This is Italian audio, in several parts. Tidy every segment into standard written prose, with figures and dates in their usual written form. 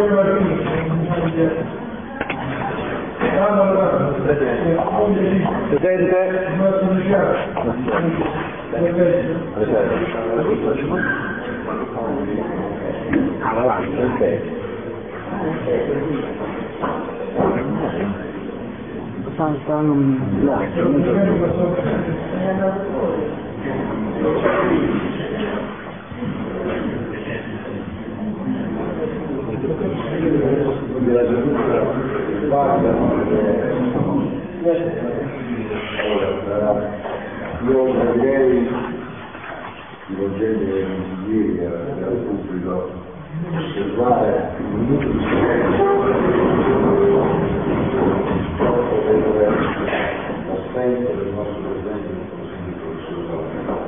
Io pregherei di volgere ieri al pubblico osservare un minuto di silenzio per l'assenza del nostro Presidente del Consiglio, professor Romano.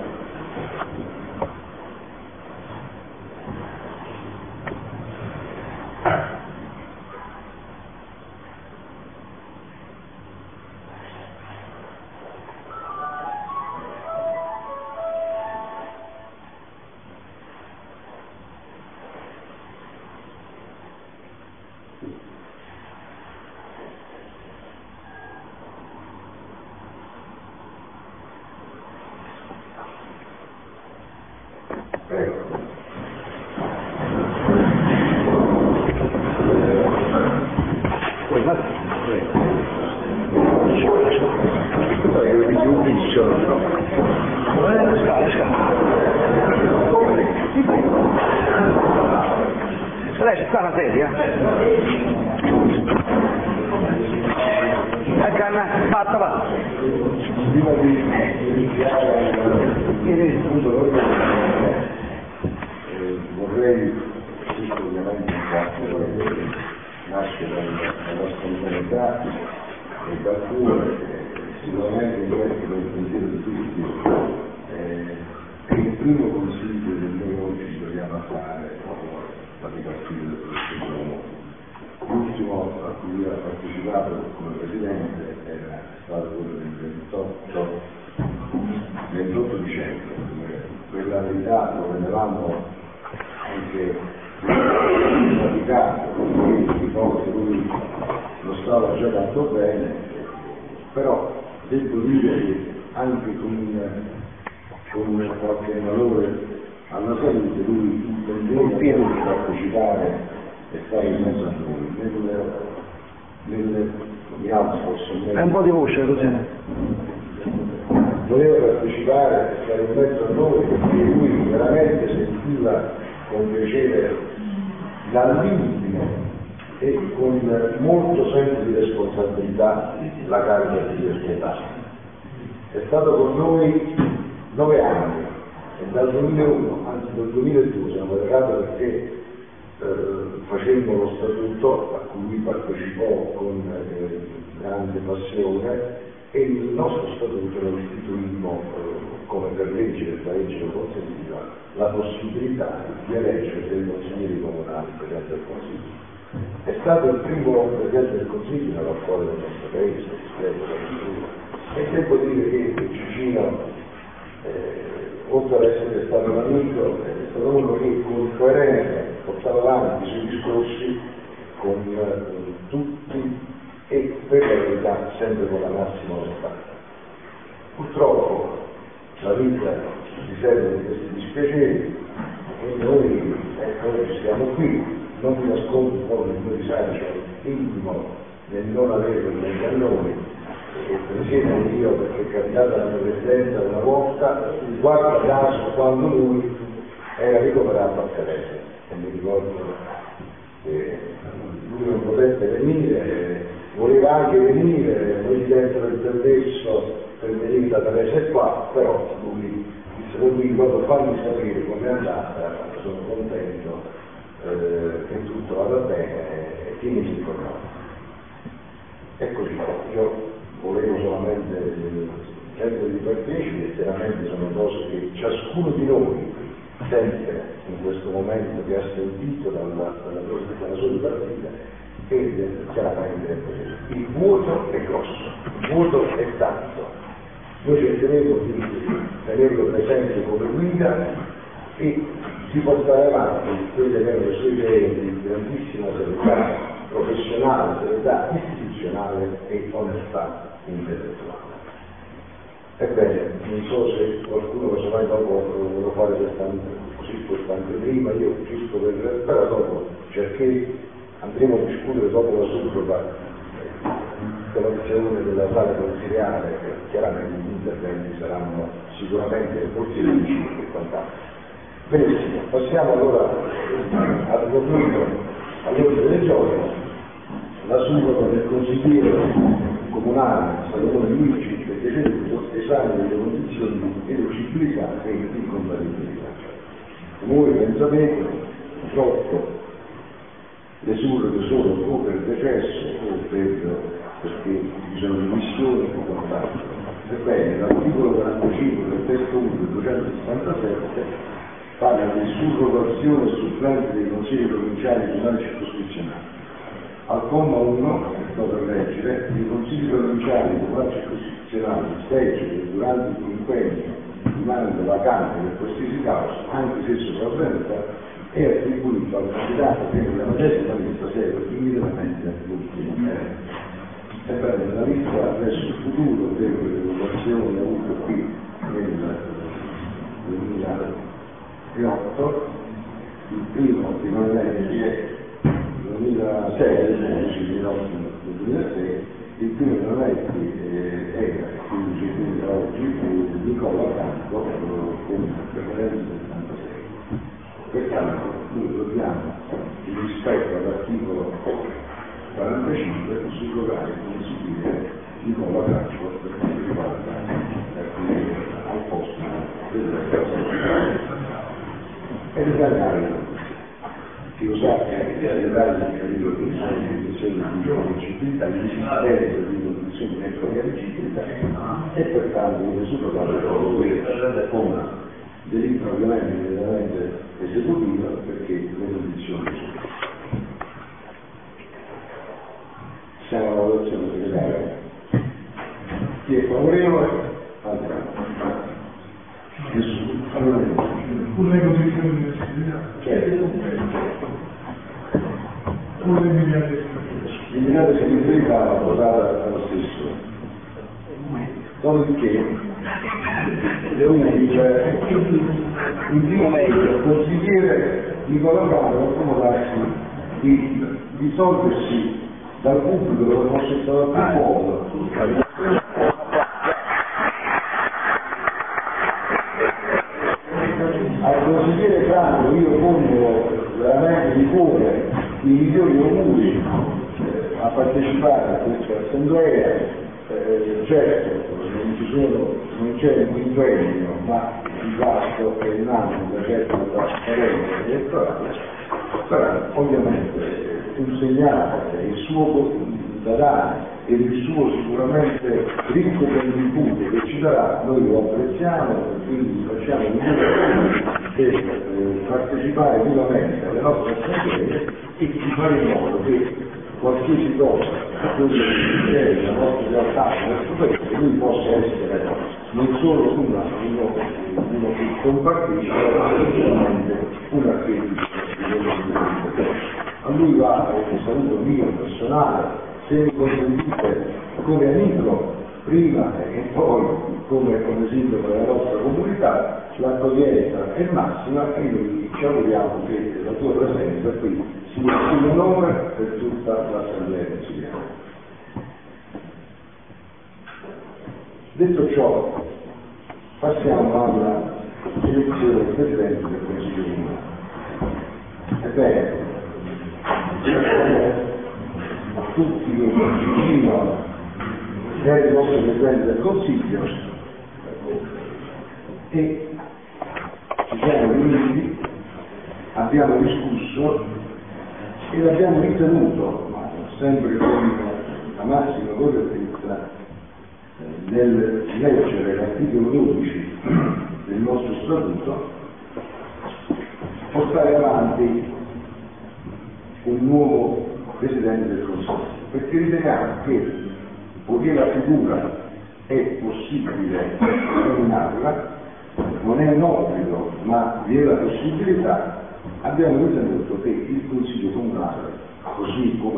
Lei c'è sta una sedia? Fatta, va. Prima di iniziare il punto vorrei, questo ovviamente un fatto nasce dalla spontaneità e dal cuore, sicuramente invece del pensiero di tutti, è il primo consiglio che noi oggi ci troviamo a fare dopo la dipartita del professor Romano. L'ultimo a cui ha partecipato come presidente era stato quello del 28 dicembre, quella verità lo vedevamo anche praticato, di forse lui lo stava già tanto bene, però devo dire che anche con qualche valore alla salute lui intendeva partecipare e stare in mezzo a noi. Mi alzo, è un po' di voce così. Voleva partecipare e stare in mezzo a noi perché lui veramente sentiva con piacere dall'intimo e con molto senso di responsabilità la carica di pietà. È stato con noi 9 anni e dal 2001, anzi dal 2002 siamo legati perché facemmo lo statuto a cui lui partecipò con grande passione e il nostro statuto lo istituimmo come per legge, perché la legge lo consentiva, la possibilità di eleggere dei consiglieri comunali Presidente del Consiglio. È stato il primo Presidente del Consiglio nella storia del nostro paese, e devo dire che Cicino, oltre ad essere stato un amico, è stato uno che con coerenza portava avanti i suoi discorsi con tutti e per la verità sempre con la massima onestà. Purtroppo la vita ci serve di questi dispiaceri e noi oggi siamo qui, non mi nascondo un po' il mio disagio intimo nel non averlo in mente a noi. Il Presidente io, perché è capitata la mia presidenza una volta, guarda caso quando lui era ricoverato a Firenze e mi ricordo che lui non potette venire, voleva anche venire, noi dentro del permesso per venire da Firenze qua, però lui disse non mi ricordo farmi sapere come è andata, sono contento che tutto vada bene e tienimi informato. E così io volevo solamente rendere di partecipi e chiaramente sono cose che ciascuno di noi sente in questo momento che ha sentito dalla sua dipartita e chiaramente il vuoto è grosso, il vuoto è tanto. Noi cercheremo di tenerlo presente come guida e di portare avanti quelle che erano le sue idee di grandissima massima serietà professionale, serietà istituzionale e onestà intellettuale. Ebbene, non so se qualcuno casomai dopo vuole fare questa anteprima, io giusto però dopo, perché andremo a discutere dopo la subroga dell'azione della sala consiliare, chiaramente gli interventi saranno sicuramente molteplici e quant'altro. Benissimo, passiamo allora all'ordine del giorno, la subroga del consigliere comunale Salomone Luigi è deceduto, esame delle condizioni di eleggibilità e incompatibilità. Come voi ben sapete, purtroppo le surroghe sono o per decesso o perché ci sono dimissioni e quant'altro. Ebbene, l'articolo 45 del testo 1 del 267 parla di surrogazione e supplenza dei consigli provinciali regionali circoscrizionali. Al comma 1, sto per leggere, i consigli provinciali regionali circoscrizionali, specie durante il quinquennio rimanendo vacante per qualsiasi causa, anche se sopravvenuta, è attribuito al candidato che nella medesima lista segue immediatamente l'ultimo termine. Ebbene, nella lista verso il futuro delle votazioni avute qui nel 2008, il primo rimanenti è 2006, nel 2006, il primo rimanenti era, quindi da oggi, Nicola Franco con preferenza del 76. Pertanto noi dobbiamo, rispetto all'articolo 45, surrogare il consigliere Nicola Franco per quanto riguarda al posto del e ritagliare che lo sappia che arrivare nel capitolo che sono le condizioni di eleggibilità, l'esistenza di condizioni di eleggibilità e pertanto viene surrogato con delitto ovviamente immediatamente esecutiva perché le condizioni sono. Siamo alla votazione segretaria. Chi è favorevole? Nessuno. Allora, Sulle condizioni di certo. sulle immediate L'immediata eseguibilità va votata allo stesso. Dopodiché il consigliere Nicola Franco può accomodarsi di risolversi dal pubblico dove fosse stato più comodo. Al consigliere Franco io pongo veramente di cuore i migliori auguri a partecipare a questa assemblea. Certo, non c'è un impegno, ma di fatto è nato da certa trasparenza elettorale, però ovviamente un segnale, il suo da dare e il suo sicuramente ricco contributo che ci darà, noi lo apprezziamo e quindi facciamo di partecipare vivamente alle nostre assemblee e di fare in modo che qualsiasi cosa, quello che è la nostra realtà, il nostro paese, lui possa essere non solo uno che compartisce, ma sicuramente un archetipo di quello che è. A lui va il saluto mio personale, se mi consentite come amico prima e poi come sindaco della nostra comunità, l'accoglienza è massima e noi ci auguriamo che la tua presenza qui sia un onore per tutta l'assemblea consiliare. Detto ciò, passiamo alla elezione del Presidente del Consiglio Comunale. Ebbene, a tutti che vicino è il nostro Presidente del Consiglio e ci siamo riuniti, abbiamo discusso e abbiamo ritenuto, ma sempre con la massima correttezza, nel leggere l'articolo 12 del nostro statuto, portare avanti un nuovo Presidente del Consiglio, perché riteniamo che, poiché la figura è possibile nominarla, non è un obbligo, ma vi è la possibilità, abbiamo ritenuto che il Consiglio Comunale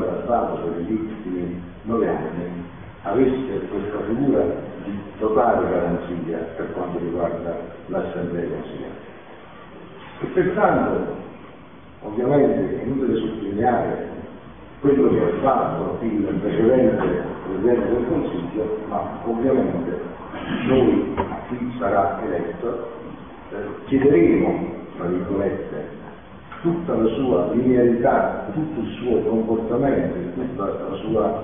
era stato per gli ultimi 9 anni avesse questa figura di totale garanzia per quanto riguarda l'assemblea consigliare. E pertanto, ovviamente, è inutile sottolineare quello che ha fatto il precedente Presidente del Consiglio, ma ovviamente noi, a chi sarà eletto, chiederemo, tra virgolette, tutta la sua linearità, tutto il suo comportamento, tutta la sua,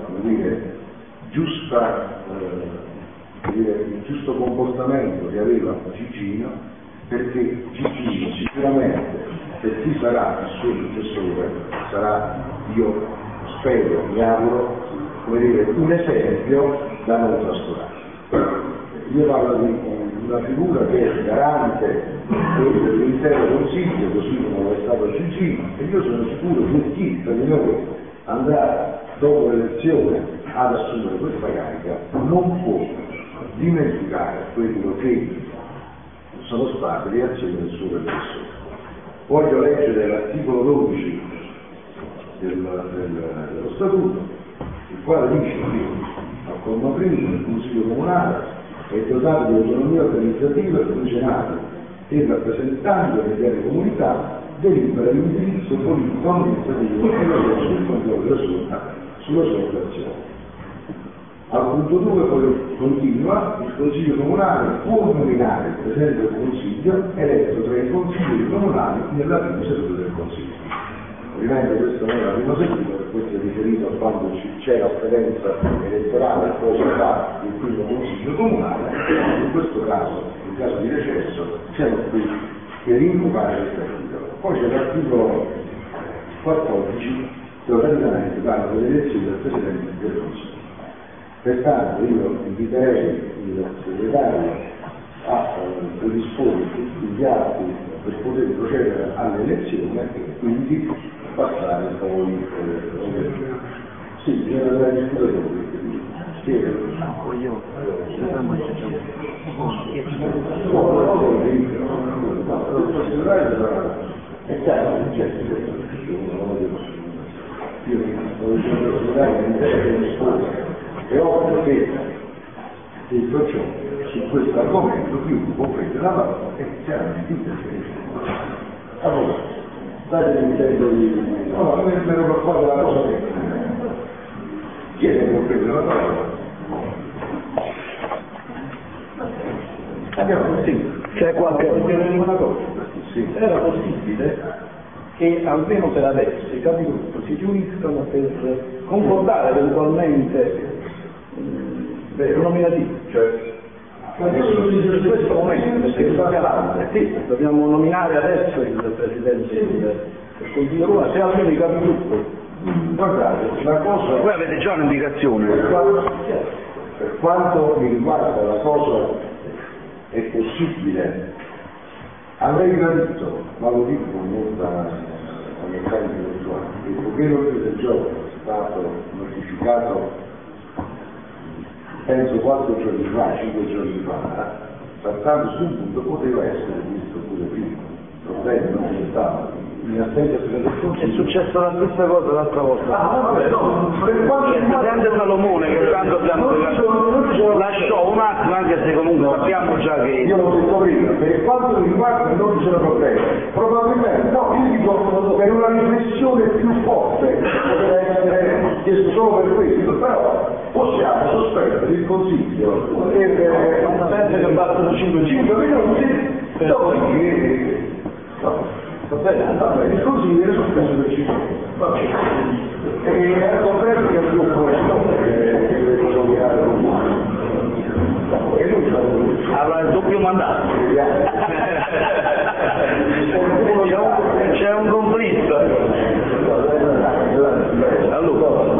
il giusto comportamento che aveva Gigino, perché Gigino sicuramente, per chi sarà il suo successore, sarà, io spero, mi auguro, un esempio da non trascurare. Io parlo di una figura che è garante dell'intero Consiglio, così come lo è stato Gigino, e io sono sicuro che chi tra di noi andrà dopo l'elezione ad assumere questa carica non può dimenticare quello che sono state le azioni del suo predecessore. Voglio leggere l'articolo 12 dello Statuto, il quale dice che al comma primo il Consiglio Comunale è dotato di autonomia organizzativa e funzionale e rappresentando l'intera comunità delibera l'indirizzo politico amministrativo e l'esercito del controllo sulla sua operazione. Al punto 2 poi continua: il Consiglio Comunale può nominare il Presidente del Consiglio eletto tra i consiglieri comunali nella prima seduta del Consiglio. Ovviamente questa non è la prima seduta, per questo è riferito a quando c'è la scadenza elettorale, poi si fa il primo Consiglio Comunale. In questo caso, in caso di recesso, siamo qui per invocare questo articolo. Poi c'è l'articolo 14 che praticamente parla delle elezioni del Presidente del Consiglio. Pertanto io inviterei il segretario a predisporre tutti gli atti per poter procedere all'elezione e quindi passare poi sì, bisogna andare a discutere è chiaro, io è ovvio che detto ciò, su questo argomento chiunque può prendere la parola e chiaramente intervenire. Allora, datemi un tempo di... No, me ne ero qua della cosa tecnica. Chi è che può prendere la parola? Andiamo così. C'è qualche... Una cosa. Sì. Era possibile che almeno per adesso i capigruppo si riuniscano per concordare eventualmente nominativi, cioè in questo momento, perché dobbiamo nominare adesso il Presidente del Consiglio Comunale, se almeno i capigruppo. Guardate, la cosa... Voi avete già un'indicazione? Per quanto mi riguarda la cosa è possibile, avrei gradito, ma lo dico con molta onestà intellettuale, che poiché l'ordine del giorno è stato notificato penso 4 giorni fa, 5 giorni fa, trattando su un punto poteva essere visto pure prima. Il problema non c'è stato. In assenza del Consiglio. È successa la stessa cosa l'altra volta. Vabbè, no, per quanto il Presidente Salomone, che tanto lasciò un attimo, anche se comunque sappiamo già che... Io l'ho detto prima, per quanto mi riguarda non c'è problema. Probabilmente, no, io dico per una riflessione più forte, poteva essere chiesto solo per questo, però possiamo sospendere il Consiglio Senza che bastano 5 minuti, dopodiché... Va bene, il Consiglio è sospeso per 5 minuti. E al contrario che il gruppo è avrà il doppio mandato. C'è un conflitto. Allora,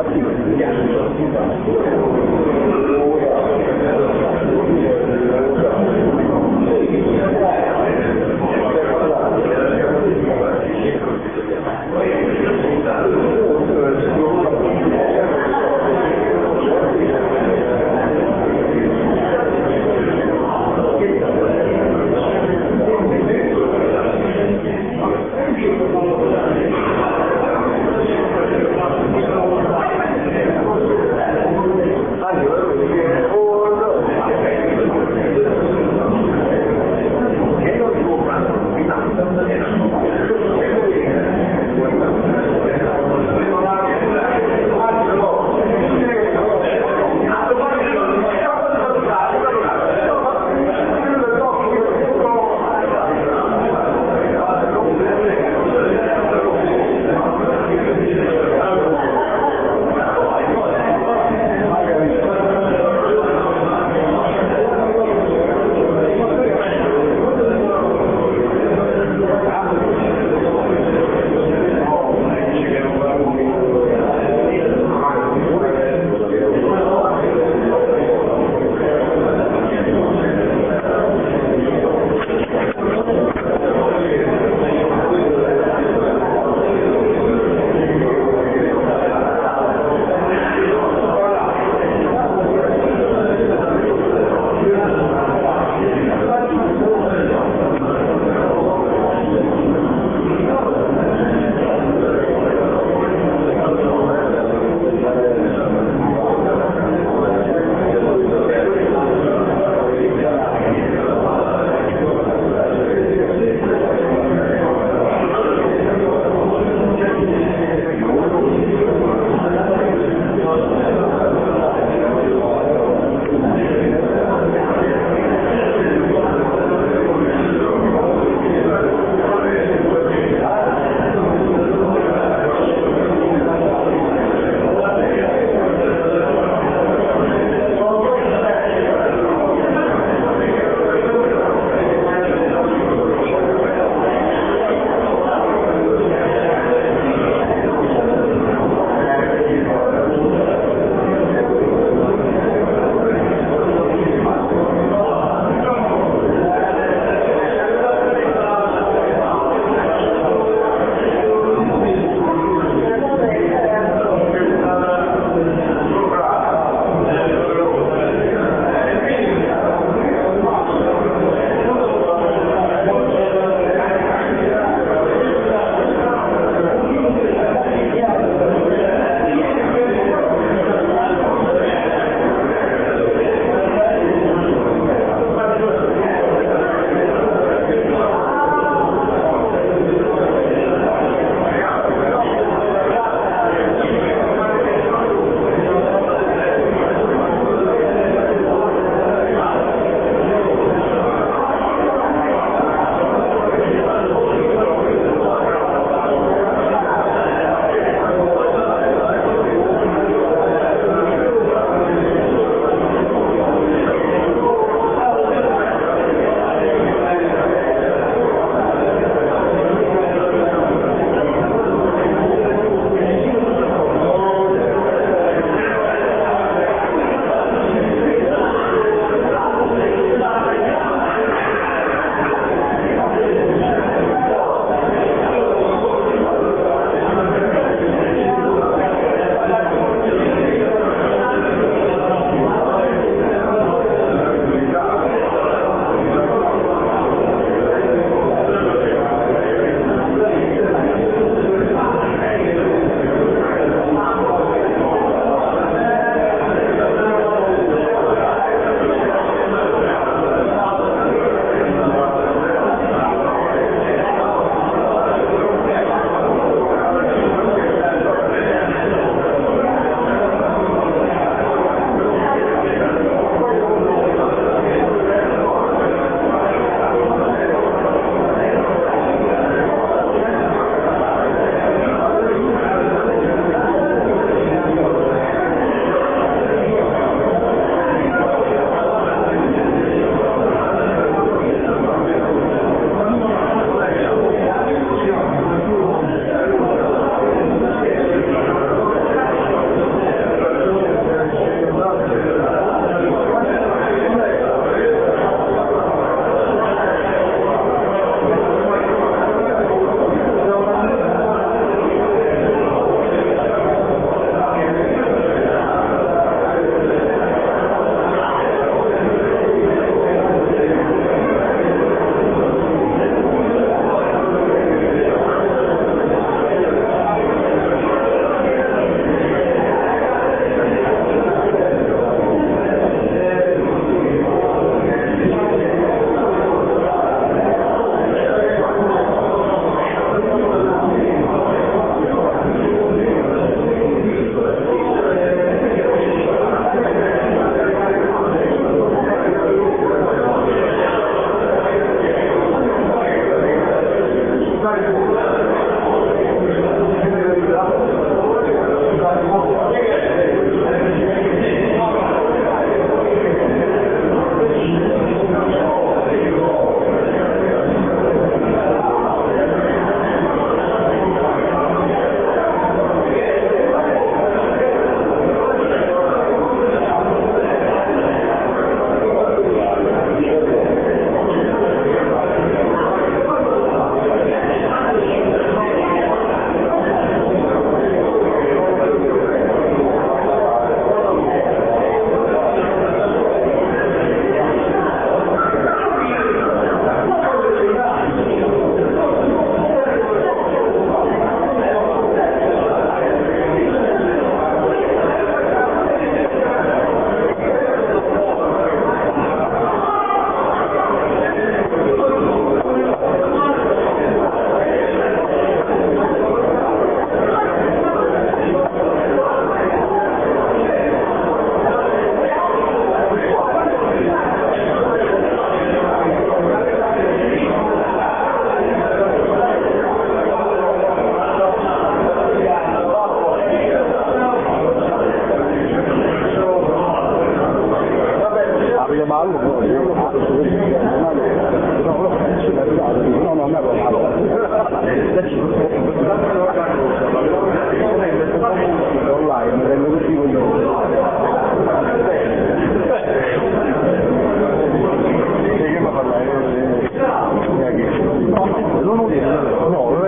mi prendo tutti i coglioni. Che mi parlare? Non udire, no, non è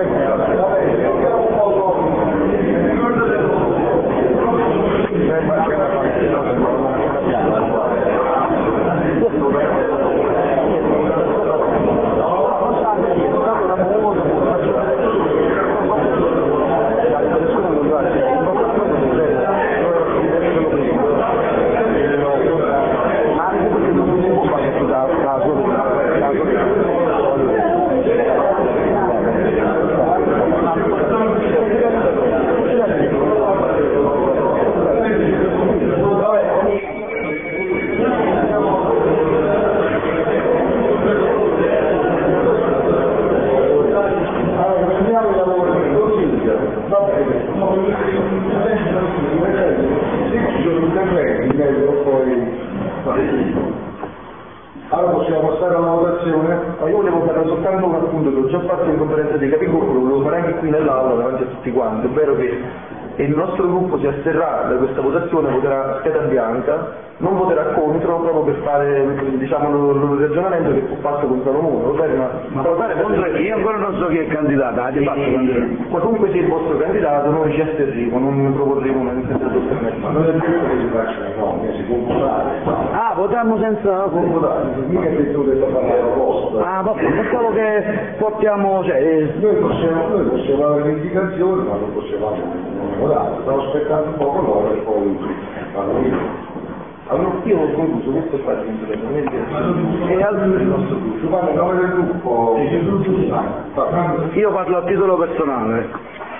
Allora possiamo passare alla votazione? Io volevo fare soltanto un appunto che ho già fatto in conferenza dei capigruppo, lo volevo fare anche qui nell'aula davanti a tutti quanti, ovvero che il nostro gruppo si asterrà da questa votazione, voterà scheda bianca, non voterà contro proprio per fare il ragionamento che fu fatto con Salomone. Ma votare contro io ancora non so chi è candidato, qualunque sia il vostro candidato noi ci asterremo, non proporremo una candidatura alternativa. Ma non è detto che si facciano i nomi, si può votare. Ah, votiamo senza votare, mica detto che fa la proposta. Ah, vabbè, pensavo che portiamo, noi possiamo avere indicazioni, ma non possiamo votare. Stavo aspettando un po' loro e poi parlo io. Allora io ho concluso, questo è fatto e altri del nostro gruppo. Tu parli a nome del gruppo? Io parlo a titolo personale.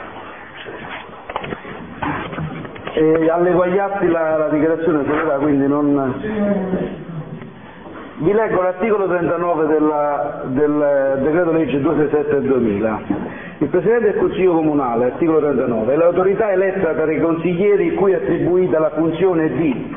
E allego agli atti la dichiarazione di società, quindi non... Vi leggo l'articolo 39 del decreto legge 267 del 2000. Il Presidente del Consiglio Comunale, articolo 39, è l'autorità eletta tra i consiglieri cui è attribuita la funzione di,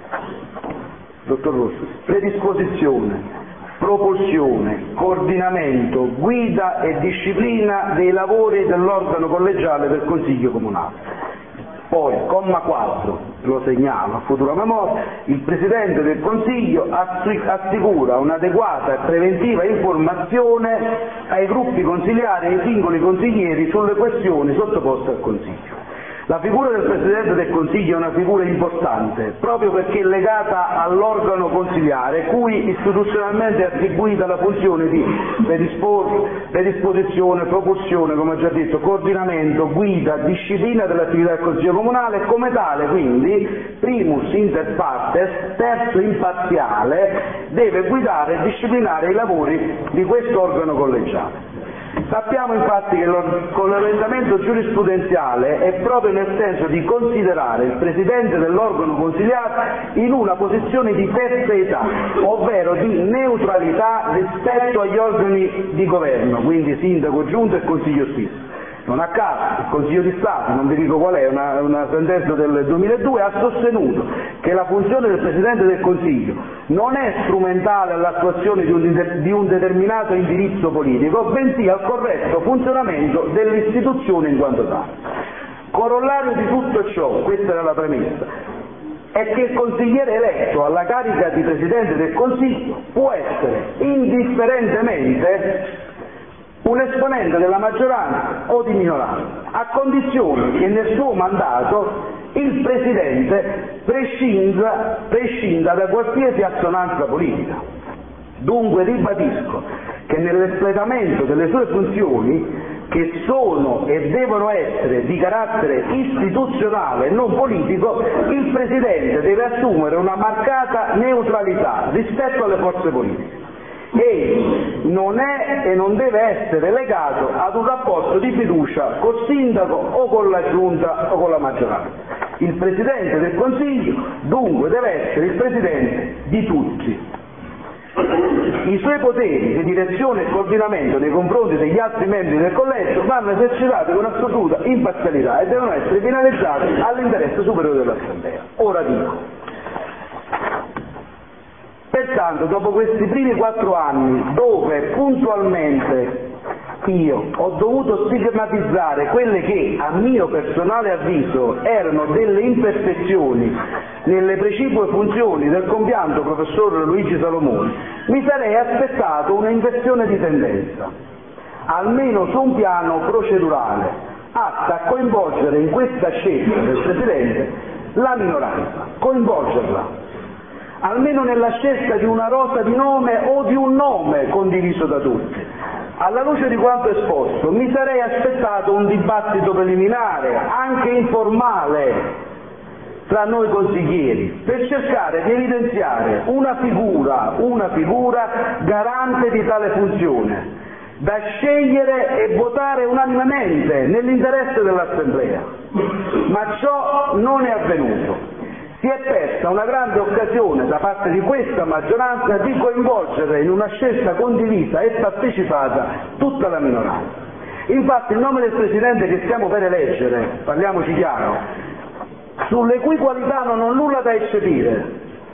dottor Rossi, predisposizione, propulsione, coordinamento, guida e disciplina dei lavori dell'organo collegiale del Consiglio Comunale. Poi, comma 4, lo segnalo a futura memoria, il Presidente del Consiglio assicura un'adeguata e preventiva informazione ai gruppi consiliari e ai singoli consiglieri sulle questioni sottoposte al Consiglio. La figura del Presidente del Consiglio è una figura importante, proprio perché è legata all'organo consiliare, cui istituzionalmente è attribuita la funzione di predisposizione, propulsione, come ho già detto, coordinamento, guida, disciplina dell'attività del Consiglio Comunale e come tale, quindi, primus inter partes, terzo imparziale, deve guidare e disciplinare i lavori di questo organo collegiale. Sappiamo infatti che con l'orientamento giurisprudenziale è proprio nel senso di considerare il Presidente dell'organo consiliare in una posizione di terzietà, ovvero di neutralità rispetto agli organi di governo, quindi Sindaco, Giunta e Consiglio stesso. Non a caso il Consiglio di Stato, non vi dico qual è, una sentenza del 2002, ha sostenuto che la funzione del Presidente del Consiglio non è strumentale all'attuazione di un determinato indirizzo politico, bensì al corretto funzionamento dell'istituzione in quanto tale. Corollario di tutto ciò, questa era la premessa, è che il consigliere eletto alla carica di Presidente del Consiglio può essere indifferentemente un esponente della maggioranza o di minoranza, a condizione che nel suo mandato il Presidente prescinda da qualsiasi assonanza politica. Dunque ribadisco che nell'espletamento delle sue funzioni, che sono e devono essere di carattere istituzionale e non politico, il Presidente deve assumere una marcata neutralità rispetto alle forze politiche. E non è e non deve essere legato ad un rapporto di fiducia col sindaco o con la giunta o con la maggioranza. Il Presidente del Consiglio dunque deve essere il Presidente di tutti. I suoi poteri di direzione e coordinamento nei confronti degli altri membri del collegio vanno esercitati con assoluta imparzialità e devono essere finalizzati all'interesse superiore dell'Assemblea. Ora dico. Pertanto, dopo questi primi 4 anni, dove puntualmente io ho dovuto stigmatizzare quelle che, a mio personale avviso, erano delle imperfezioni nelle precipue funzioni del compianto professor Luigi Salomoni, mi sarei aspettato una inversione di tendenza, almeno su un piano procedurale, atta a coinvolgere in questa scelta del Presidente la minoranza, coinvolgerla, almeno nella scelta di una rosa di nome o di un nome condiviso da tutti. Alla luce di quanto esposto, mi sarei aspettato un dibattito preliminare, anche informale, tra noi consiglieri, per cercare di evidenziare una figura garante di tale funzione, da scegliere e votare unanimemente nell'interesse dell'Assemblea. Ma ciò non è avvenuto. Si è persa una grande occasione da parte di questa maggioranza di coinvolgere in una scelta condivisa e partecipata tutta la minoranza. Infatti il nome del Presidente che stiamo per eleggere, parliamoci chiaro, sulle cui qualità non ho nulla da eccepire,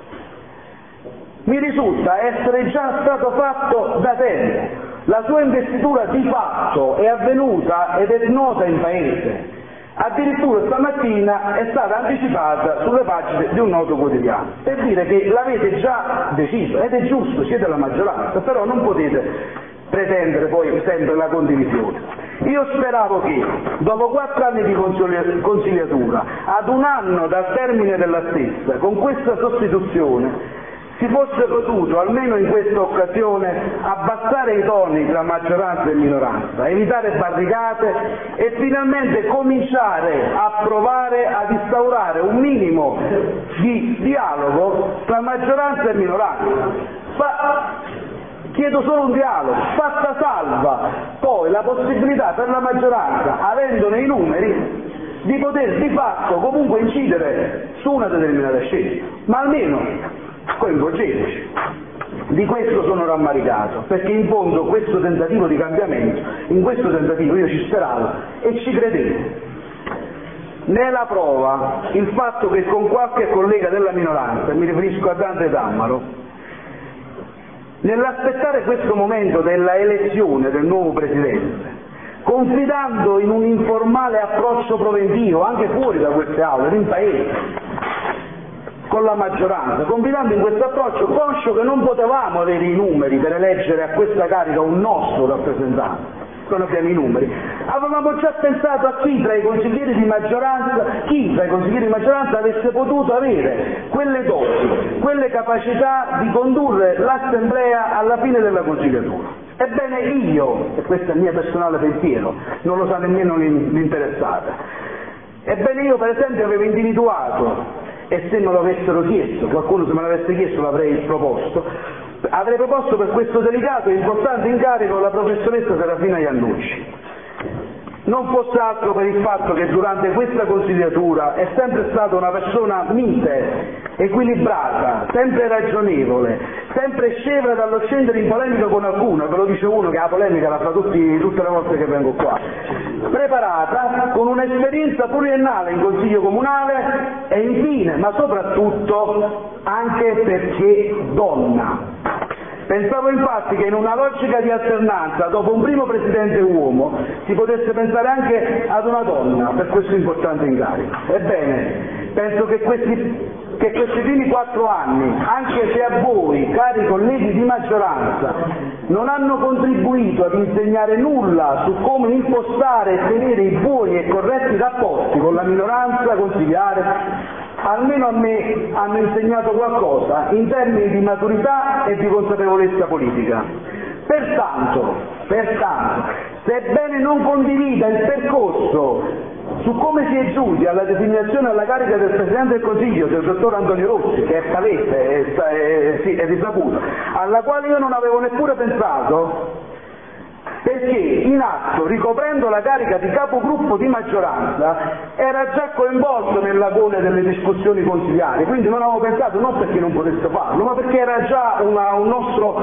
mi risulta essere già stato fatto da tempo. La sua investitura di fatto è avvenuta ed è nota in Paese. Addirittura stamattina è stata anticipata sulle pagine di un noto quotidiano, per dire che l'avete già deciso, ed è giusto, siete la maggioranza, però non potete pretendere poi sempre la condivisione. Io speravo che, dopo 4 anni di consigliatura, ad 1 anno dal termine della stessa, con questa sostituzione, si fosse potuto, almeno in questa occasione, abbassare i toni tra maggioranza e minoranza, evitare barricate e finalmente cominciare a provare ad instaurare un minimo di dialogo tra maggioranza e minoranza. Chiedo solo un dialogo, fatta salva poi la possibilità per la maggioranza, avendone i numeri, di poter di fatto comunque incidere su una determinata scelta, ma almeno coinvolgeteci. Di questo sono rammaricato, perché in fondo questo tentativo di cambiamento, in questo tentativo io ci speravo e ci credevo. Ne è la prova il fatto che con qualche collega della minoranza, mi riferisco a Dante Tammaro, nell'aspettare questo momento della elezione del nuovo Presidente, confidando in un informale approccio preventivo, anche fuori da queste aule, in paese, con la maggioranza, confidando in questo approccio, conscio che non potevamo avere i numeri per eleggere a questa carica un nostro rappresentante, non abbiamo i numeri, avevamo già pensato a chi tra i consiglieri di maggioranza avesse potuto avere quelle doti, quelle capacità di condurre l'Assemblea alla fine della consigliatura. Ebbene io, e questo è il mio personale pensiero, non lo sa nemmeno l'interessata, ebbene io per esempio avevo individuato, e se me lo avessero chiesto, qualcuno se me l'avesse chiesto l'avrei proposto, avrei proposto per questo delicato e importante incarico la professoressa Serafina Iannucci. Non fosse altro per il fatto che durante questa consigliatura è sempre stata una persona mite, equilibrata, sempre ragionevole, sempre scevra dallo scendere in polemica con qualcuno, ve lo dice uno che la polemica la fa tutte le volte che vengo qua, preparata, con un'esperienza pluriennale in consiglio comunale e infine, ma soprattutto, anche perché donna. Pensavo infatti che in una logica di alternanza, dopo un primo presidente uomo, si potesse pensare anche ad una donna per questo importante incarico. Ebbene, penso che questi primi 4 anni, anche se a voi, cari colleghi di maggioranza, non hanno contribuito ad insegnare nulla su come impostare e tenere i buoni e corretti rapporti con la minoranza consigliare, almeno a me hanno insegnato qualcosa in termini di maturità e di consapevolezza politica. Pertanto, sebbene non condivida il percorso su come si è giunti alla designazione alla carica del Presidente del Consiglio del dottor Antonio Rossi, che è palese, è risaputo, alla quale io non avevo neppure pensato, perché in atto, ricoprendo la carica di capogruppo di maggioranza, era già coinvolto nell'agone delle discussioni consigliari, quindi non avevo pensato, non perché non potesse farlo, ma perché era già un nostro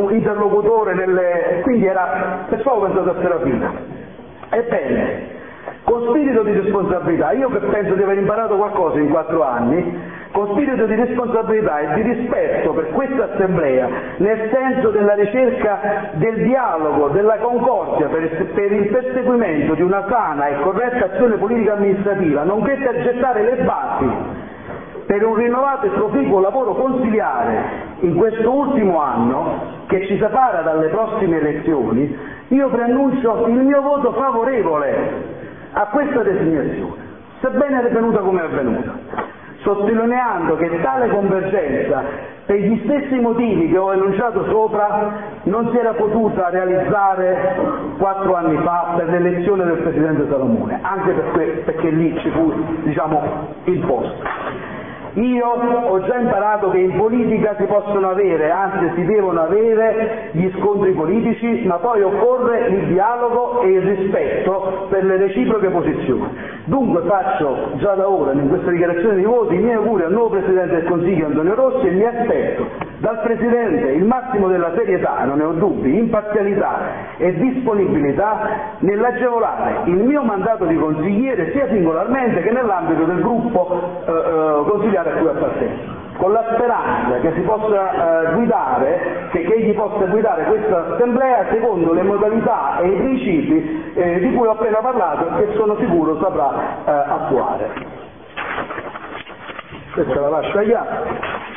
interlocutore, quindi perciò avevo pensato a Serafina. Ebbene, con spirito di responsabilità. Io che penso di aver imparato qualcosa in 4 anni, con spirito di responsabilità e di rispetto per questa Assemblea, nel senso della ricerca del dialogo, della concordia per il perseguimento di una sana e corretta azione politica amministrativa, nonché per gettare le basi per un rinnovato e proficuo lavoro consiliare in questo ultimo anno che ci separa dalle prossime elezioni, io preannuncio il mio voto favorevole a questa designazione, sebbene è venuta come è avvenuta, sottolineando che tale convergenza, per gli stessi motivi che ho enunciato sopra, non si era potuta realizzare 4 anni fa per l'elezione del Presidente Salomone, anche perché lì ci fu, imposto. Io ho già imparato che in politica si possono avere, anzi si devono avere gli scontri politici, ma poi occorre il dialogo e il rispetto per le reciproche posizioni. Dunque faccio già da ora, in questa dichiarazione di voti, i miei auguri al nuovo Presidente del Consiglio Antonio Rossi e mi aspetto dal Presidente il massimo della serietà, non ne ho dubbi, imparzialità e disponibilità nell'agevolare il mio mandato di consigliere sia singolarmente che nell'ambito del gruppo consigliare a cui appartengo, con la speranza che si possa che egli possa guidare questa assemblea secondo le modalità e i principi di cui ho appena parlato e che sono sicuro saprà attuare. Questa la lascio agli altri.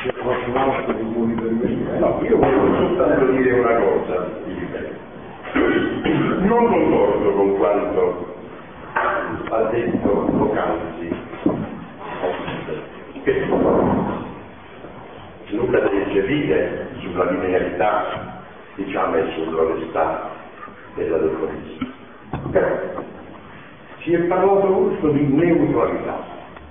No, io voglio soltanto dire una cosa, non concordo con quanto ha detto poc'anzi, che nulla da ingerire sulla linearità, e sull'onestà della dottoressa. Però si è parlato molto di neutralità.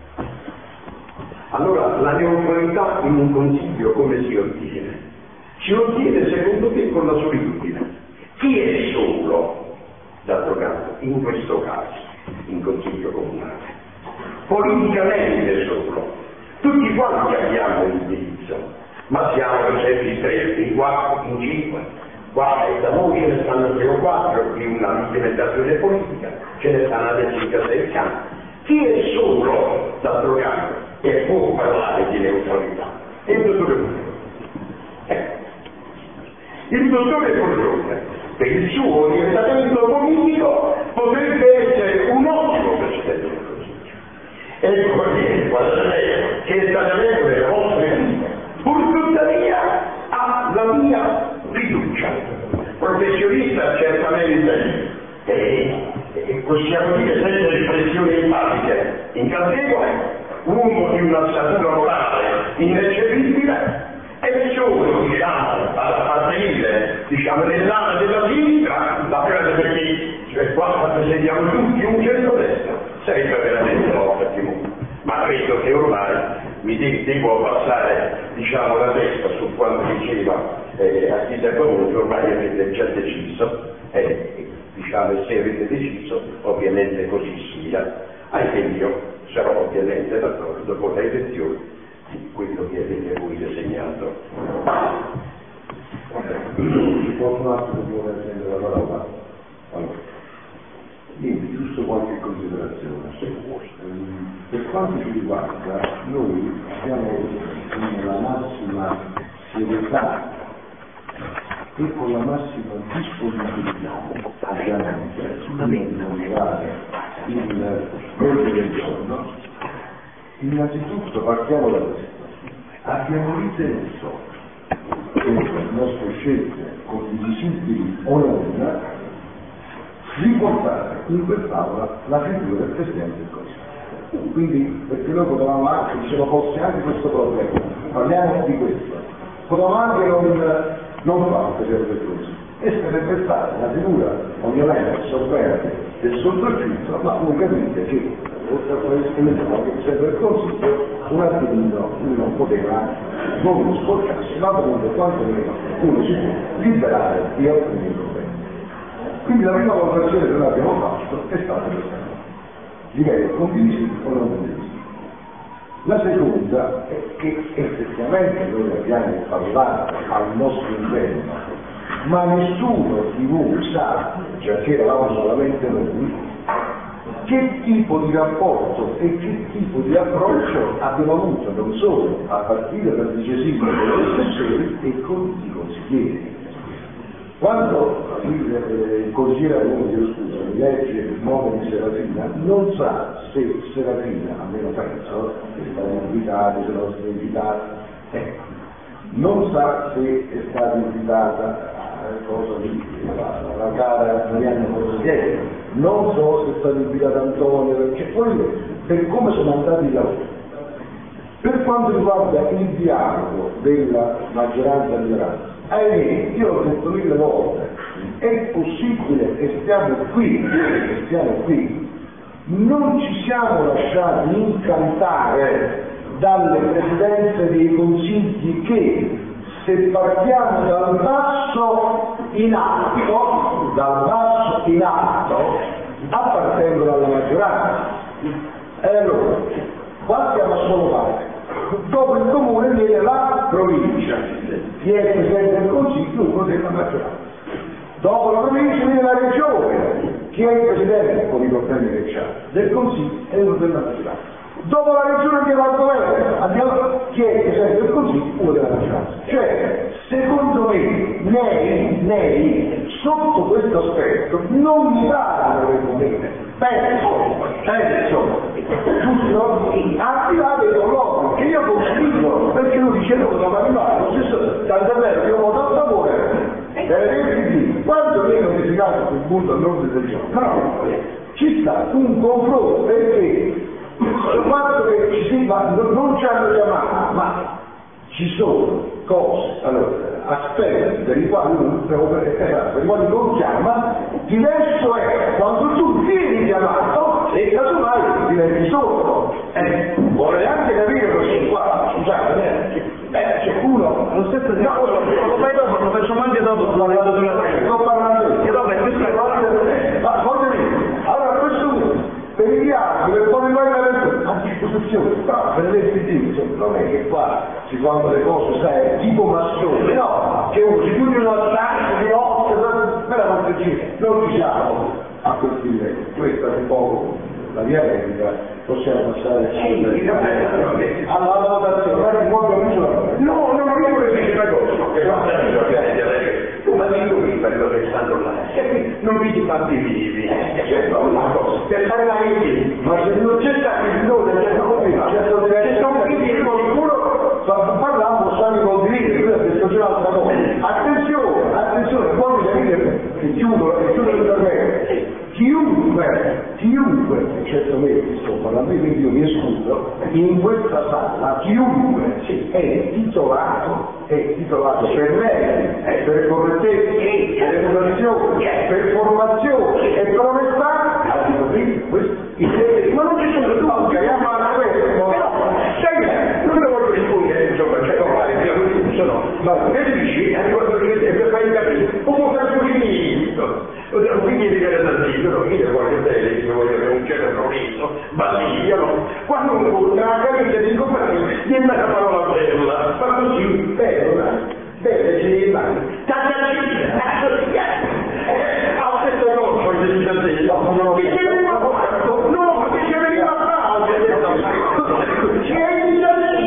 Allora, la neutralità in un consiglio come si ottiene? Si ottiene secondo me con la solitudine. Chi è solo, d'altro canto, in questo caso, in consiglio comunale? Politicamente solo. Tutti quanti abbiamo un indirizzo, ma siamo sempre stretti, in 4, in 5. Qua da voi ce ne stanno 3 o 4, qui una implementazione politica, ce ne stanno altri 5-6 campi. Chi è solo, d'altro canto, e può parlare di neutralità? È il dottore Poltrone. Il dottore Poltrone, per il suo orientamento politico, potrebbe essere un ottimo Presidente del Consiglio. Ecco perché, guardate che è stato detto nelle vostre vite, pur tuttavia ha la mia fiducia. Professionista certamente, possiamo dire senza espressioni empatiche, incantevole, uomo di una statura morale ineccepibile, e solo, appartenere, nell'ala della sinistra, la frase perché qua rappresentiamo tutti un centrodestra, sarebbe veramente ottimo. Ma credo che ormai mi devo abbassare, la testa su quanto diceva a chi da comunque, ormai avete già deciso, e se avete deciso, ovviamente così sia, anche io sarò ovviamente d'accordo con le elezioni di quello che avete voi disegnato. Ci può un attimo che vuole prendere la parola? Allora, niente, giusto qualche considerazione. Per quanto ci riguarda, noi abbiamo la massima serietà e con la massima disponibilità ovviamente di arrivare l'ordine del giorno. Innanzitutto partiamo da questo. Abbiamo ritenuto che le nostre scelte, condivisibili o non, riportare in quest'aula la figura del Presidente del Consiglio. Quindi, perché noi potevamo anche, diceva, fosse anche questo problema, parliamo di questo, potevamo anche non fare il Presidente del Consiglio, e sarebbe stata una figura ovviamente assorbente del sottoscritto, ma voi capite che oltre a questo il Presidente del Consiglio un attimino non poteva non sporcarsi, ma comunque quantomeno uno si può liberare di alcuni problemi. Quindi la prima valutazione che noi abbiamo fatto è stata questa, livello condivisibile o non condivisibile. La seconda è che effettivamente noi abbiamo parlato al nostro interno, ma nessuno di voi sa, già che eravamo solamente noi, che tipo di rapporto e che tipo di approccio abbiamo avuto non solo a partire dal vicesindaco degli assessori e con i consiglieri. Quando il consigliere mi legge il nome di Serafina, non sa se Serafina, almeno penso, è stata invitata, se non è stata invitata, non sa se è stata invitata la cara Marianna Consigliere, non so se è stata invitata Antonio, perché poi per come sono andati i lavori. Per quanto riguarda il dialogo della maggioranza e minoranza, io l'ho detto 1000 volte, è possibile e stiamo qui, non ci siamo lasciati incantare dalle presidenze dei consigli che, se partiamo dal basso in alto, appartengono alla maggioranza. E allora, qua siamo a solo parte. Dopo il comune viene la provincia, chi è il presidente del consiglio, uno della maggioranza. Dopo la provincia viene la regione, chi è il presidente, con i problemi che c'ha, del consiglio è uno della maggioranza. Dopo la regione andiamo al governo, chi è il presidente del consiglio, uno della maggioranza. Cioè, secondo me, lei sotto questo aspetto non mi pare una vergogna. Penso, giusto? Al di là dei colloqui, che io condivido, perché lui dice no, non arrivare, lo stesso, tanto è vero che io voto a favore, quando viene notificato sul punto all'ordine del giorno, no, ci sta un confronto, perché sul fatto che ci si non ci hanno chiamato, ma ci sono cose, aspetti per i quali non chiama, diverso è quando tu vieni chiamato e casomai diventi sordo. Vorrei anche capire questo qua, scusate, c'è uno, lo stesso lo fai dopo, lo facciamo anche dopo, sto parlando allora a questo punto, per i viaggi, per come vai a disposizione, però per l'SD, non è che qua si fanno le cose, sai, tipo massone, no, che uno si chiude una stanza di 8, per la non diciamo a questi livelli, questa è un po' la mia replica, possiamo passare alla votazione, guardi molto no, io vorrei dire una cosa, ma dico prima, sto pensando là, non vi fatti vivi, una cosa, per fare la rete, ma se non c'è stato il nome, se sono vivi qualcuno, parlando, possiamo condividere, lui ha detto c'è un'altra cosa, attenzione, poi mi capite che chiudo per me, chiunque, eccetto me, che sto parlando, quindi io mi escludo, in questa sala, chiunque è titolato per lei, per correttezza, per educazione, per formazione e per onestà, ha detto prima, ma non ci sono tutti, non le voglio rispondere, insomma, c'è normale, e dici, per fare capire, come faccio quindi devi avere tantissimo, non mi voglio bene, che voglio avere un certo progresso, basigliano, quando un punto la camicia di compagnia diventa una parola bella, ma così, bella, ci devi fare, cazzo di cazzo, a questo non so che dice a te, che c'è una fatto, no, ma che c'è veniva a base, ci hai di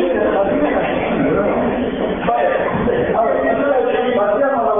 passiamo alla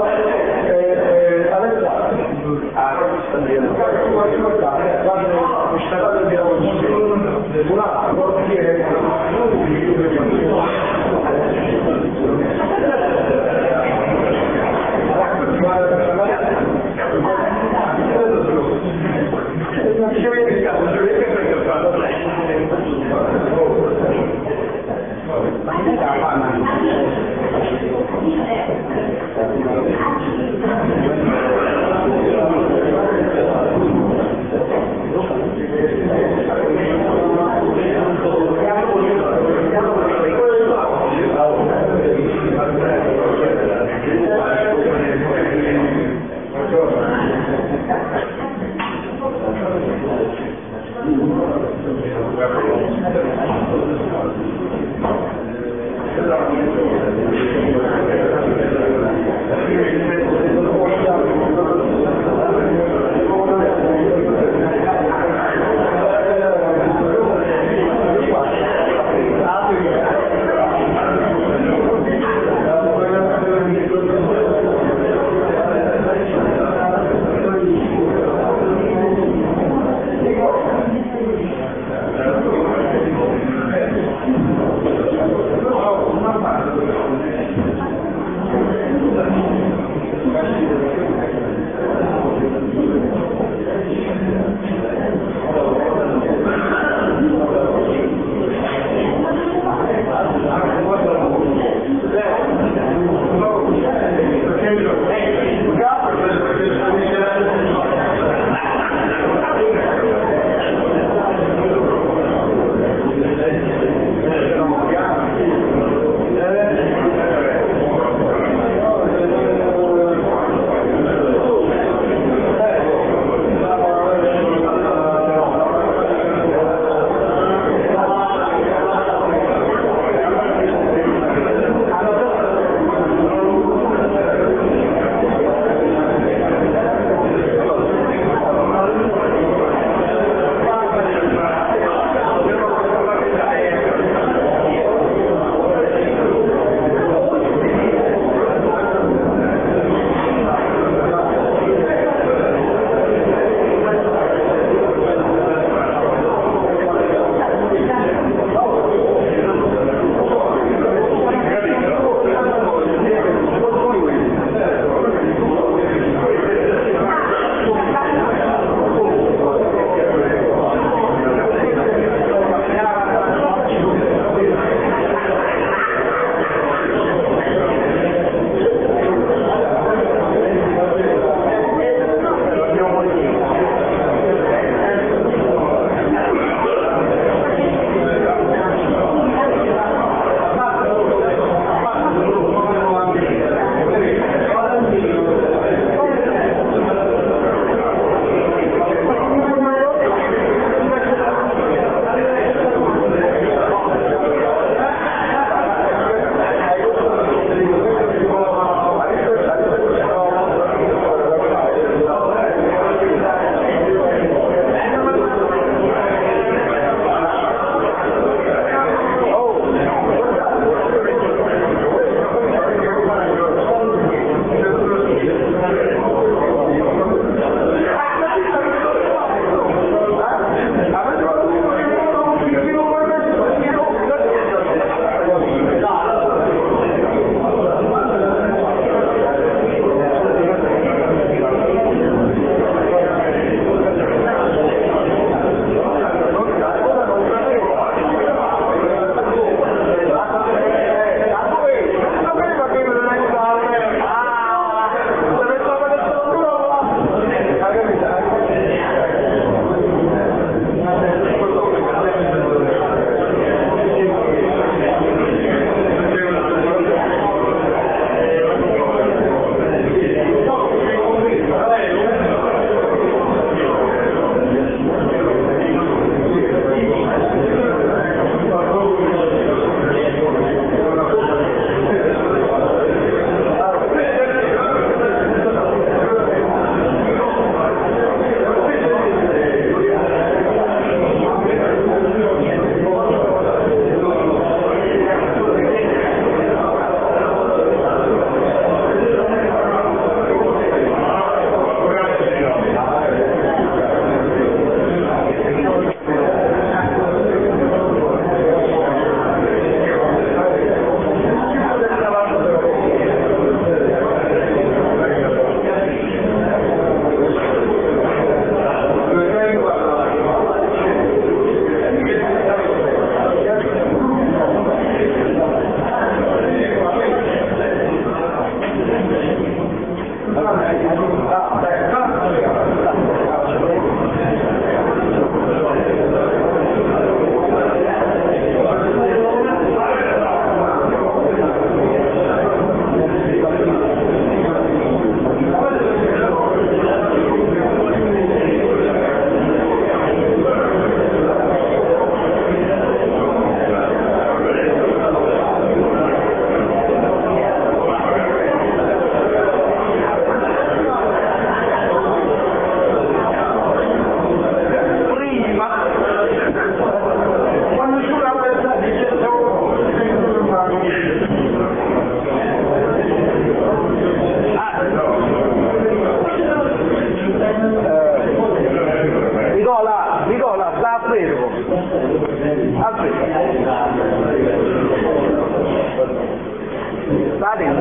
State in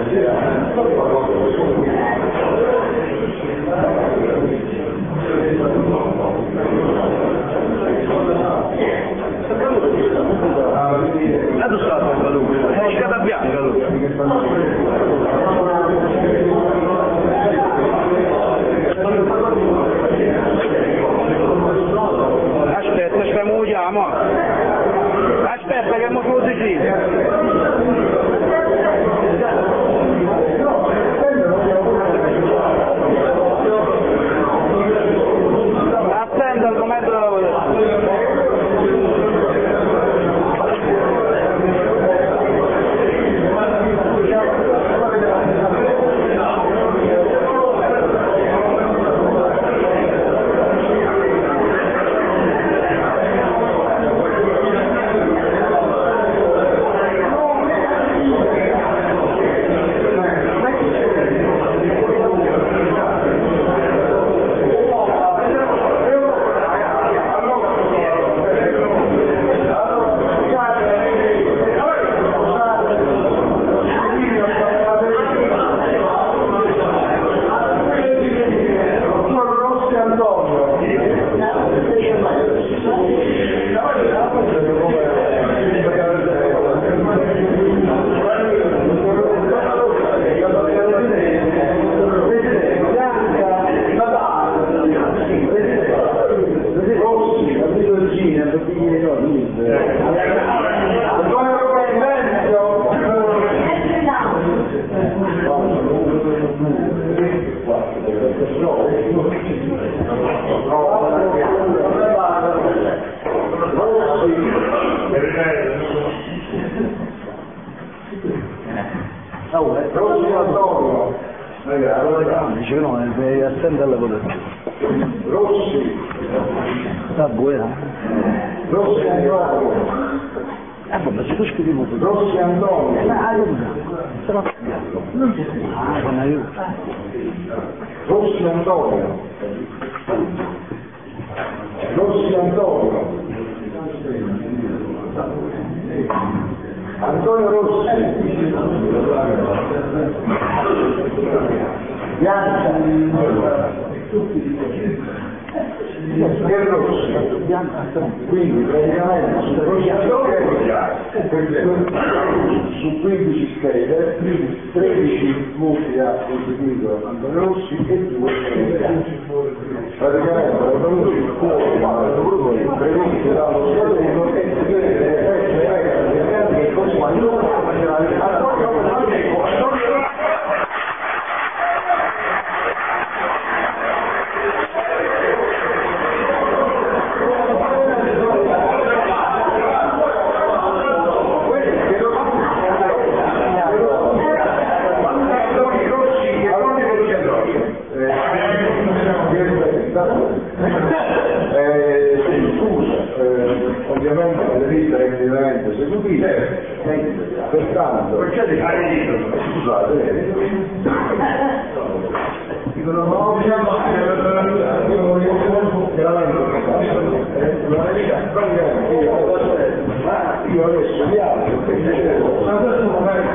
tu stato lui, è scata bianca lui. Aspetta, stiamo aspetta che mo lo attenda al momento della votazione. Dice che no, è assente alla votazione. Rossi. Sta buona. Rossi Antonio. Ma se tu scrivi molto. Rossi Antonio. Non ci sei. Con aiuto. Rossi Antonio. Rossi Antonio. Antonio Rossi. Bianca. Che Rossi. Quindi praticamente su 15 schede 13 voti ha conseguito Antonio Rossi e 2 praticamente è venuto il cuore previsto dallo statuto e Antonio ovviamente le liste rendimento eseguite, pertanto scusate, io adesso vi altro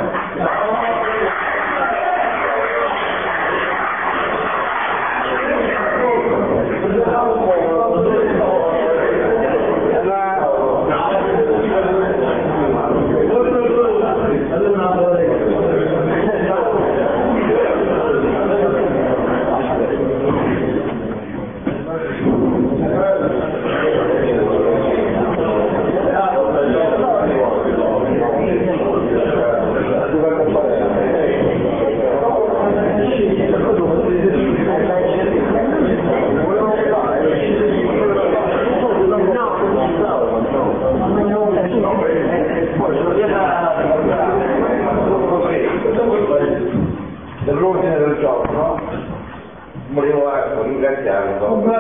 dell'ordine del giorno volevo ringraziare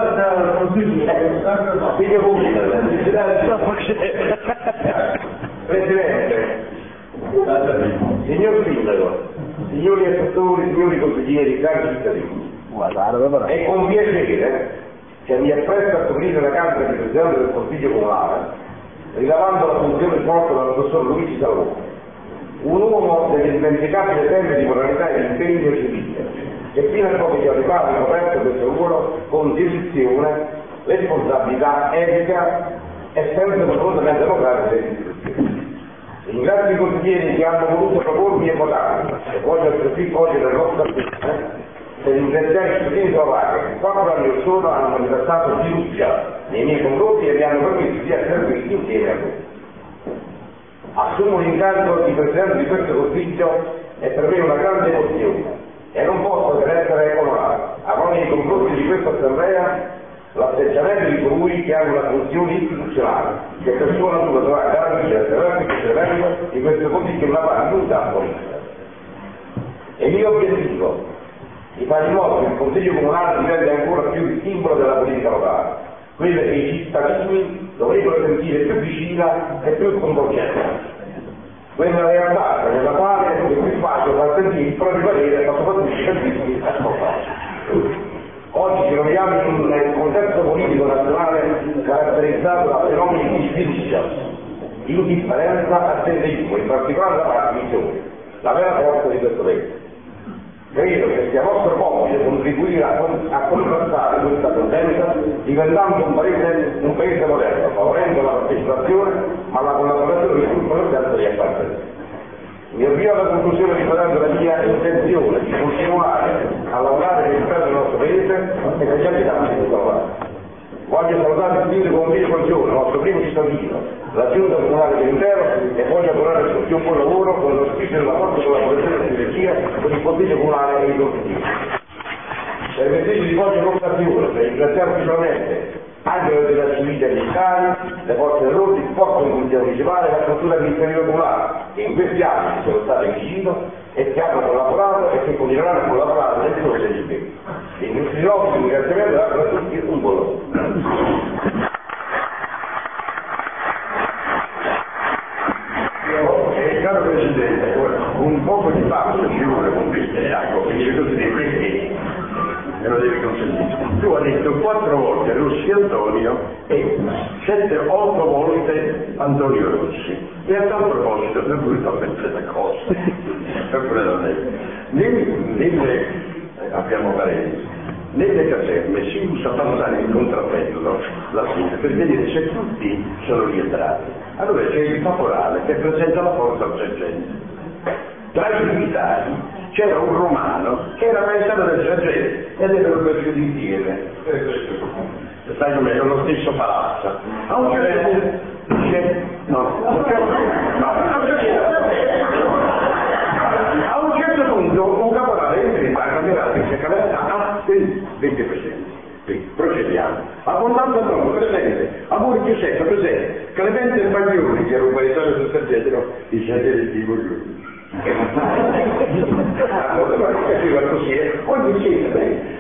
Presidente, signor Sindaco, signori assessori, signori consiglieri, cari cittadini, è con piacere che mi appresto a coprire la carica di Presidente del Consiglio Comunale rilevando la funzione svolta dal professor Luigi Salvoni, un uomo dell'indimenticabile temi di moralità e di impegno civile, che fino a pochi giorni fa ha ricoperto questo ruolo con dedizione, responsabilità, etica e senso profondamente democratico delle istituzioni. Ringrazio i consiglieri che hanno voluto propormi e votarmi e voglio altresì cogliere l'occasione per ringraziare i cittadini slovacchi che 4 anni or sono hanno manifestato fiducia nei miei confronti e mi hanno permesso di essere qui insieme a loro. Assumo l'incarico di Presidente di questo Consiglio è per me una grande emozione e non posso che essere onorato, a nei confronti di questa Assemblea, l'atteggiamento di colui che ha una funzione istituzionale che per sua natura dovrà garantire attraverso questo evento di questo Consiglio una parte di unità politica. E il mio obiettivo di fare in modo che il Consiglio Comunale diventi ancora più il simbolo della politica locale, quella che i cittadini dovrebbero sentire più vicina e più coinvolgente. Quella realtà nella quale è più facile far sentire il proprio parere, ma soprattutto sentirsi ascoltati. Oggi ci troviamo in un contesto politico nazionale caratterizzato da fenomeni di sfiducia, indifferenza, assenteismo, in particolare da parte di giovani, la vera forza di questo paese. Credo che sia nostro compito contribuire a contrastare questa tendenza diventando un paese moderno, favorendo la partecipazione ma la collaborazione sul progetto di appartenenza. Mi avvio alla conclusione ricordando la mia intenzione di continuare a lavorare per il bene del nostro paese e per gli abitanti di Slovacchia. Voglio salutare il sindaco con Vito Congione, il nostro primo cittadino, la giunta comunale dell'intero e voglio augurare tutti un buon lavoro con lo spirito della forte collaborazione e sinergia con il Consiglio Comunale e i consiglieri. Permettete di voglio l'occasione per ringraziare ufficialmente anche le della civile militari, le forze dell'ordine, il forte consiglio municipale e la struttura amministrativa comunale, che in questi anni ci sono state vicino e che hanno collaborato e che continueranno a collaborare nel sole degli impegni. I nostri nostri ringraziamenti vanno a tutti un buon lavoro. Caro Presidente, un poco di fatto ci vuole con queste, ecco, quindi così perché me lo devi consentire. Tu hai detto 4 volte Rossi Antonio e 7-8 volte Antonio Rossi. E a tal proposito, per cui sto pensando a cose. Abbiamo parenti. Nelle caserme si usa passare in contrappello la sera per vedere se tutti sono rientrati. Allora c'è il caporale che presenta la forza al sergente. Tra i militari c'era un romano che era paesano del sergente ed erano cresciuti insieme. Sai com'è? Nello stesso palazzo. A un certo punto un caporale entra in banca mirata e cerca la 20%. Procediamo. Abbondanza Antonio, presente. Amore Giuseppe, presente. Clemente Baglioni, che era un paesano del sergente, no? I sergenti di Baglioni. Ogni sera,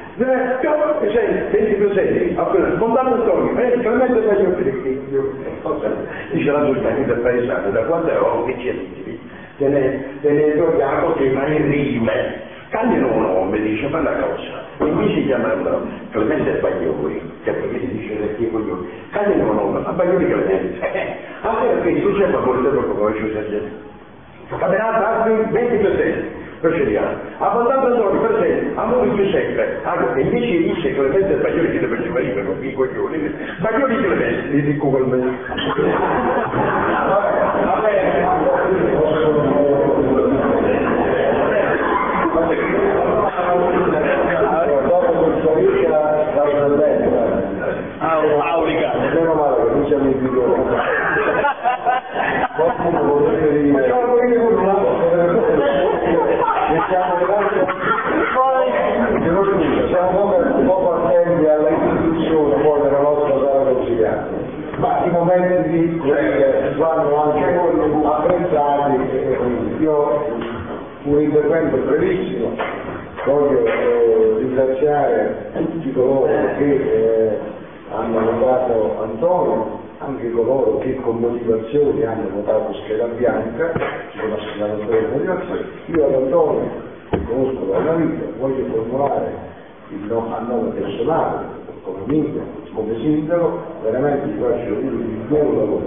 20 presenti, Abbondanza Antonio, Clemente Baglioni. Dice la giustizia del paesano, da quando eravamo piccini, te ne troviamo che ma in rime. Cambiano un nome, dice, ma una cosa, invece di chiamarlo Clemente Baglioni, che perché si dice perché Baglioni, cambiano un nome, ma Baglioni Clemente. Perché tu c'è favore proprio come sergente. Camerata altri 20 presenti, procediamo. Abbondanza Antonio, presente, Amore Giuseppe, e invece dice Clemente Baglioni che deve rimanere con i coglioni, Baglioni Clemente, li dico col me. Aulica, meno male che non siamo in vigore. Qualcuno potrebbe dire che siamo poco attenti alla istituzione poi della nostra sala consigliare, ma i momenti di vanno anche apprezzati e quindi io un intervento brevissimo. Voglio ringraziare tutti coloro che hanno votato Antonio, anche coloro che con motivazioni hanno votato scheda bianca, ci sono assicurato per motivazioni. Io ad Antonio, che conosco dalla vita, voglio formulare a nome personale, come amico, come sindaco, veramente vi faccio auguri di buon lavoro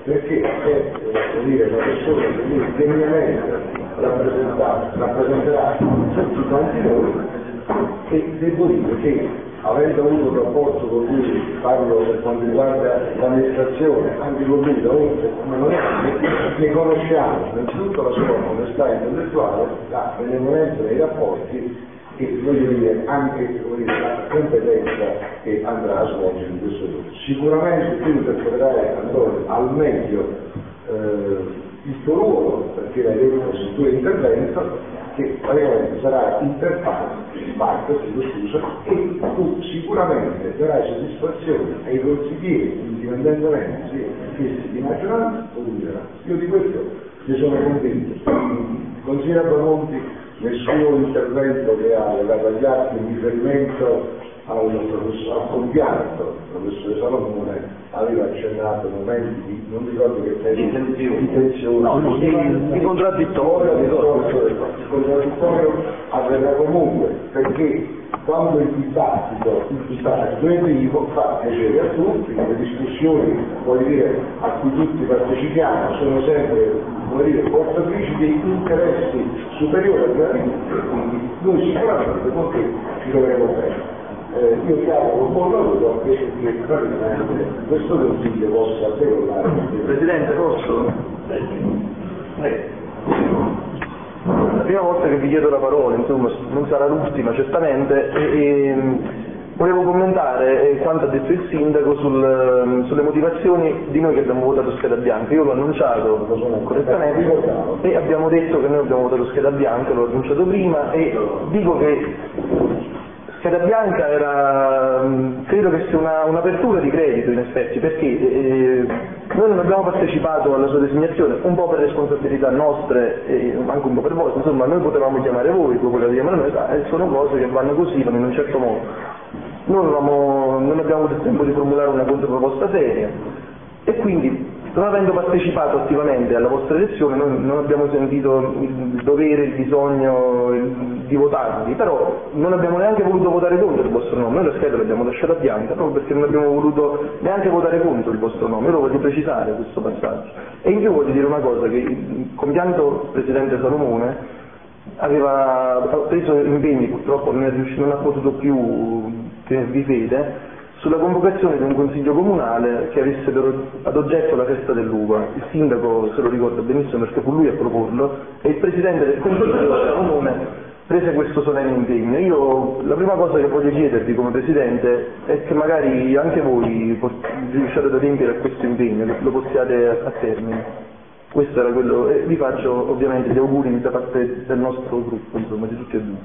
perché è una persona che lui degnamente rappresenterà tutti quanti noi, e devo dire che avendo avuto un rapporto con lui, parlo per quanto riguarda l'amministrazione, anche con lui da oltre come non è, ne conosciamo innanzitutto la sua onestà intellettuale, la benevolenza nei rapporti e voglio dire anche la competenza che andrà a svolgere in questo gruppo. Sicuramente tu interpreterai, Antonio, al meglio il tuo ruolo, perché l'hai detto sul tuo intervento, che praticamente sarà interparte, e tu sicuramente darai soddisfazione ai consiglieri, indipendentemente se essi di maggioranza o di minoranza. Io di questo ne sono convinto. Il consigliere Bramonti nel suo intervento che ha legato agli atti in riferimento al compianto professore Salomone aveva accennato momenti di, non ricordo che tempo, di tensione, di contraddittorio. Il contraddittorio avverrà comunque, perché quando il dibattito è vivo fa piacere a tutti, le discussioni a cui tutti partecipiamo sono sempre portatrici di interessi superiori a quelli di tutti, quindi noi sicuramente con te ci troveremo bene. Io ti auguro un buon lavoro e che praticamente questo consiglio possa decollare. Presidente, posso? La prima volta che vi chiedo la parola, insomma, non sarà l'ultima certamente, volevo commentare quanto ha detto il sindaco sulle motivazioni di noi che abbiamo votato scheda bianca. Io l'ho annunciato correttamente e abbiamo detto che noi abbiamo votato scheda bianca, l'ho annunciato prima, e dico che scheda bianca credo che sia un'apertura di credito in effetti, perché noi non abbiamo partecipato alla sua designazione, un po' per responsabilità nostre e anche un po' per vostre, insomma noi potevamo chiamare voi potevate chiamare noi, sono cose che vanno così, vanno in un certo modo. Noi non abbiamo avuto il tempo di formulare una controproposta seria e quindi, non avendo partecipato attivamente alla vostra elezione, noi non abbiamo sentito il dovere, il bisogno di votarvi, però non abbiamo neanche voluto votare contro il vostro nome. Noi la scheda l'abbiamo lasciata bianca proprio perché non abbiamo voluto neanche votare contro il vostro nome. Io lo voglio precisare questo passaggio. E in più voglio dire una cosa, che il compianto presidente Salomone aveva preso impegni, purtroppo non ha potuto più tenervi fede, sulla convocazione di un consiglio comunale che avesse ad oggetto la festa dell'uva. Il sindaco se lo ricorda benissimo perché fu lui a proporlo e il presidente del consiglio Salomone prese questo solenne impegno. La prima cosa che voglio chiedervi come presidente è che magari anche voi riusciate ad adempiere a questo impegno, che lo portiate a termine. Questo era quello, e vi faccio ovviamente gli auguri da parte del nostro gruppo, insomma, di tutti e due.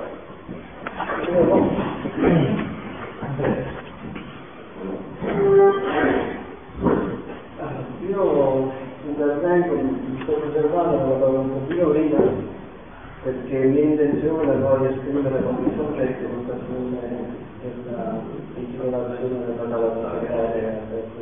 Io intervengo, mi sto riservando la parola un pochino prima perché mia intenzione poi esprimere con il soggetto in occasione della intitolazione della cavalcata,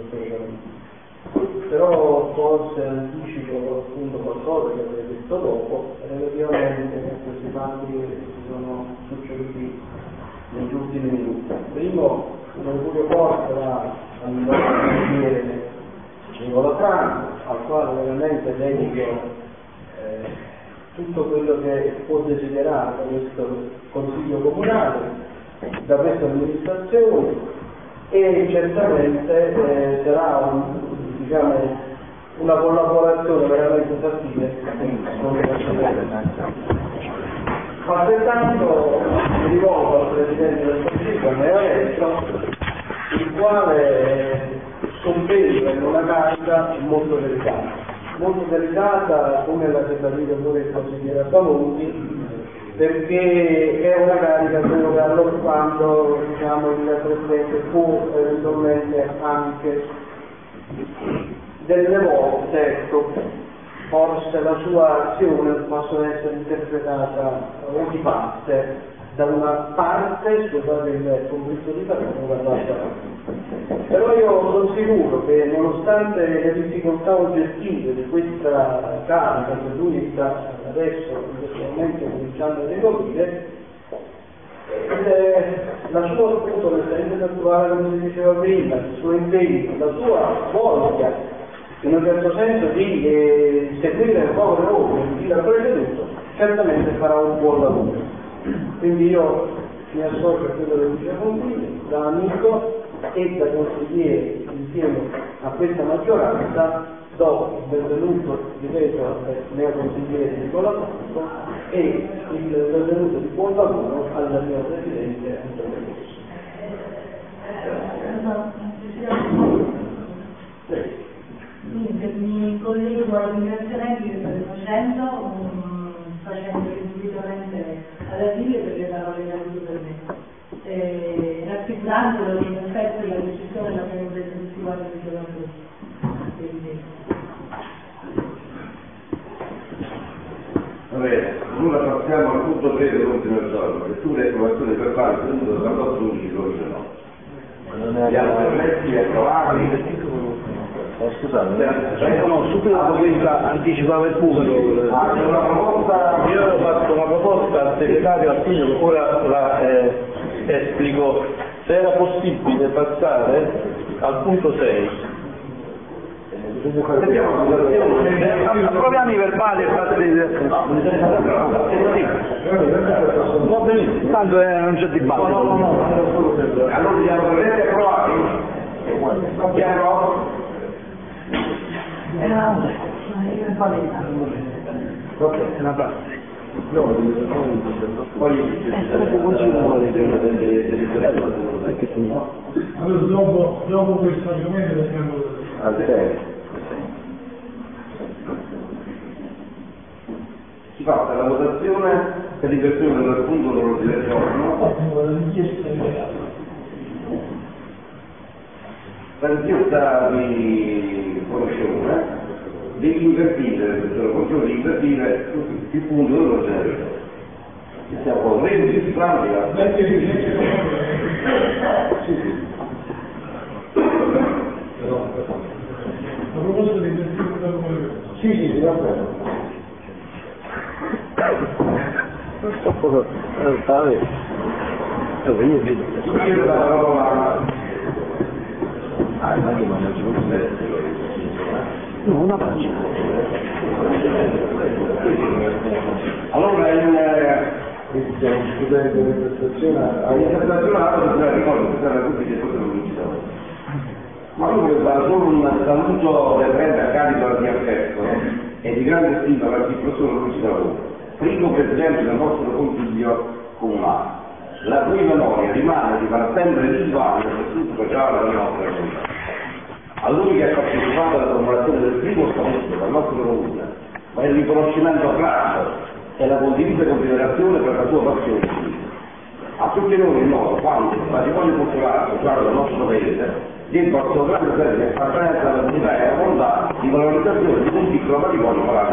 però forse anticipo appunto qualcosa che avrei detto dopo relativamente a questi fatti che sono succeduti negli ultimi minuti. Primo, un augurio forte al nostro consigliere Nicola Franco, al quale veramente dedico tutto quello che può desiderare da questo Consiglio Comunale, da questa amministrazione, e certamente sarà una collaborazione veramente fattibile con le ma pertanto mi rivolgo al Presidente del Consiglio, me l'ha detto, il quale sompegna in una carica molto delicata come l'ha ribadito pure il consigliere Bramonti, perché è una carica credo che allorquando il Presidente può eventualmente anche delle volte forse la sua azione possono essere interpretata o di parte da una parte, scusate il conflitto di parola, dall'altra parte. Però io sono sicuro che nonostante le difficoltà oggettive di questa carica che lui sta adesso in questo momento cominciando a ricoprire, la sua appunto onestà intellettuale, come si diceva prima, il suo impegno, la sua voglia in un certo senso di seguire un po' l'ordine di chi l'ha preceduto, certamente farà un buon lavoro. Quindi io mi associo a quello che diceva Contini, da amico e da consigliere insieme a questa maggioranza do il benvenuto, ripeto, al neoconsigliere Nicola Santo e il benvenuto di buon lavoro al mio presidente Antonio Rossi. Mi collego ai ringraziamenti che state facendo gratuitamente alla Silvia per le parole che ha avuto per me, rassicurandolo che in effetti la decisione l'abbiamo presa tutti quanti insieme a tutti. Va bene, allora passiamo al punto 3 dell'ultimo giorno, lettura e approvazione verbale tenuto dal nostro unico no. Gli altri letti e approvati. Scusate, no, subito dopo questa anticipava il punto. Io ho fatto una proposta al segretario Attilio, ora la esplico, se era possibile passare al punto 6. Approviamo i verbali e va benissimo, tanto non c'è dibattito. Allora abbiamo letti approvati. Chiaro? È una prassi. Poi allora dopo questo argomento passiamo al 6. Si fa la votazione per l'inversione del punto dell'ordine del giorno. La richiesta di conoscenza di invertire, sono contro di invertire il punto dell'ordine del giorno. Siamo correnti, si pratica. a proposito di inversione da come Sì, va bene. Io vedo. Io la parola. No, una pagina. Allora stiamo discutendo l'interpretazione alla ricordo che sarà tutti che cosa non ci sono. Ma io voglio fare solo un saluto reverente a carico al mio affetto e di grande stima verso il professor Luigi Savona, primo presidente del nostro consiglio comunale, la cui memoria rimane di far sempre viva nel tessuto sociale della nostra comunità. A lui che ha partecipato alla formulazione del primo statuto del nostro comune, ma il riconoscimento claro e la condivisa considerazione per la sua passione civile. A tutti noi è noto quanto il patrimonio culturale e sociale del nostro paese debba al suo grande senso di appartenenza alla comunità e alla volontà di valorizzazione di un piccolo patrimonio morale.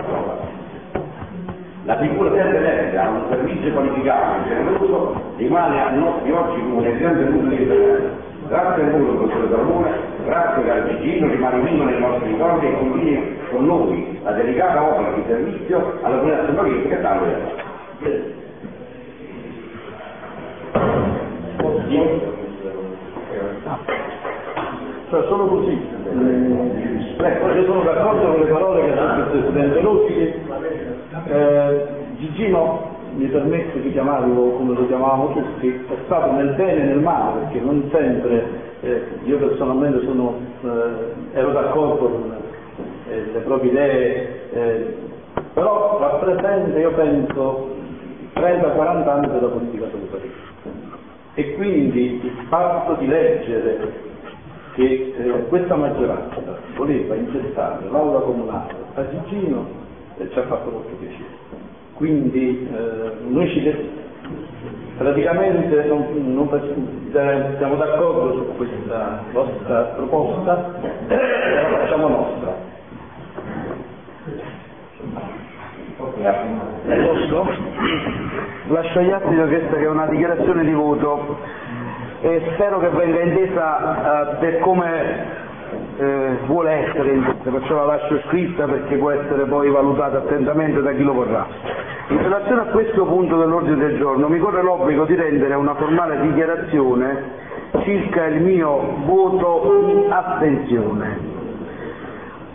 La figura pertenente a un servizio qualificato e generoso rimane ai nostri occhi come un esempio utile. Grazie a voi, professore Salmone, grazie caro Gigino, rimane vivo nei nostri ricordi e continui con noi la delicata opera di servizio alla comunità salvaghese che tanto è. Cioè solo così. Io sono d'accordo con le parole che ha detto il Presidente Rossi. Gigino, mi permetto di chiamarlo come lo chiamavamo tutti, è stato nel bene e nel male, perché non sempre, io personalmente ero d'accordo con le proprie idee, però rappresenta, io penso, 30-40 anni della politica salutaristica. E quindi il fatto di leggere che questa maggioranza voleva intestare l'aula comunale a Gigino ci ha fatto molto piacere. Quindi noi praticamente siamo d'accordo su questa vostra proposta e la facciamo nostra. Posso? Lascio agli atti questa che è una dichiarazione di voto e spero che venga intesa per come vuole essere intesa, perciò la lascio scritta perché può essere poi valutata attentamente da chi lo vorrà. In relazione a questo punto dell'ordine del giorno mi corre l'obbligo di rendere una formale dichiarazione circa il mio voto di astensione.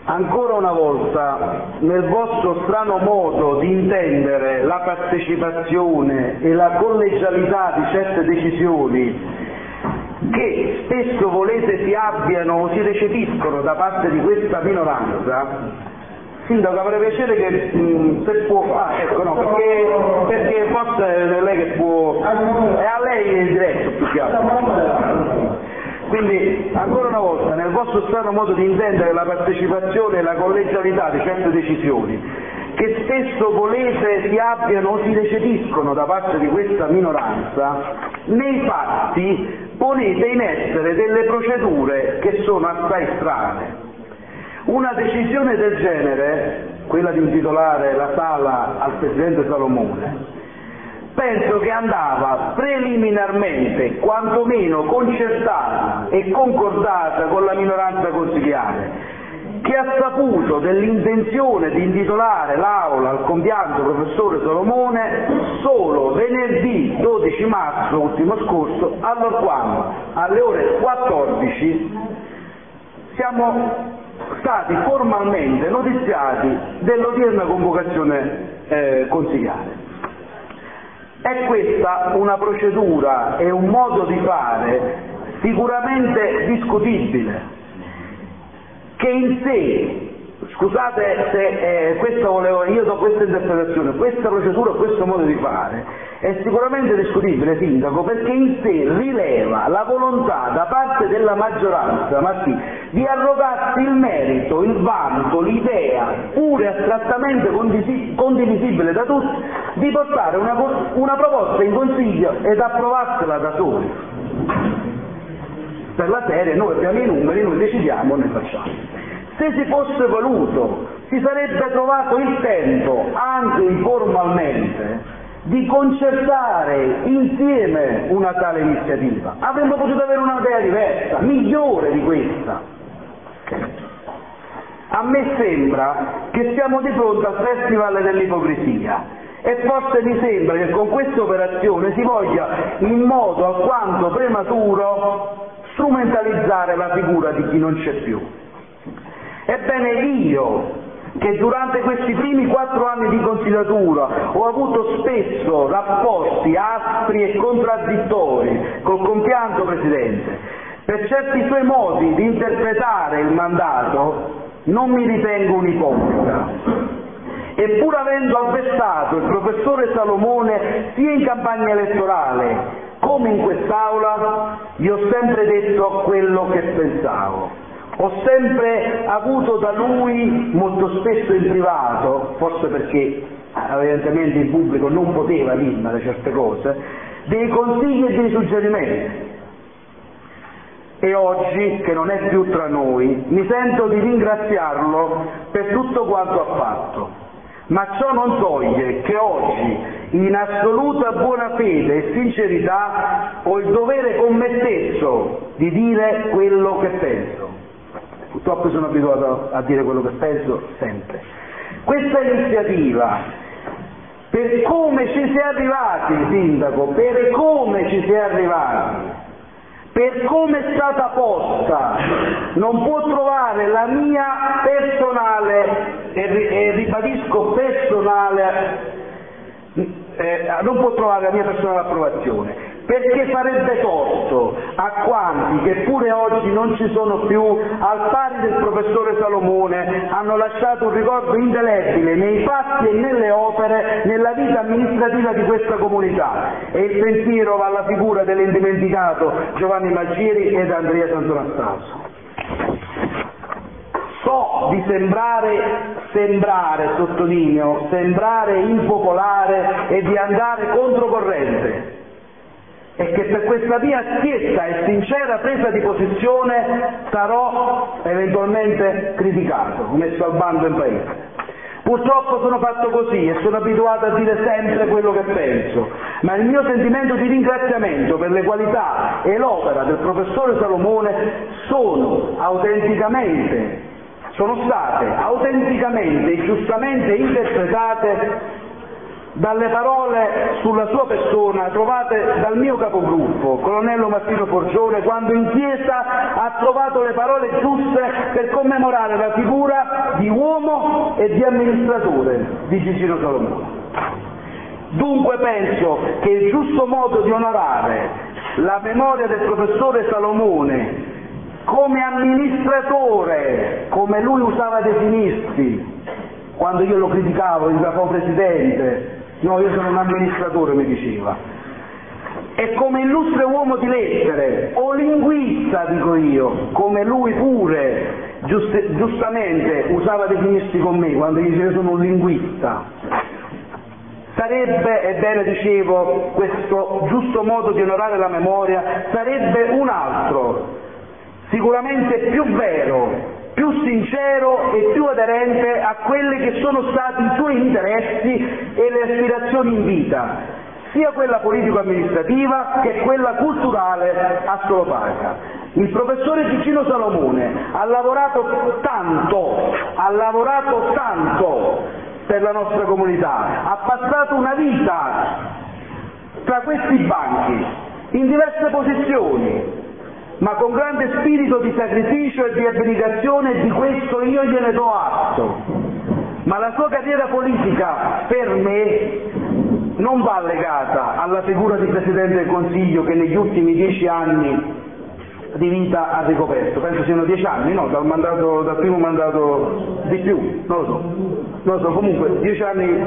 Ancora una volta, nel vostro strano modo di intendere la partecipazione e la collegialità di certe decisioni, che spesso volete si abbiano o si recepiscono da parte di questa minoranza, Sindaco, avrei piacere che se può, perché forse è lei che può, è a lei il diretto più che altro. Quindi, ancora una volta, nel vostro strano modo di intendere la partecipazione e la collegialità di certe decisioni, che spesso volete si abbiano o si recepiscono da parte di questa minoranza, nei fatti ponete in essere delle procedure che sono assai strane. Una decisione del genere, quella di intitolare la sala al Presidente Salomone, penso che andava preliminarmente, quantomeno concertata e concordata con la minoranza consigliare, che ha saputo dell'intenzione di intitolare l'aula al compianto professore Salomone solo venerdì 12 marzo ultimo scorso, allorquando alle ore 14 siamo stati formalmente notiziati dell'odierna convocazione consigliare. È questa una procedura e un modo di fare sicuramente discutibile, che in sé, scusate se io do questa interpretazione, questa procedura, questo modo di fare è sicuramente discutibile, Sindaco, perché in sé rileva la volontà da parte della maggioranza, ma sì, di arrogarsi il merito, il vanto, l'idea, pure astrattamente condivisibile da tutti, di portare una proposta in Consiglio ed approvarsela da soli. Per la serie, noi abbiamo i numeri, noi decidiamo, ne facciamo. Se si fosse voluto, si sarebbe trovato il tempo, anche informalmente, di concertare insieme una tale iniziativa. Avremmo potuto avere un'idea diversa, migliore di questa. A me sembra che siamo di fronte al Festival dell'ipocrisia e forse mi sembra che con questa operazione si voglia in modo alquanto prematuro strumentalizzare la figura di chi non c'è più. Ebbene, io, che durante questi primi 4 anni di consigliatura ho avuto spesso rapporti aspri e contraddittori col compianto Presidente, per certi suoi modi di interpretare il mandato, non mi ritengo un ipocrita. E pur avendo avversato il professore Salomone sia in campagna elettorale come in quest'Aula, gli ho sempre detto quello che pensavo. Ho sempre avuto da lui, molto spesso in privato, forse perché evidentemente il pubblico non poteva dirmi certe cose, dei consigli e dei suggerimenti. E oggi, che non è più tra noi, mi sento di ringraziarlo per tutto quanto ha fatto. Ma ciò non toglie che oggi, in assoluta buona fede e sincerità, ho il dovere con me stesso di dire quello che penso. Purtroppo sono abituato a dire quello che penso sempre. Questa iniziativa, per come ci si è arrivati, Sindaco, per come ci si è arrivati, per come è stata posta, non può trovare la mia personale, e ribadisco personale, non può trovare la mia personale approvazione, perché farebbe torto a quanti, che pure oggi non ci sono più, al pari del professore Salomone, hanno lasciato un ricordo indelebile nei fatti e nelle opere, nella vita amministrativa di questa comunità. E il pensiero va alla figura dell'indimenticato Giovanni Maggieri ed Andrea Santonastasio. So di sembrare, sottolineo, sembrare impopolare e di andare controcorrente, e che per questa mia schietta e sincera presa di posizione sarò eventualmente criticato, messo al bando in paese. Purtroppo sono fatto così e sono abituato a dire sempre quello che penso, ma il mio sentimento di ringraziamento per le qualità e l'opera del professore Salomone sono state autenticamente e giustamente interpretate dalle parole sulla sua persona trovate dal mio capogruppo, colonnello Martino Forgione, quando in chiesa ha trovato le parole giuste per commemorare la figura di uomo e di amministratore di Gigino Salomone. Dunque penso che il giusto modo di onorare la memoria del professore Salomone come amministratore, come lui usava definirsi, quando io lo criticavo, diventavo presidente, no, io sono un amministratore, mi diceva, e come illustre uomo di lettere, o linguista, dico io, come lui pure giustamente usava definirsi con me, quando gli diceva sono un linguista. Sarebbe, ebbene dicevo, questo giusto modo di onorare la memoria sarebbe un altro, sicuramente più vero, più sincero e più aderente a quelli che sono stati i suoi interessi e le aspirazioni in vita, sia quella politico-amministrativa che quella culturale a Solopaca. Il professore Gigino Salomone ha lavorato tanto per la nostra comunità, ha passato una vita tra questi banchi, in diverse posizioni, ma con grande spirito di sacrificio e di abnegazione, e di questo io gliene do atto. Ma la sua carriera politica, per me, non va legata alla figura di Presidente del Consiglio che negli ultimi 10 anni di vita ha ricoperto. Penso siano 10 anni, no? Dal primo mandato di più, non lo so, comunque 10 anni.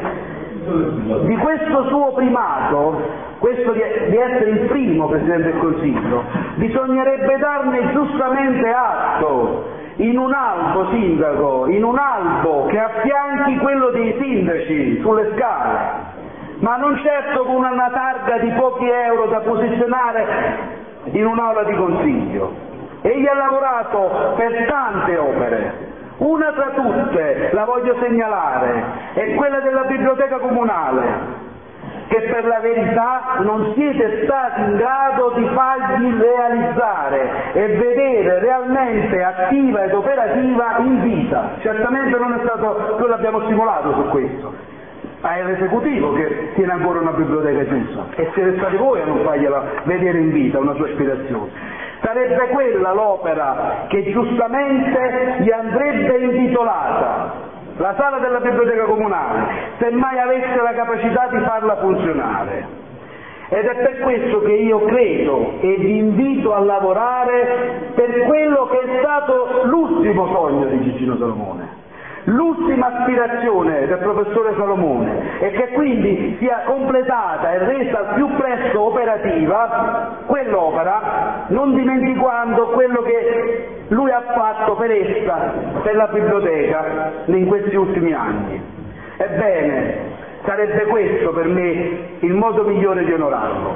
Di questo suo primato, questo di essere il primo Presidente del Consiglio, bisognerebbe darne giustamente atto in un albo sindaco, in un albo che affianchi quello dei sindaci sulle scale, ma non certo con una targa di pochi euro da posizionare in un'aula di consiglio. Egli ha lavorato per tante opere. Una tra tutte, la voglio segnalare, è quella della biblioteca comunale, che per la verità non siete stati in grado di fargli realizzare e vedere realmente attiva ed operativa in vita. Certamente non è stato, noi l'abbiamo stimolato su questo. È l'esecutivo che tiene ancora una biblioteca chiusa e siete stati voi a non fargliela vedere in vita, una sua aspirazione. Sarebbe quella l'opera che giustamente gli andrebbe intitolata, la sala della biblioteca comunale, se mai avesse la capacità di farla funzionare. Ed è per questo che io credo e vi invito a lavorare per quello che è stato l'ultimo sogno di Gigino Salomone, l'ultima aspirazione del professore Salomone, e che quindi sia completata e resa al più presto operativa quell'opera, non dimenticando quello che lui ha fatto per essa, per la biblioteca, in questi ultimi anni. Ebbene, sarebbe questo per me il modo migliore di onorarlo.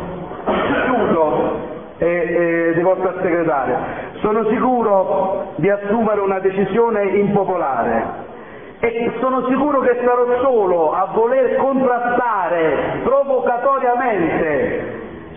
Chiudo di vostra segretaria. Sono sicuro di assumere una decisione impopolare, e sono sicuro che sarò solo a voler contrastare provocatoriamente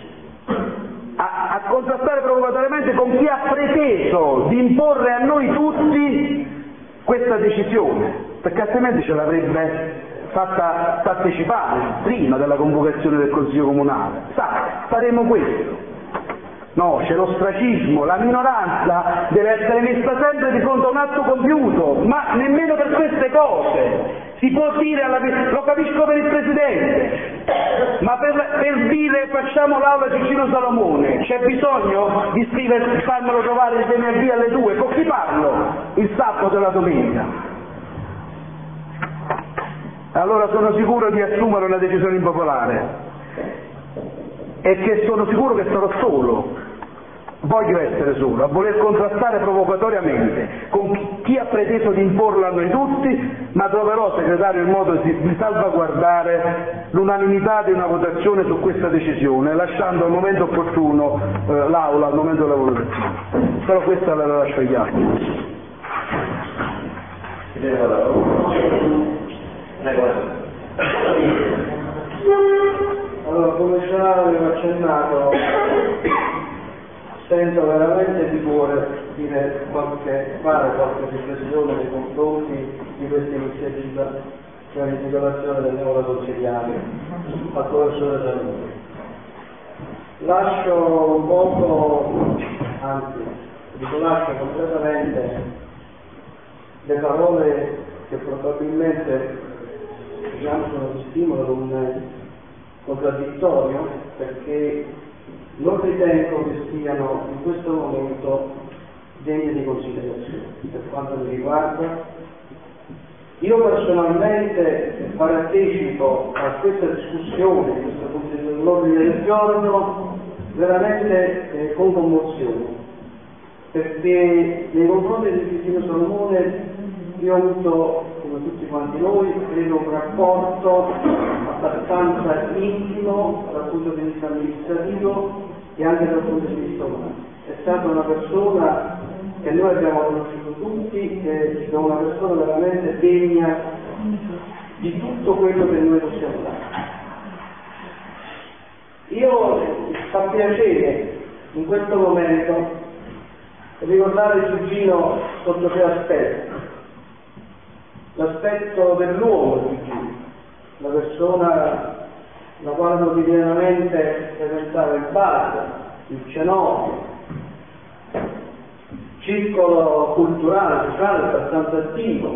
con chi ha preteso di imporre a noi tutti questa decisione, perché altrimenti ce l'avrebbe fatta partecipare prima della convocazione del Consiglio Comunale. Faremo questo. No, c'è l'ostracismo, la minoranza deve essere messa sempre di fronte a un atto compiuto, ma nemmeno per queste cose. Si può dire, lo capisco per il Presidente, ma per dire facciamo l'aula Gigino Salomone, c'è bisogno di farmelo trovare il venerdì alle 2, con chi parlo? Il sabato e la domenica. Allora sono sicuro di assumere una decisione impopolare, e che sono sicuro che sarò solo, voglio essere solo, a voler contrastare provocatoriamente con chi ha preteso di imporlo a noi tutti, ma troverò, segretario, il modo di salvaguardare l'unanimità di una votazione su questa decisione, lasciando al momento opportuno l'Aula, al momento della votazione. Però questa la lascio agli altri. Allora, come già avevo accennato, sento veramente di cuore fare qualche riflessione nei confronti di questa iniziativa, pianificazione delle aule consigliari al professore Zanoni. Lascio un poco, anzi, dico lascio completamente le parole che probabilmente sono di stimolo con un contraddittorio, perché non ritengo che siano in questo momento degne di considerazione. Per quanto mi riguarda, io personalmente partecipo a questa discussione, a questo punto dell'ordine del giorno, veramente con commozione, perché nei confronti di Gigino Solomone io ho avuto, come tutti quanti noi, credo un rapporto abbastanza intimo dal punto di vista amministrativo e anche dal punto di vista umano. È stata una persona che noi abbiamo conosciuto tutti, che è una persona veramente degna di tutto quello che noi possiamo dare. Io fa piacere in questo momento ricordare Gigino sotto tre aspetti. L'aspetto dell'uomo Gigino, la persona la quale quotidianamente frequentava il bar, il cenone, circolo culturale, sociale abbastanza attivo,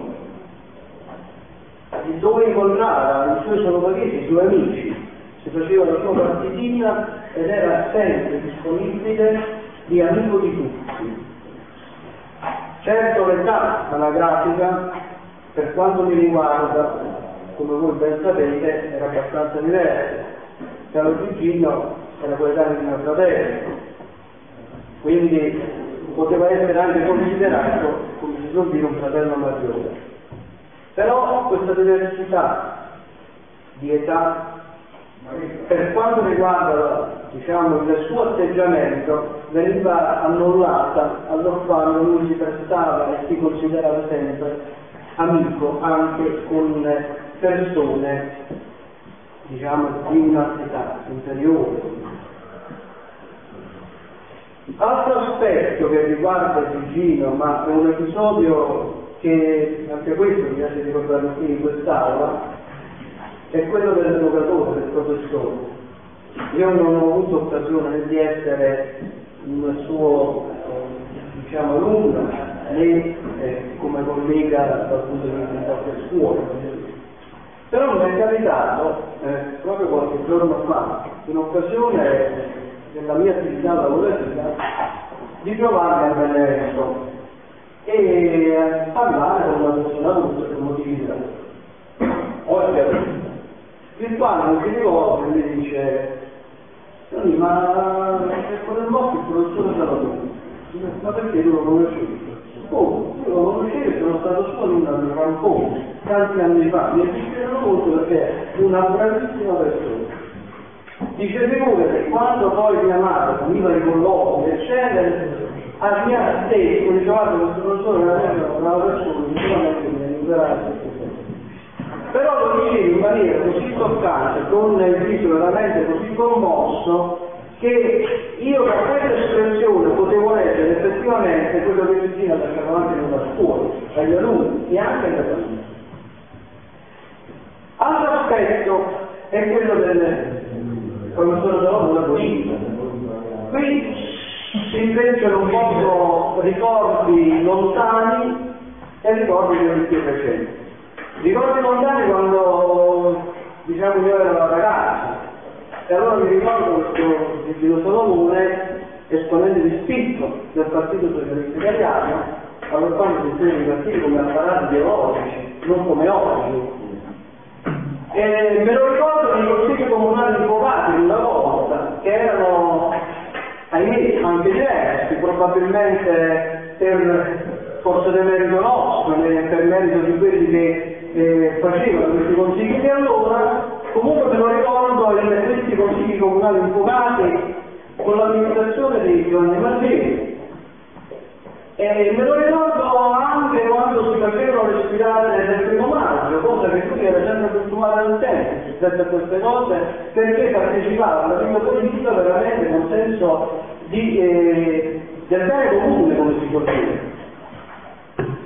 dove incontrava i suoi sonopariti, i suoi amici, si faceva la sua partitina ed era sempre disponibile di amico di tutti. Certo l'età anagrafica, per quanto mi riguarda, come voi ben sapete, era abbastanza diversa. Carlo Gigino era coetaneo di mio fratello, quindi poteva essere anche considerato, come si suol dire, un fratello maggiore. Però questa diversità di età, per quanto riguarda il suo atteggiamento, veniva annullata allorquando lui si prestava e si considerava sempre amico anche con persone di una età inferiore. Altro aspetto che riguarda Gigino, ma è un episodio che anche questo mi piace ricordare qui in quest'aula, è quello dell'educatore, del professore. Io non ho avuto occasione di essere un suo alunno né come collega dal punto di vista di qualche scuola, però mi è capitato proprio qualche giorno fa, in occasione della mia attività lavorativa, di trovarmi a Benevento e parlare con una persona adulta per motivi di lavoro, il quale non si rivolge e mi dice: ma è quello morto il professore Zanoni, ma perché tu lo conoscevi? Oh, io lo conoscevo, sono stato suo alunno a Rampone tanti anni fa, mi è dispiaciuto molto perché è una bravissima persona. Dice, figurati, quando poi mia madre veniva ai colloqui, eccetera, a mia stesso, dice, guarda, questo professore veramente è una brava persona, sicuramente mi aiuterà. Però lo dicevi in maniera così toccante, con il viso veramente così commosso, che io da questa espressione potevo leggere effettivamente quello che Gigino ha lasciato anche nella scuola, agli alunni e anche alle famiglie. Altro aspetto è quello del professore Zanoni della politica. Qui si intrecciano un po' ricordi lontani e ricordi più recenti. Ricordi lontani quando io ero ragazzo, e allora mi ricordo questo Gigino Solomone, esponente di spicco del Partito Socialista Italiano, allora si intende i partiti come apparati ideologici, non come oggi. E me lo ricordo nei consigli comunali invocati una volta, che erano, ahimè, anche diversi, probabilmente forse per merito nostro, per merito di quelli che facevano questi consigli di allora. Comunque me lo ricordo in questi consigli comunali invocati con l'amministrazione di Giovanni Mazzini. E me lo ricordo anche quando si facevano le sfilate del 1° maggio, cosa che lui era sempre puntuale al tempo rispetto a queste cose, perché partecipava alla vita politica veramente con senso del bene comune, come si può dire.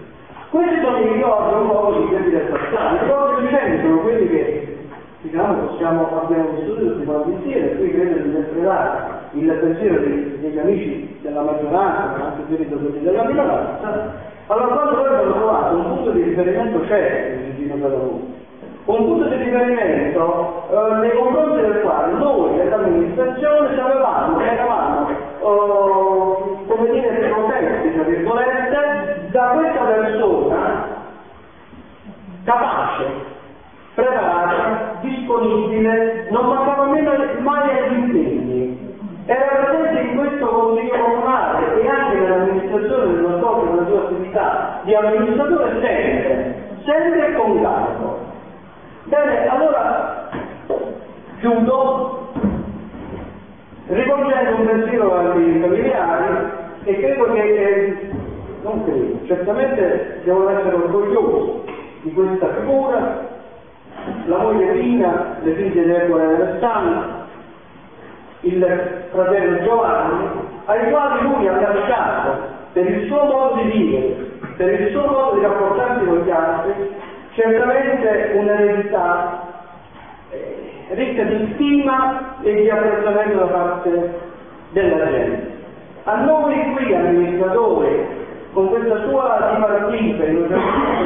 Questi sono i ricordi un po' così del passato. I ricordi recenti sono quelli che abbiamo vissuto tutti quanti insieme, e qui credo di interpretare il pensiero degli amici della maggioranza, ma anche quelli della minoranza. Allora, quando noi abbiamo trovato un punto di riferimento certo in Gigino Palamone, un punto di riferimento nei confronti del quale noi dell'amministrazione eravamo come dire, protetti, tra virgolette, da questa persona capace, preparata, disponibile, non mancava mai agli impegni. Era presente in questo consiglio comunale e anche nell'amministrazione dello svolgimento della sua attività di amministratore sempre con garbo. Bene, allora chiudo rivolgendo un pensiero ai familiari e credo che, non credo, certamente devono essere orgogliosi di questa figura, la moglie Pina, le figlie di Ercole e Alessandro, il fratello Giovanni, ai quali lui ha lasciato per il suo modo di vivere, per il suo modo di rapportarsi con gli altri, certamente un'eredità ricca di stima e di apprezzamento da parte della gente. A noi qui, amministratori, con questa sua dipartita, in una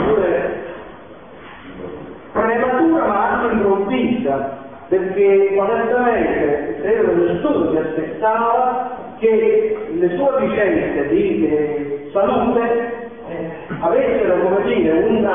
prematura ma anche improvvisa, perché onestamente credo che nessuno si aspettava che le sue vicende di salute avessero, come dire,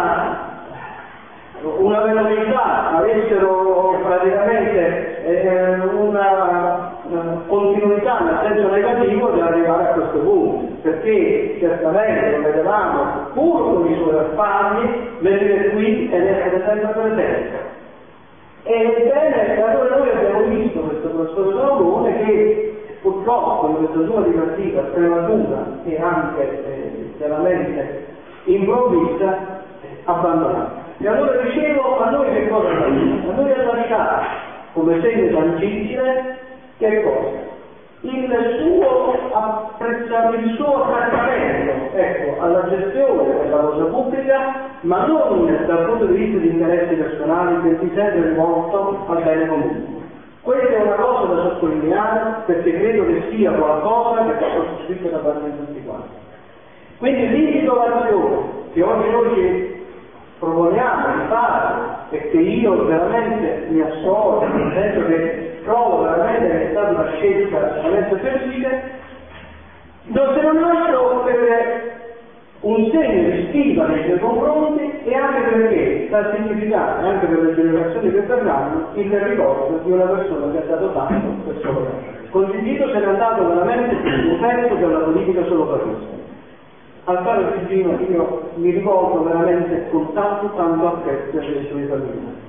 una velocità, avessero praticamente una continuità nel senso negativo di arrivare a questo punto, perché certamente lo vedevamo pur con i suoi affari venire qui ed essere sempre presente. Ebbene, allora noi abbiamo visto questo professor Salomone che purtroppo in questa sua dipartita prematura e anche chiaramente improvvisa abbandonato. E allora dicevo, a noi che cosa ha lasciato? A noi ha lasciato come segno tangibile che cosa? Il suo attaccamento, ecco, alla gestione della cosa pubblica, ma non dal punto di vista di interessi personali, che si sempre rivolto al bene comune. Questa è una cosa da sottolineare perché credo che sia qualcosa che va sottoscritto da parte di tutti quanti. Quindi l'individuazione che oggi noi ci proponiamo di fare e che io veramente mi associo, nel senso che trovo veramente che è stata una scelta veramente felice, non se non altro per un segno di stima nei suoi confronti e anche perché sta a significare, anche per le generazioni che verranno, il ricordo di una persona che ha dato tanto per solo con Gigino se n'è andato veramente un pezzo della politica solo per questo. Al caro Gigino io mi rivolgo veramente con tanto affetto ai suoi familiari.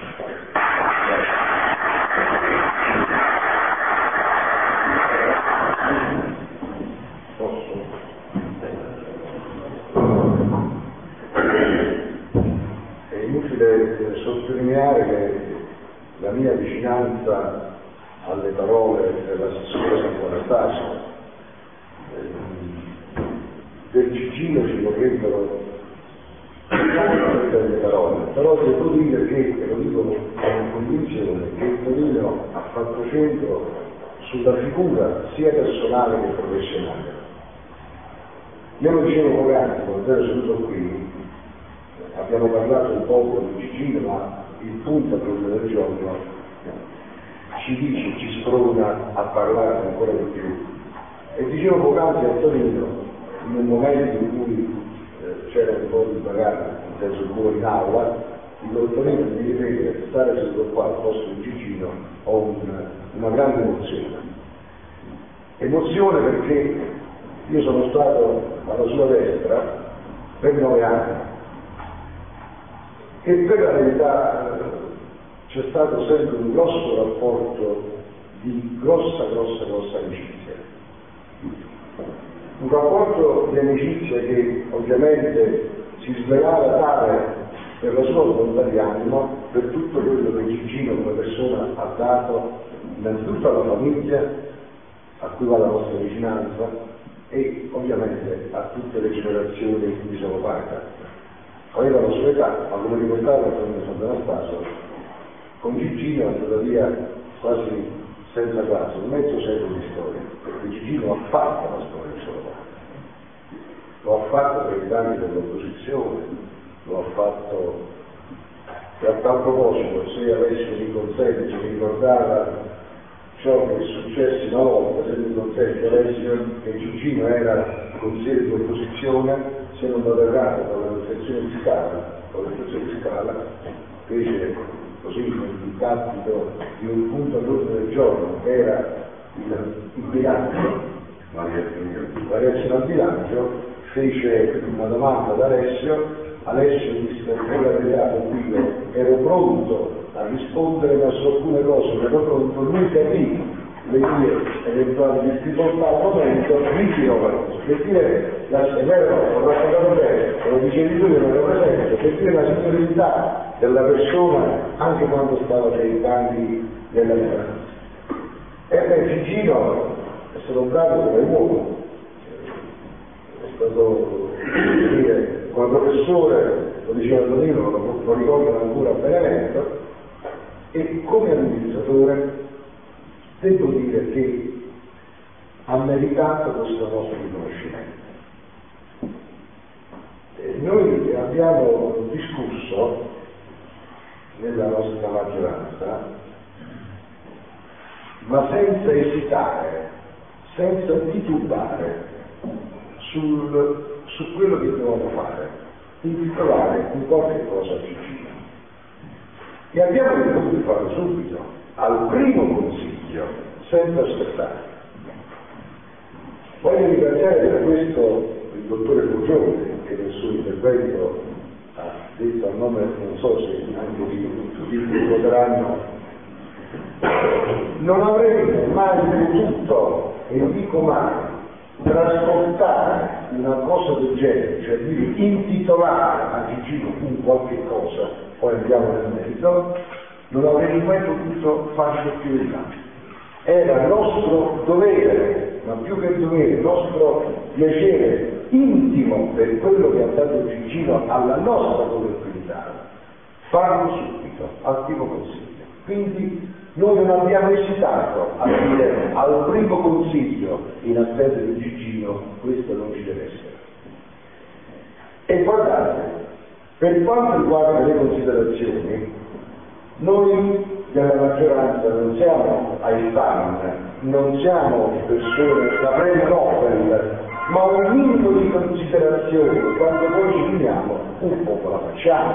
È inutile sottolineare che la mia vicinanza alle parole dell'assessore Anastasio del Gigino ci vorrebbero delle parole, però devo dire che, e lo dico con convinzione, che Tonino ha fatto centro sulla figura sia personale che professionale. Io lo dicevo poc'anzi, quando ero seduto qui, abbiamo parlato un po' di Gigino, ma il punto all'ordine del giorno ci dice, ci sprona a parlare ancora di più. E dicevo poc'anzi a Tonino, in un momento in cui c'era un po' di bagarre, nel senso pure in aula, il Tonino mi ripete, stare seduto qua al posto di Gigino ho una grande emozione. Emozione perché io sono stato alla sua destra per 9 anni e per la verità c'è stato sempre un grosso rapporto di grossa amicizia. Un rapporto di amicizia che ovviamente si svelava tale per la sua bontà di animo, per tutto quello che Gigino come persona ha dato innanzitutto alla famiglia, a cui va la nostra vicinanza, e ovviamente a tutte le generazioni di cui sono parte. Aveva la sua età, ma come ricordava il professor Sant'Anastasio, con Gigino è andata via quasi senza caso, mezzo secolo di storia, perché Gigino ha fatto la storia di sua parte. Lo ha fatto per i tanti dell'opposizione, lo ha fatto, e a tal proposito, se Alessio mi consente, ci ricordava ciò che è successo una volta, se mi consente Alessio, che Gigino era consigliere di opposizione, se non vado errato, con la sezione di Scala, fece così nel dibattito di un punto all'ordine del giorno che era il bilancio, la reazione al bilancio, fece una domanda ad Alessio disse: quella verità, io ero pronto a rispondere, ma su alcune cose non ero pronto, lui capì le mie eventuali difficoltà al momento, ritirò la cosa. Per dire, è vero, ho raccontato bene, come dicevi tu, io non ero presente, per dire la sincerità della persona anche quando stava nei banchi della minoranza. E Gigino è stato bravo come uomo, è stato, dire, come professore, lo diceva Tonino, lo ricordano ancora a Benevento, e come amministratore devo dire che ha meritato questo nostro riconoscimento. Noi abbiamo discusso nella nostra maggioranza, ma senza esitare, senza titubare su quello che dovevamo fare, di trovare un qualche cosa a Gigino. E abbiamo ritenuto di farlo subito, al primo consiglio, senza aspettare. Voglio ringraziare per questo il dottore Fugione, che nel suo intervento ha detto a nome, non so se anche di tutti i voteranno, non avremmo mai potuto, e dico mai, trasportare una cosa del genere, cioè dire intitolare a Gigino un qualche cosa, poi andiamo nel merito, non avremmo mai potuto farlo più in là. Era nostro dovere, ma più che dovere, nostro piacere intimo per quello che ha dato Gigino alla nostra collettività, farlo subito, al primo consiglio. Quindi noi non abbiamo esitato a dire al primo consiglio, in assenza di Gigino, questo non ci deve essere. E guardate, per quanto riguarda le considerazioni, noi della maggioranza non siamo Einstein, non siamo persone da premio Nobel, ma un minimo di considerazione, quando noi ci uniamo, un po' la facciamo.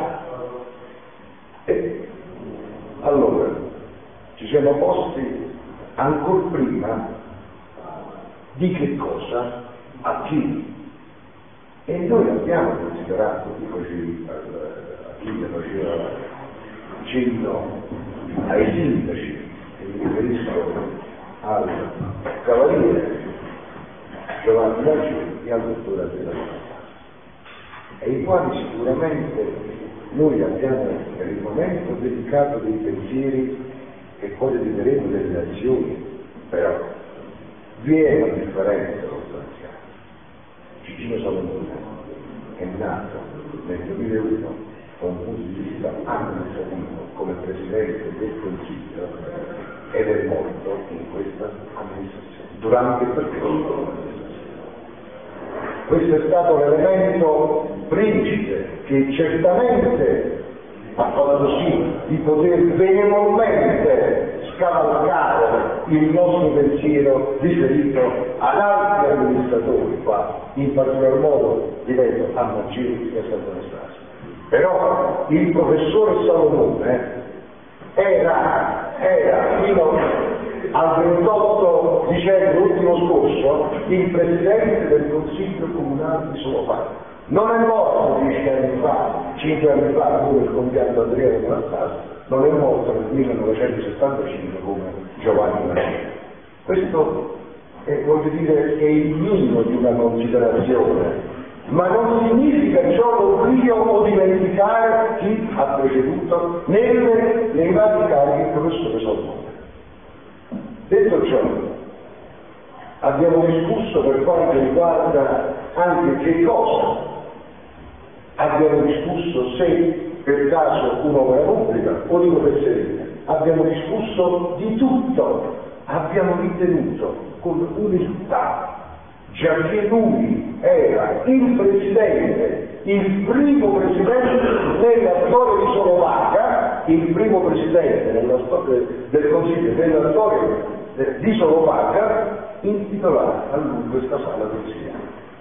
E allora, ci siamo posti ancora prima di che cosa, a chi. E noi abbiamo considerato, a chi ne faceva cenno ai sindaci, e mi riferisco al cavaliere Giovanni Maggiore e al dottore Andrea Sant'Anastasio, ai quali sicuramente noi abbiamo per il momento dedicato dei pensieri e poi dedicheremo delle azioni, però vi è una differenza sostanziale. Gigino Salomone è nato nel 2001 da un punto di vista amministrativo come Presidente del Consiglio ed è morto in questa amministrazione, durante il percorso dell'amministrazione. Questo è stato l'elemento principe che certamente ha fatto sì di poter benevolmente scavalcare il nostro pensiero riferito ad altri amministratori qua, in particolar modo, ripeto, a Maggiore e a Sant'Anastasio. Però il professore Salomone era fino al 28 dicembre ultimo scorso il presidente del Consiglio Comunale di Solofano. Non è morto 10 anni fa, 5 anni fa, come il compianto Andrea Sant'Anastasio, non è morto nel 1975 come Giovanni Maggiore. Questo voglio dire, è il minimo di una considerazione, ma non significa ciò l'oblio o dimenticare chi ha preceduto nei vari carichi il professore Salomone. Detto ciò, abbiamo discusso per quanto riguarda anche che cosa, abbiamo discusso se per caso un'opera pubblica o dico per servizio, abbiamo discusso di tutto, abbiamo ritenuto con umiltà, già che lui era il presidente, il primo presidente nella storia di Slovacca, il primo presidente nella storia del Consiglio nella storia di Slovacca, intitolare a lui questa sala presidenziale.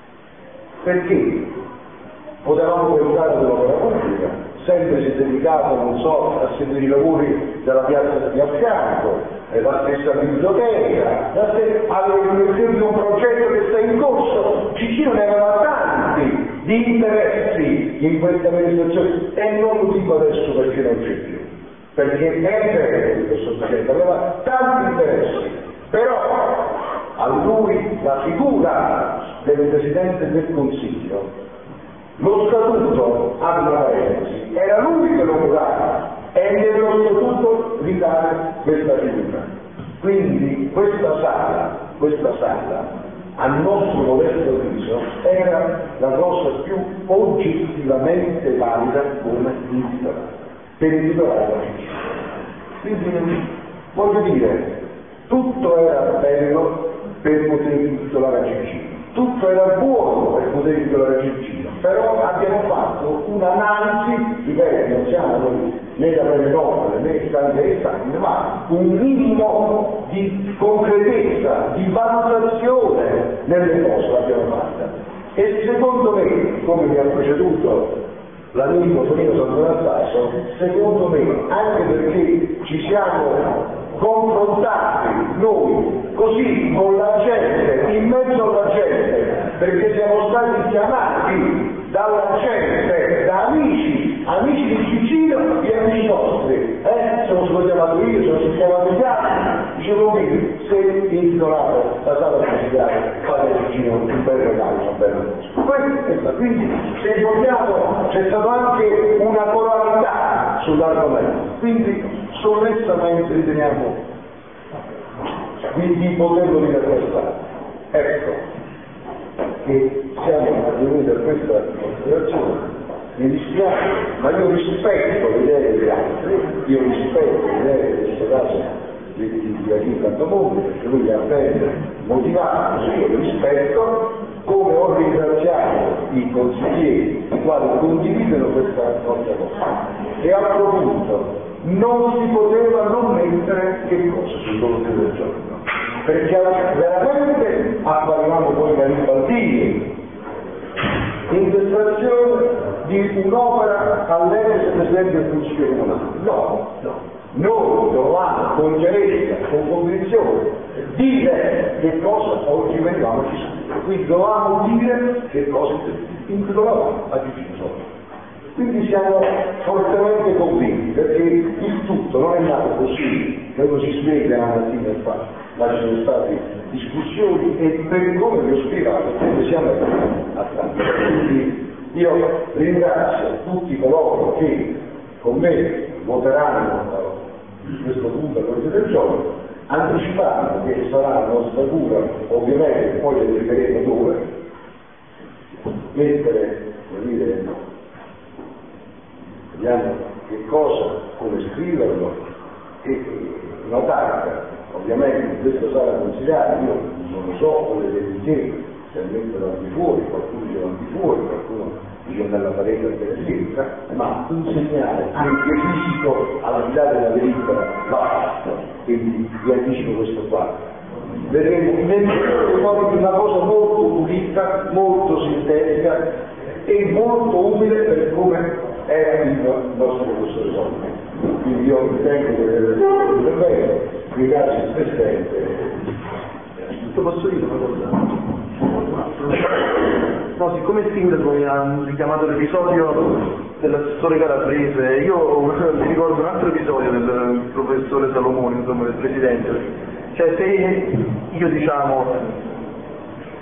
Perché potevamo pensare ad un'opera pubblica, sempre si è dedicato, non so, a seguire i lavori della piazza di Affianco, la stessa biblioteca, per esempio un progetto che sta in corso, Cicino ne aveva tanti di interessi in questa amministrazione e non lo dico adesso perché non c'è più, perché è vero che questo presidente aveva tanti interessi, però a lui la figura del Presidente del Consiglio, lo statuto, apre una parentesi, era lui che lo curava e nello statuto gli dà questa figura. Quindi questa sala, a nostro modesto avviso, era la cosa più oggettivamente valida come intitolare, per intitolare la città. Quindi voglio dire, tutto era bello per poter intitolare a Cicino. Tutto era buono per poter intitolare a Cicino, però abbiamo fatto un'analisi, ripeto, non siamo noi né da prendere nota né stante, ma un minimo di concretezza, di valutazione nelle cose l'abbiamo fatta. E secondo me, come mi ha preceduto l'amico Tonino Santonazzaso, secondo me, anche perché ci siamo confrontati noi così con la gente, in mezzo alla gente, perché siamo stati chiamati dalla gente, da amici di Cicino e amici nostri, sono stato chiamato io, sono stato chiamato gli altri, dicevo quindi se intitolate la sala presidenziale fate a Cicino un bel regalo, una bella cosa. Quindi se vogliamo c'è stata anche una coralità sull'argomento, quindi sommessamente riteniamo di poterlo dire a questa. Ecco che siamo arrivati a questa considerazione. Mi dispiace, ma io rispetto le idee degli altri, io rispetto le idee in questo caso di Achille Cantamonte, perché lui le ha ben motivate, io le rispetto, come ho ringraziato i consiglieri i quali condividono questa nostra cosa. E altro punto, non si poteva non mettere che cosa sull'ordine del giorno, perché veramente apparivamo poi garibaldini, intestazione di un'opera all'ex Presidente del Consiglio Comunale. No. Noi dovevamo con chiarezza, con convinzione, dire che cosa oggi venivamo a discutere. Quindi dovevamo dire che cosa intitolavamo a Cicino. Quindi siamo fortemente convinti, perché il tutto non è nato così, che uno si sveglia la mattina e fa, ma ci sono state discussioni e per come vi ho spiegato come siamo arrivati a tanto. Quindi io ringrazio tutti coloro che con me voteranno questo punto all'ordine del giorno, anticipando che sarà la nostra cura, ovviamente poi le spiegheremo dove, mettere, vediamo che cosa, come scriverlo, e una targa, ovviamente in questa sala consigliare, io non lo so, con le vedete, se mettono al di fuori, qualcuno dice al di fuori, qualcuno dice nella parete della chiesa, ma un segnale anche fisico alla di là della delibera va fatto, quindi vi anticipo questo qua. Vedremo nel giorno una cosa molto pulita, molto sintetica e molto umile per come era il nostro professore Sommi. Quindi io ritengo di aver detto bene, ringrazio il Presidente. Tutto posso dire una cosa? No, siccome il sindaco mi ha richiamato l'episodio dell'assessore Calabrese, io mi ricordo un altro episodio del professore Salomone, insomma del Presidente. Cioè se io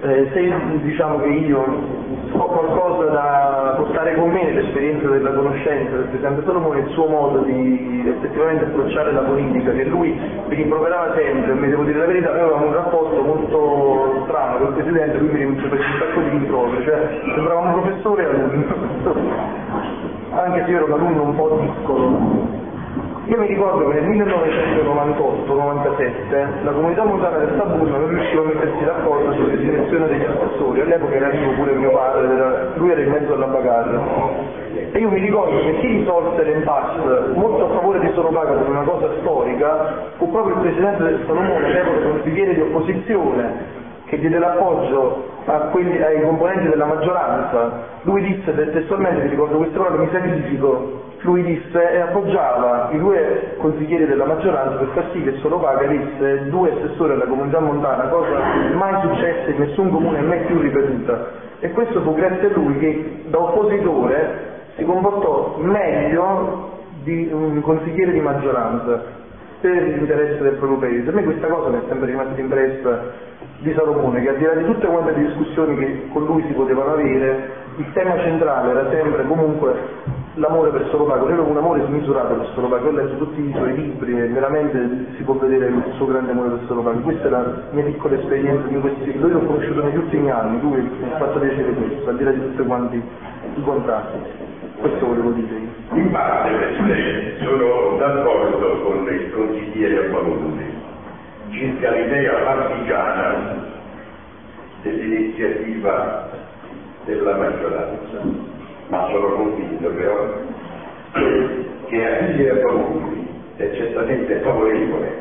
se diciamo che io ho qualcosa da portare con me nell'esperienza della conoscenza del Presidente Salomone, il suo modo di effettivamente approcciare la politica, che lui mi rimproverava sempre, mi devo dire la verità, noi avevamo un rapporto molto strano col Presidente, lui mi fece un sacco di rimproveri, cioè sembrava un professore e alunno, anche se io ero un alunno un po' piccolo. Io mi ricordo che nel 1998-97 la comunità montana del Taburno non riusciva a mettersi d'accordo sulla designazione degli assessori, all'epoca era vivo pure mio padre, lui era in mezzo alla bagarre. E io mi ricordo che chi risolse l'impasse molto a favore di Soropaca per una cosa storica fu proprio il Presidente del Salomone, all'epoca consigliere di opposizione, che diede l'appoggio ai componenti della maggioranza. Lui disse testualmente, mi ricordo queste parole, mi sacrifico, lui disse e appoggiava i due consiglieri della maggioranza per far sì che Soropaca avesse 2 assessori alla comunità montana, cosa mai successa in nessun comune e mai più ripetuta. E questo fu grazie a lui che da oppositore si comportò meglio di un consigliere di maggioranza per l'interesse del proprio paese. A me questa cosa mi è sempre rimasta impressa di Salomone, che al di là di tutte quante le discussioni che con lui si potevano avere, il tema centrale era sempre comunque l'amore per Soropaca. Lui aveva un amore smisurato per Soropaca, ho letto tutti i suoi libri e veramente si può vedere il suo grande amore per Soropaca. Questa è la mia piccola esperienza di questi, lui l'ho conosciuto negli ultimi anni, lui mi ha fatto piacere questo, al di là di tutti quanti i contatti. Questo volevo dire io. In parte Presidente, sono d'accordo con il consigliere Abbononi circa l'idea partigiana dell'iniziativa della maggioranza, ma sono convinto però che Achille Abbononi è certamente favorevole,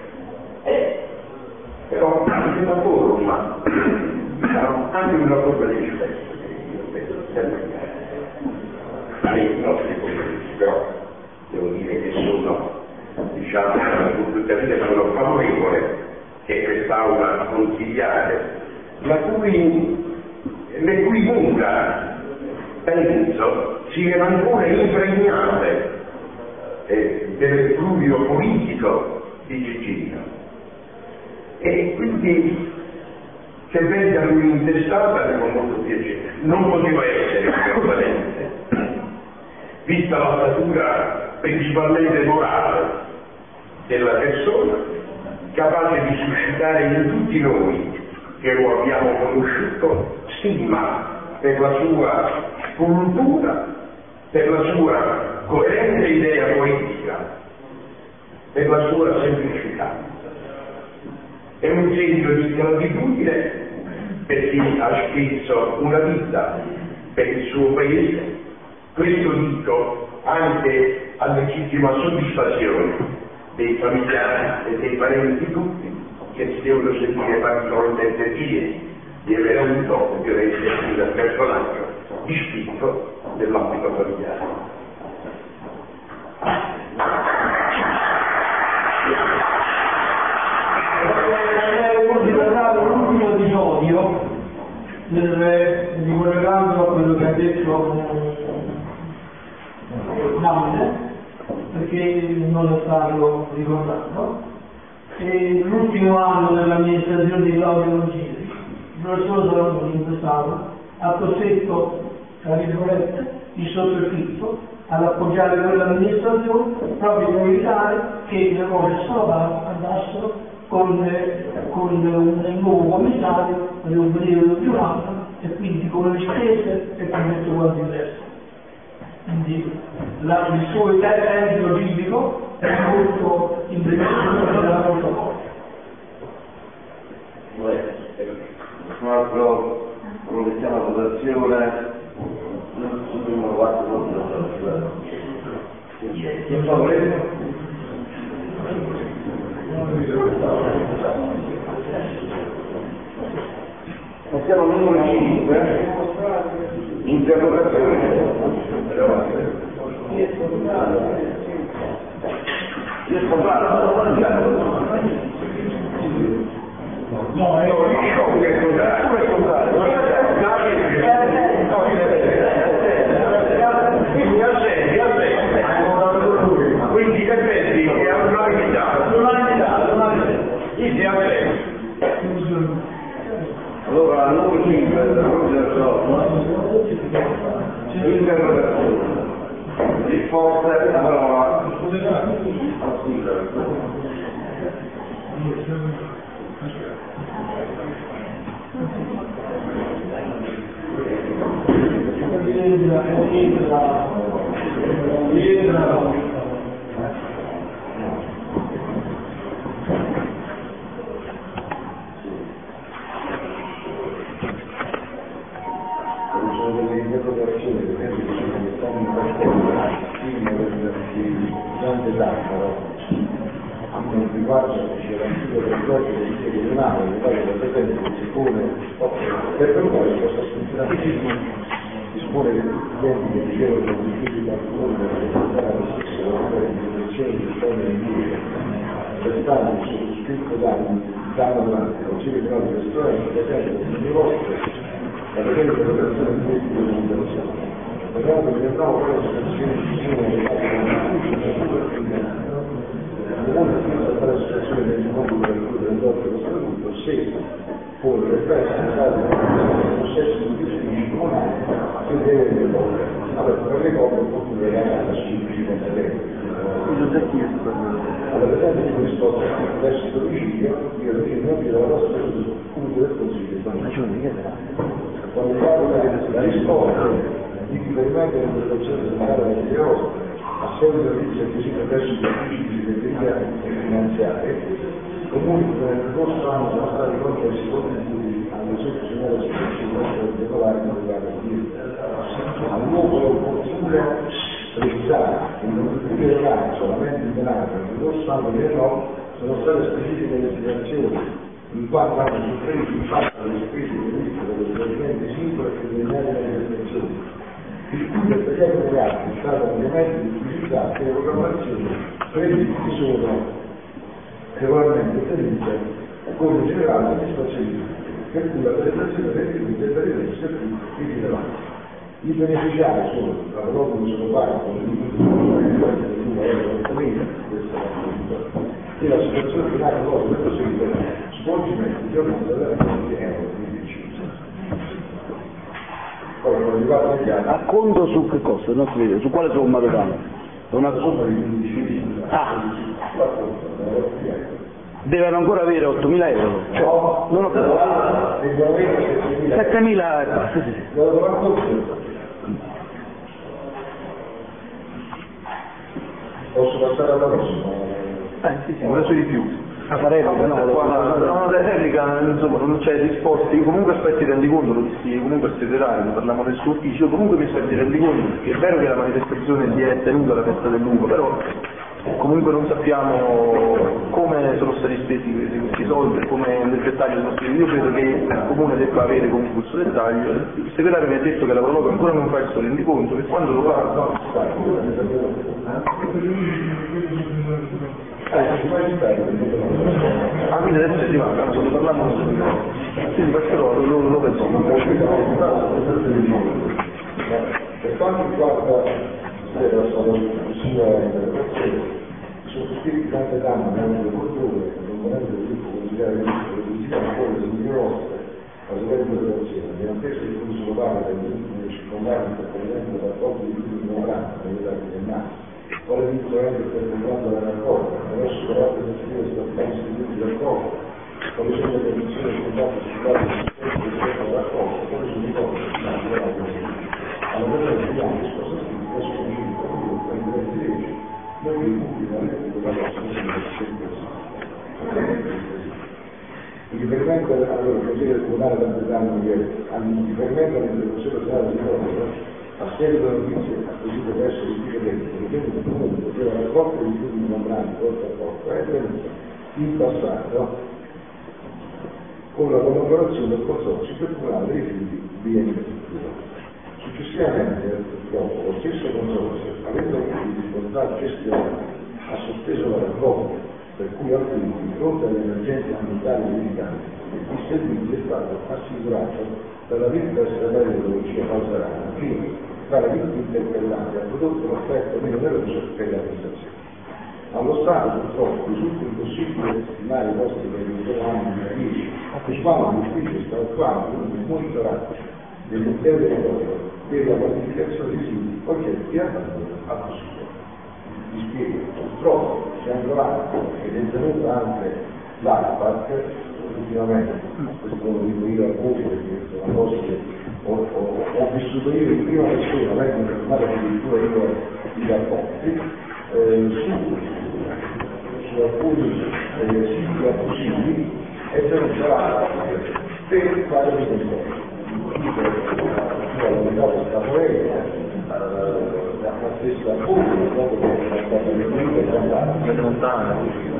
però anche una forma, anche una forma di rispetto che io penso sempre ai nostri politici, però devo dire che sono, diciamo, tuttavia sono favorevole che quest'aula consigliare, le cui mura, penso, siano ancora impregnate del fluido politico di Cicino. E quindi che venga lui intestata con molto piacere. Non poteva essere certamente, vista la statura principalmente morale della persona, capace di suscitare in tutti noi che lo abbiamo conosciuto stima per la sua cultura, per la sua coerente idea politica, per la sua semplicità. È un segno di gratitudine per chi ha speso una vita per il suo paese. Questo dico anche a legittima soddisfazione dei familiari e dei parenti tutti, che si devono sentire particolarmente fieri di aver avuto ovviamente un personaggio di spicco nell'ambito familiare. L'ultimo episodio, ricollegando a quello che ha detto Davide, perché non è stato ricordato, l'ultimo anno dell'amministrazione di Claudio Longini, il professor Salomone in quest'anno ha costretto, tra virgolette, il sottoscritto ad appoggiare quell'amministrazione proprio per evitare che le cose andassero con un nuovo commissario per un periodo più ampio e quindi con le spese e con tutto quanto il resto. Quindi il suo esempio giuridico è molto impressionante, era molto forte. Un altro, quello che si chiama votazione sul numero 4 chi è favorevole? Passiamo al numero 5, interrogazione. Chi è scontrato? No, è quindi in effetti è all'unanimità. Chi si assente? Allora dispone che gli enti che ricevono i contributi dal comune per la stessa organizzazione di storia in Italia, restanti sottoscritto danno durante il Consiglio Comunale di Ristorante, presente ogni volta la presente dell'operazione di questi documentazioni. Vediamo che il nuovo quale situazione di gestione delle case il comune affida tale situazione del mondo dell'articolo 38 dello statuto se pone le presse state nel processo di uffici comunali che deve risolvere. Allora, per le copie oppure le ragazze sui uffici competenti. Alla presente di risposta verso il domicilio, io non la nostra punto del Consiglio. Quando la risposta di riferimento all'interrogazione generale del Tirolo, a seguito del giudizio acquisito presso gli uffici di segreteria finanziaria, comunque nel corso anno sono stati concessi contributi alle sottosignore associazioni regolari di Italia. All'uopo è opportuno precisare che i contributi erogati solamente in denaro nel corso anno 2009 sono state specifiche destinazioni, in quanto hanno sofferto l'impatto delle spese previste per le precedenti singole e determinate manifestazioni. Il cui del decreto degli atti è stato ovviamente utilizzato che le programmazioni previste sono regolarmente tenute come generale amministrazione, per cui la presentazione dei tributi è per il resto irrilevante. I beneficiari sono la colonna di sono con il e la situazione finale cosa per proseguire svolgimento di giornata della di euro di a conto su che cosa? Non si vede, su quale somma totale? Una somma di 15.000. Ah! Devono ancora avere 8.000 euro? Cioè, no, non ho capito. 7.000, sì. Posso passare alla prossima? Sì, adesso di più. La replica, no, la replica, insomma, non c'è risposta. Io comunque aspetti rendiconto, lo dissi comunque al segretario, ne parliamo del suo ufficio, io comunque mi aspetti rendiconto, perché è vero che la manifestazione si è tenuta alla festa del lupo, però comunque non sappiamo come sono stati spesi questi soldi, come nel dettaglio sono spesi. Io credo che il comune debba avere comunque questo dettaglio. Il segretario mi ha detto che la prologa ancora non fa il suo rendiconto, che quando lo fa quindi adesso si va, quando parliamo sì, però lo penso. Per quanto riguarda la sottoscritti tante danno nel controllo e componente del gruppo consigliare del fuori del migliore la seguente operazione, che atteso il consumo locale per gli ultimi circondari per presente da rapporti di più di 9 anni, nell'età di gennaio, quale vincolante per riguardo alla raccolta, attraverso le altre iniziative statali istituti di raccolta, quali sono le condizioni di contatto sul quale si rispetto alla raccolta, quali sono i costi alla presenza di anni sposta scritti presso il Consiglio Comunale del 2010, noi vi pubblico la lettura della il riferimento al Consiglio Comunale Campesano all'interrogazione generale di Roma, a seguito della notizia acquisita presso l'ufficio tecnico, ritenendo il comune che la raccolta di rifiuti ingombranti porta a porta è avvenuta in passato con la collaborazione del consorzio per curare dei rifiuti di infrastruttura. Successivamente, purtroppo, lo stesso consorzio, avendo avuto difficoltà di gestione, ha sospeso la raccolta, per cui alcuni, di fronte alle emergenze ambientali verificate, il servizio è stato assicurato dalla ditta estramedia della Lucia Falzarana, che tra le vittime interpellate ha prodotto un effetto meno oneroso per la prestazione. Allo Stato, purtroppo, risulta impossibile destinare i costi per l'intero anno 2010, quando l'ufficio sta attuando un monitoraggio dell'intero territorio per la quantificazione dei siti oggetti di abbandono a possibile. vi spiego, purtroppo siamo trovati ed è tenuto anche l'ACPAC ultimamente, questo lo dico io a voi perché è una cosa che ho vissuto io in prima persona, non è confermato addirittura io i rapporti, su alcuni siti abusivi è denunciato per fare di controllo. L'unità del Caporetto, la stessa pubblica, dopo che è stata riferita delle montagne,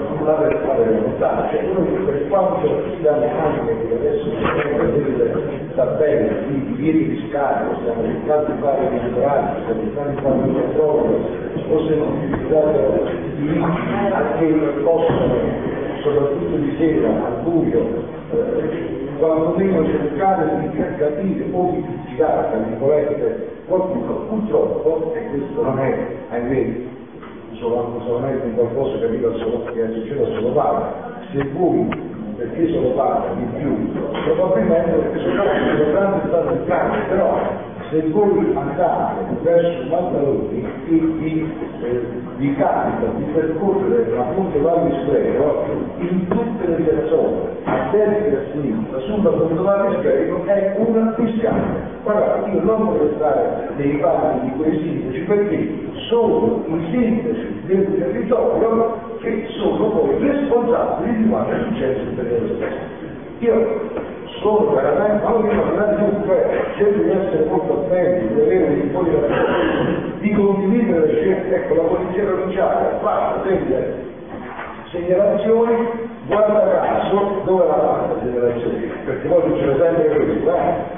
delle montagne, cioè noi per quanto sia meccanica che adesso sono delle tabelle di divieti fiscali, stiamo cercando di fare i monitoraggio, stiamo cercando di fare un controllo, o se non utilizzate i vigili anche possono, soprattutto di sera, al buio, quantomeno cercare di capire o di tirare, tra virgolette, qualcuno. Purtroppo, e questo non è, ahimè, solamente un qualcosa che arriva solo, che succede a Solopaga, se voi, perché Solopaga di più, probabilmente perché Solopaga stanno in campo, però se voi andate verso Maddaloni e vi capita di percorrere appunto Valli Squero, in tutte le piazzole, a destra e a sinistra, sulla Ponte Valli Squero è una discarica. Guardate, io non voglio stare nei panni di quei sindaci perché sono i sindaci del territorio che sono poi responsabili di quanto è successo in periodo stesso. Io sono veramente, ma non mi parlare di tutto, cerco di essere molto attenti, di avere dei buoni rapporti, di condividere le scelte. Ecco, la polizia provinciale fa delle segnalazioni, guarda caso, dove la fa la segnalazione? Perché poi succede sempre questo,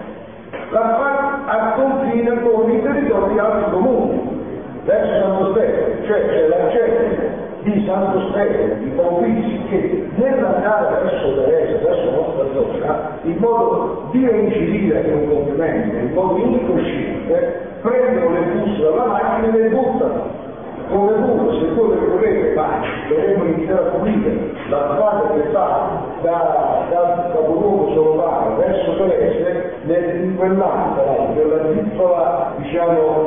la fa a confine con i territori di altri comuni, verso Santo Stefano, cioè c'è la gente di Santo Stefano, di Paupisi, che nell'andare verso Teresa, verso la nostra zona, in modo di incidere un complimento, in modo incosciente, prendono le buste dalla macchina e le buttano. Come pure, se voi le volete, ma dovremmo iniziare a pulire la strada che fa da Capoluogo Solopaga verso Telese, in quella piccola, diciamo,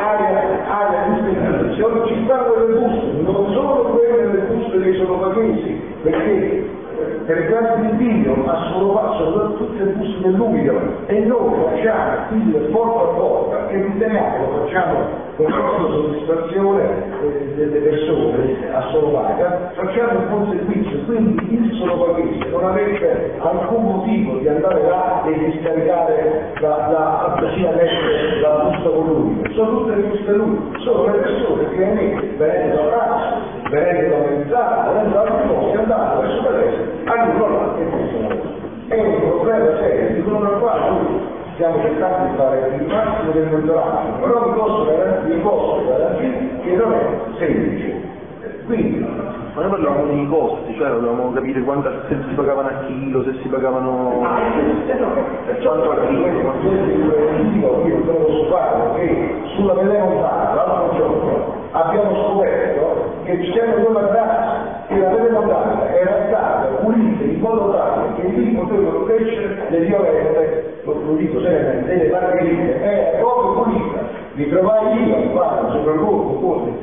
area di servizio, ci stanno delle buste, non sono quelle delle buste dei solopaghesi, perché per i casi di video a Solopaga sono tutte buste dell'umido e noi facciamo quindi porta a porta e riteniamo, lo facciamo con grossa soddisfazione delle persone a Solopaga, facciamo un buon servizio, quindi il solopaghese non avete alcun motivo di andare là e di scaricare la busta volumica, sono tutte le buste lui, sono le persone che venendo da Lazio, venendo da Mezzano, venendo da altri posti, andando verso Paese, arrivano là e funzionano. È un problema serio, di fronte al quale noi stiamo cercando di fare il massimo del monitoraggio, però vi posso garantire che non è semplice. Quindi, ma noi parlavamo di costi, cioè dovevamo capire se si pagavano a chilo, se si pagavano quanto a chilo. Io te lo posso fare che sulla Pedemontana l'altro giorno abbiamo scoperto che c'era due materassi e la Pedemontana era stata pulita in modo tale che lì potevano crescere le violette, lo dico seriamente, le margherite, era proprio pulita. Mi trovai io a fare un sopralluogo con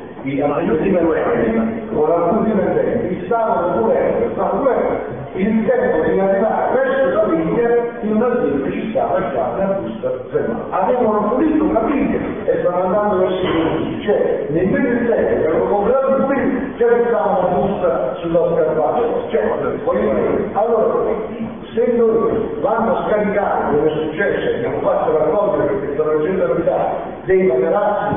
alcuni dipendenti, stavano pulendo il tempo di arrivare verso la vigna in una via che ci stava già nella busta fermata. Avevano pulito una vigna e stavano andando verso i uffici, cioè nel mezzo tempo che avevano comprato il pulito già stava una busta sulla scarpata. Allora, se noi vanno a scaricare, come è successo, abbiamo fatto raccogliere perché stanno facendo abitare dei materassi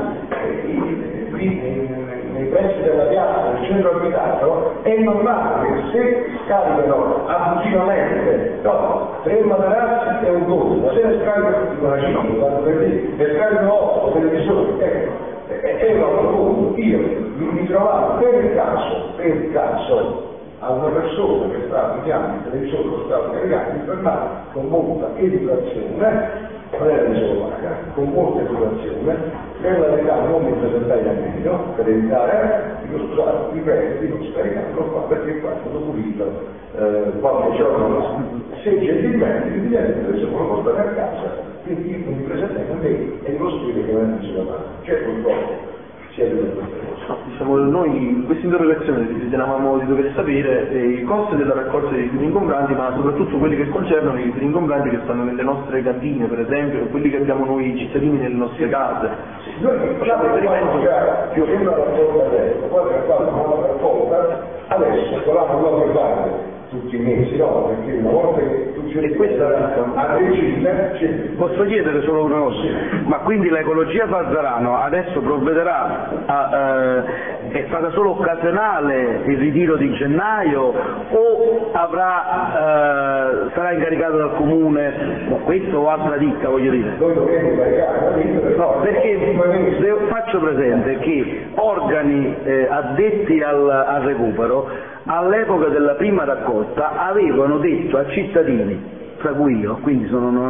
nei pressi della piazza, nel centro abitato, è normale che se scaricano abusivamente, tre materassi è un conto, ma se ne scaricano una cifra, ne scaricano 8 televisori, è un altro conto. Io mi trovavo per caso a una persona che stava guidando il televisore, lo stava caricando, mi fermavo con molta educazione, non era di Solopaga, con molta educazione, per la verità non mi presentai nemmeno, per evitare, dico scusate, vi prego di non scaricarlo qua, perché qua è stato pulito qualche giorno fa. Se gentilmente mi dite il televisore lo portate a casa, quindi io non mi presentai nemmeno e lo spiego che non è di Solopaga. C'è purtroppo sia di queste cose. No, diciamo, noi in questa interrogazione ritenevamo di dover sapere i costi della raccolta dei rifiuti ingombranti, ma soprattutto quelli che concernono i rifiuti ingombranti che stanno nelle nostre cantine, per esempio, o quelli che abbiamo noi cittadini nelle nostre case. Noi facciamo riferimento più o meno alla raccolta adesso, poi per fare una raccolta adesso, quella non la puoi fare tutti i mesi, no? Perché una volta che tu ci a regime, posso chiedere solo una cosa? Ma quindi l'ecologia Fazzarano adesso provvederà è stata solo occasionale il ritiro di gennaio o sarà incaricato dal comune questo o altra ditta, voglio dire? Noi dovremmo incaricare no, perché faccio presente che organi addetti al recupero all'epoca della prima raccolta avevano detto a cittadini, tra cui io, quindi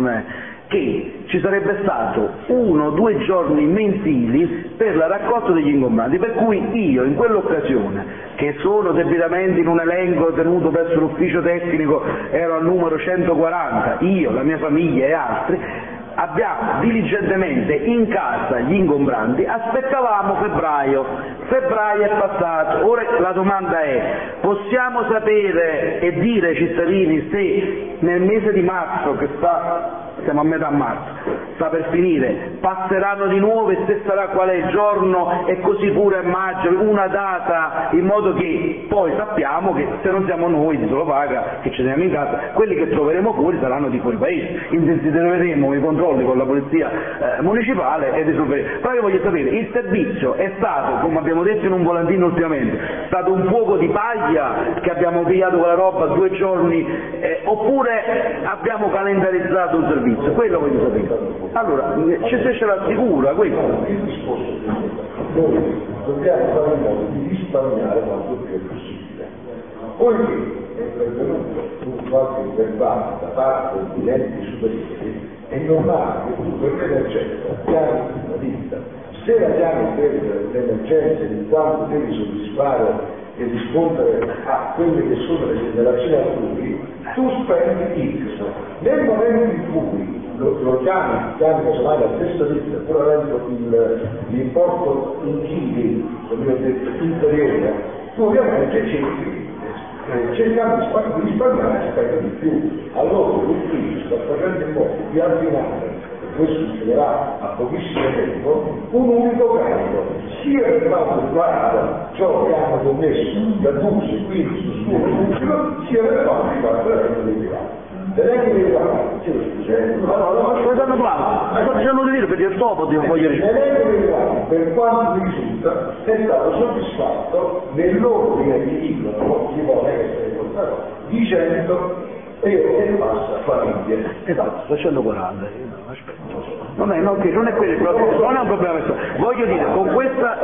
che ci sarebbe stato 1 o 2 giorni mensili per la raccolta degli ingombranti, per cui io in quell'occasione, che sono debitamente in un elenco tenuto presso l'ufficio tecnico, ero al numero 140, io, la mia famiglia e altri, abbiamo diligentemente in casa gli ingombranti, aspettavamo febbraio è passato, ora la domanda è: possiamo sapere e dire ai cittadini se nel mese di marzo, siamo a metà marzo, sta per finire, passeranno di nuovo e se sarà qual è il giorno e così pure a maggio, una data, in modo che poi sappiamo che se non siamo noi di Solopaga che ci teniamo in casa, quelli che troveremo fuori saranno di fuori paese, intensificheremo i controlli con la polizia municipale e risolveremo. Però io voglio sapere, il servizio è stato, come abbiamo detto in un volantino ultimamente, è stato un fuoco di paglia che abbiamo pigliato quella roba 2 giorni oppure abbiamo calendarizzato un servizio? Quello voglio sapere. Allora, se ce l'assicura questo. Il discorso è noi dobbiamo fare in modo di risparmiare quanto più è possibile. Poiché è pervenuto un qualche intervallo da parte degli enti superiori, è normale che tu per l'emergenza chiami una ditta. Se la chiami per l'emergenza in quanto devi soddisfare e rispondere a quelle che sono le segnalazioni altrui, tu spendi X. Nel momento in cui lo chiami casomai la stessa ditta, pur avendo l'importo in chili, come ho detto, inferiore, tu ovviamente cercando di risparmiare spendi di più. Allora l'ufficio sta facendo in modo di abbinare, e questo succederà a pochissimo tempo, un unico carico, sia per quanto riguarda ciò che hanno commesso da Duce, quindi sul suo pubblico, sia per quanto riguarda l'elenco dei privati. L'elenco dei privati, sto dicendo di dire per il topo voglio dire. L'elenco dei privati, per quanto mi risulta, è stato soddisfatto nell'ordine che dicono chi vuole essere portato di 100 euro e passa famiglie. Esatto, sto dicendo 40, aspetta. Non è quello il problema, non è un problema. Voglio dire, con questa.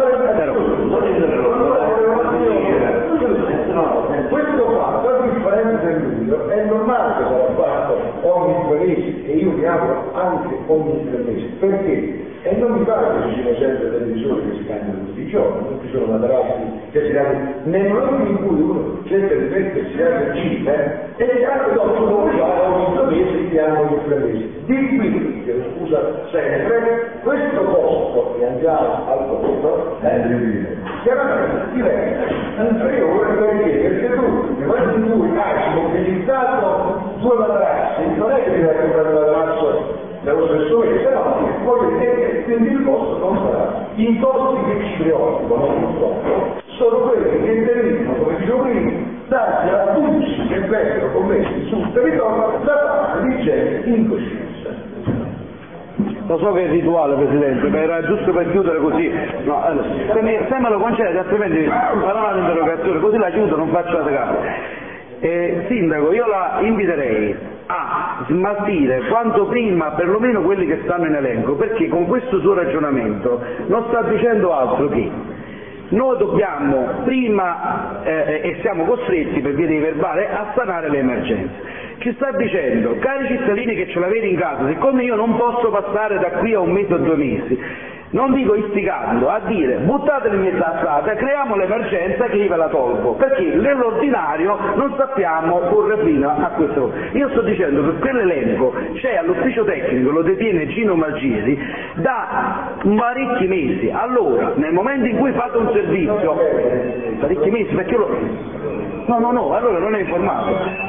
Questo fatto, a differenza del numero, è normale che sarà fatto ogni 2 mesi, e io mi auguro anche ogni 3 mesi, perché? E non mi pare che ci siano sempre televisori che si cambiano tutti i giorni, non ci sono materassi che si cambiano, nel momento in cui uno cerca di mettersi a regime e anche dopo lo fa ogni 2 mesi e anche ogni 3 mesi. Di qui, chiedo scusa sempre, questo costo che andiamo al costo chiaramente diventa inferiore perché tu nel momento in cui hai mobilizzato 2 materassi, non è che devi comprare un materasso nello stesso mese, no, voglio dire che quindi il costo non sarà. I costi che ci preoccupano purtroppo sono quelli che derivano, come dicevo prima, dati a abusi che vengono commessi sul territorio da parte di gente incoscienza. Lo so che è rituale, Presidente, ma era giusto per chiudere così. No, allora, se me lo concede, altrimenti farò un'interrogazione, così la chiudo, non faccio la segata. Sindaco, io la inviterei a smaltire quanto prima perlomeno quelli che stanno in elenco, perché con questo suo ragionamento non sta dicendo altro che noi dobbiamo prima, e siamo costretti per via dei verbali, a sanare le emergenze. Ci sta dicendo, cari cittadini che ce l'avete in casa, siccome io non posso passare da qui a 1 mese o 2 mesi, non dico istigando, a dire buttateli in tassate, creiamo l'emergenza che io ve la tolgo, perché nell'ordinario non sappiamo porre fine a queste cose. Io sto dicendo che quell'elenco c'è all'ufficio tecnico, lo detiene Gino Malgieri da parecchi mesi. Allora, nel momento in cui fate un servizio, parecchi mesi, perché no, allora non è informato.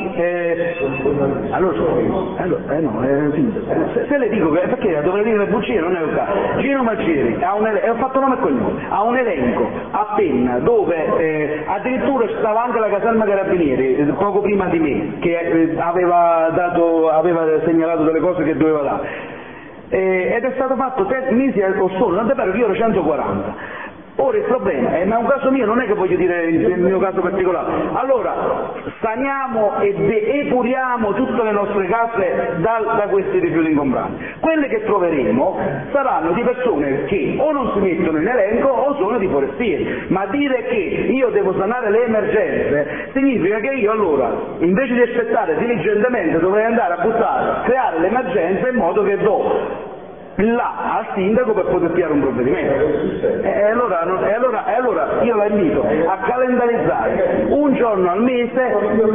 Se le dico che perché dovrei dire le bugie, non è un caso. Gino Malgieri ho fatto nome e cognome, ha un elenco a penna dove addirittura stava anche la caserma Carabinieri poco prima di me, che aveva segnalato delle cose che doveva dare, ed è stato fatto 3 mesi o solo, non è vero che io ero 140. Ora il problema è, ma è un caso mio, non è che voglio dire il mio caso particolare. Allora, saniamo ed epuriamo tutte le nostre case da questi rifiuti ingombranti. Quelle che troveremo saranno di persone che o non si mettono in elenco o sono di forestieri. Ma dire che io devo sanare le emergenze significa che io allora, invece di aspettare diligentemente, dovrei andare a creare l'emergenza in modo che do là al sindaco per poter piare un provvedimento. E allora io la invito a calendarizzare un giorno al mese.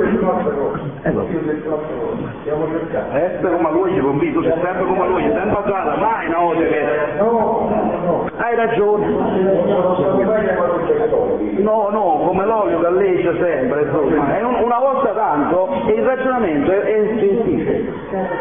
Sempre come lui ci convinto, sei sempre come lui, sempre passata, mai una volta che. Hai ragione. No, come l'olio galleggia sempre, insomma. È una volta tanto e il ragionamento è insensibile.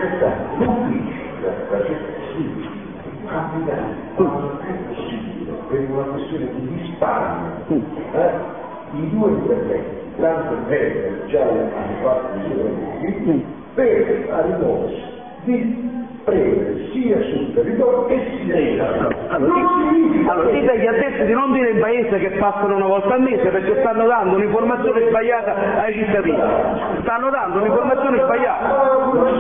Per una questione di risparmio, i 2 interventi, tanto bene già hanno fatto i sopravvissuti, per arrivarsi di prendere sia sul territorio che sia. Allora dite agli addetti di non dire in paese che passano una volta al mese, perché stanno dando un'informazione sbagliata ai cittadini. Stanno dando un'informazione sbagliata.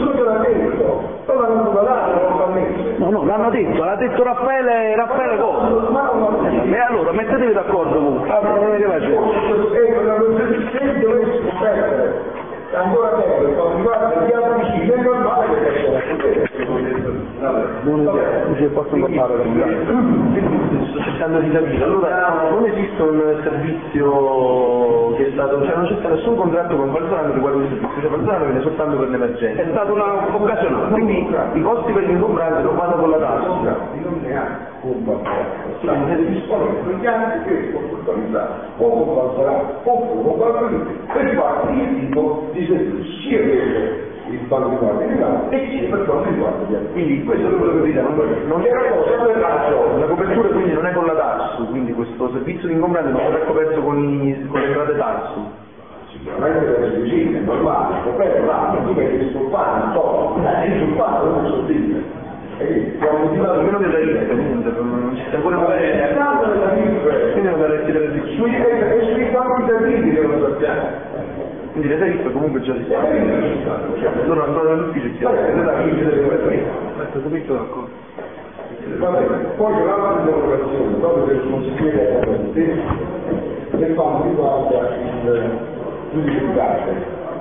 No, l'hanno detto, l'ha detto Raffaele Costa. E allora mettetevi d'accordo comunque. Che Se dovessi perdere ancora tempo per quanto riguarda gli altri è normale che non ci possono fare sto cercando di capire. Allora non esiste un servizio che è stato, cioè non c'è stato nessun contratto con Falzano riguardo il servizio, cioè Falzano viene soltanto per l'emergenza, è stata una occasionale, quindi i costi per gli ingombranti non vanno con la tassa. non ne ha colpa, dispongono gli altri che sono organizzati o con Falzano o con qualcuno per fare il tipo di servizio sia per il quanto riguarda il privato e sia per quanto riguarda gli altri. Quindi questo è quello che vi dico, non è una cosa per la copertura, quindi non è con la TARSU, quindi questo servizio di ingombrante non verrà coperto con le entrate TARSU. Sicuramente deve essere vicino, è normale, coperto l'anno, tu vedi sul pane, sul pane non è sottile. Siamo motivati meno delle tariffe, niente, non ci sta ancora quindi non daresti delle tariffe. E sui quantitativi che non sappiamo. Quindi le tariffe comunque già si stanno, sono ancora nell'ufficio, si poi c'è un'altra interrogazione proprio del consigliere Avanti per quanto riguarda il giudice di parte.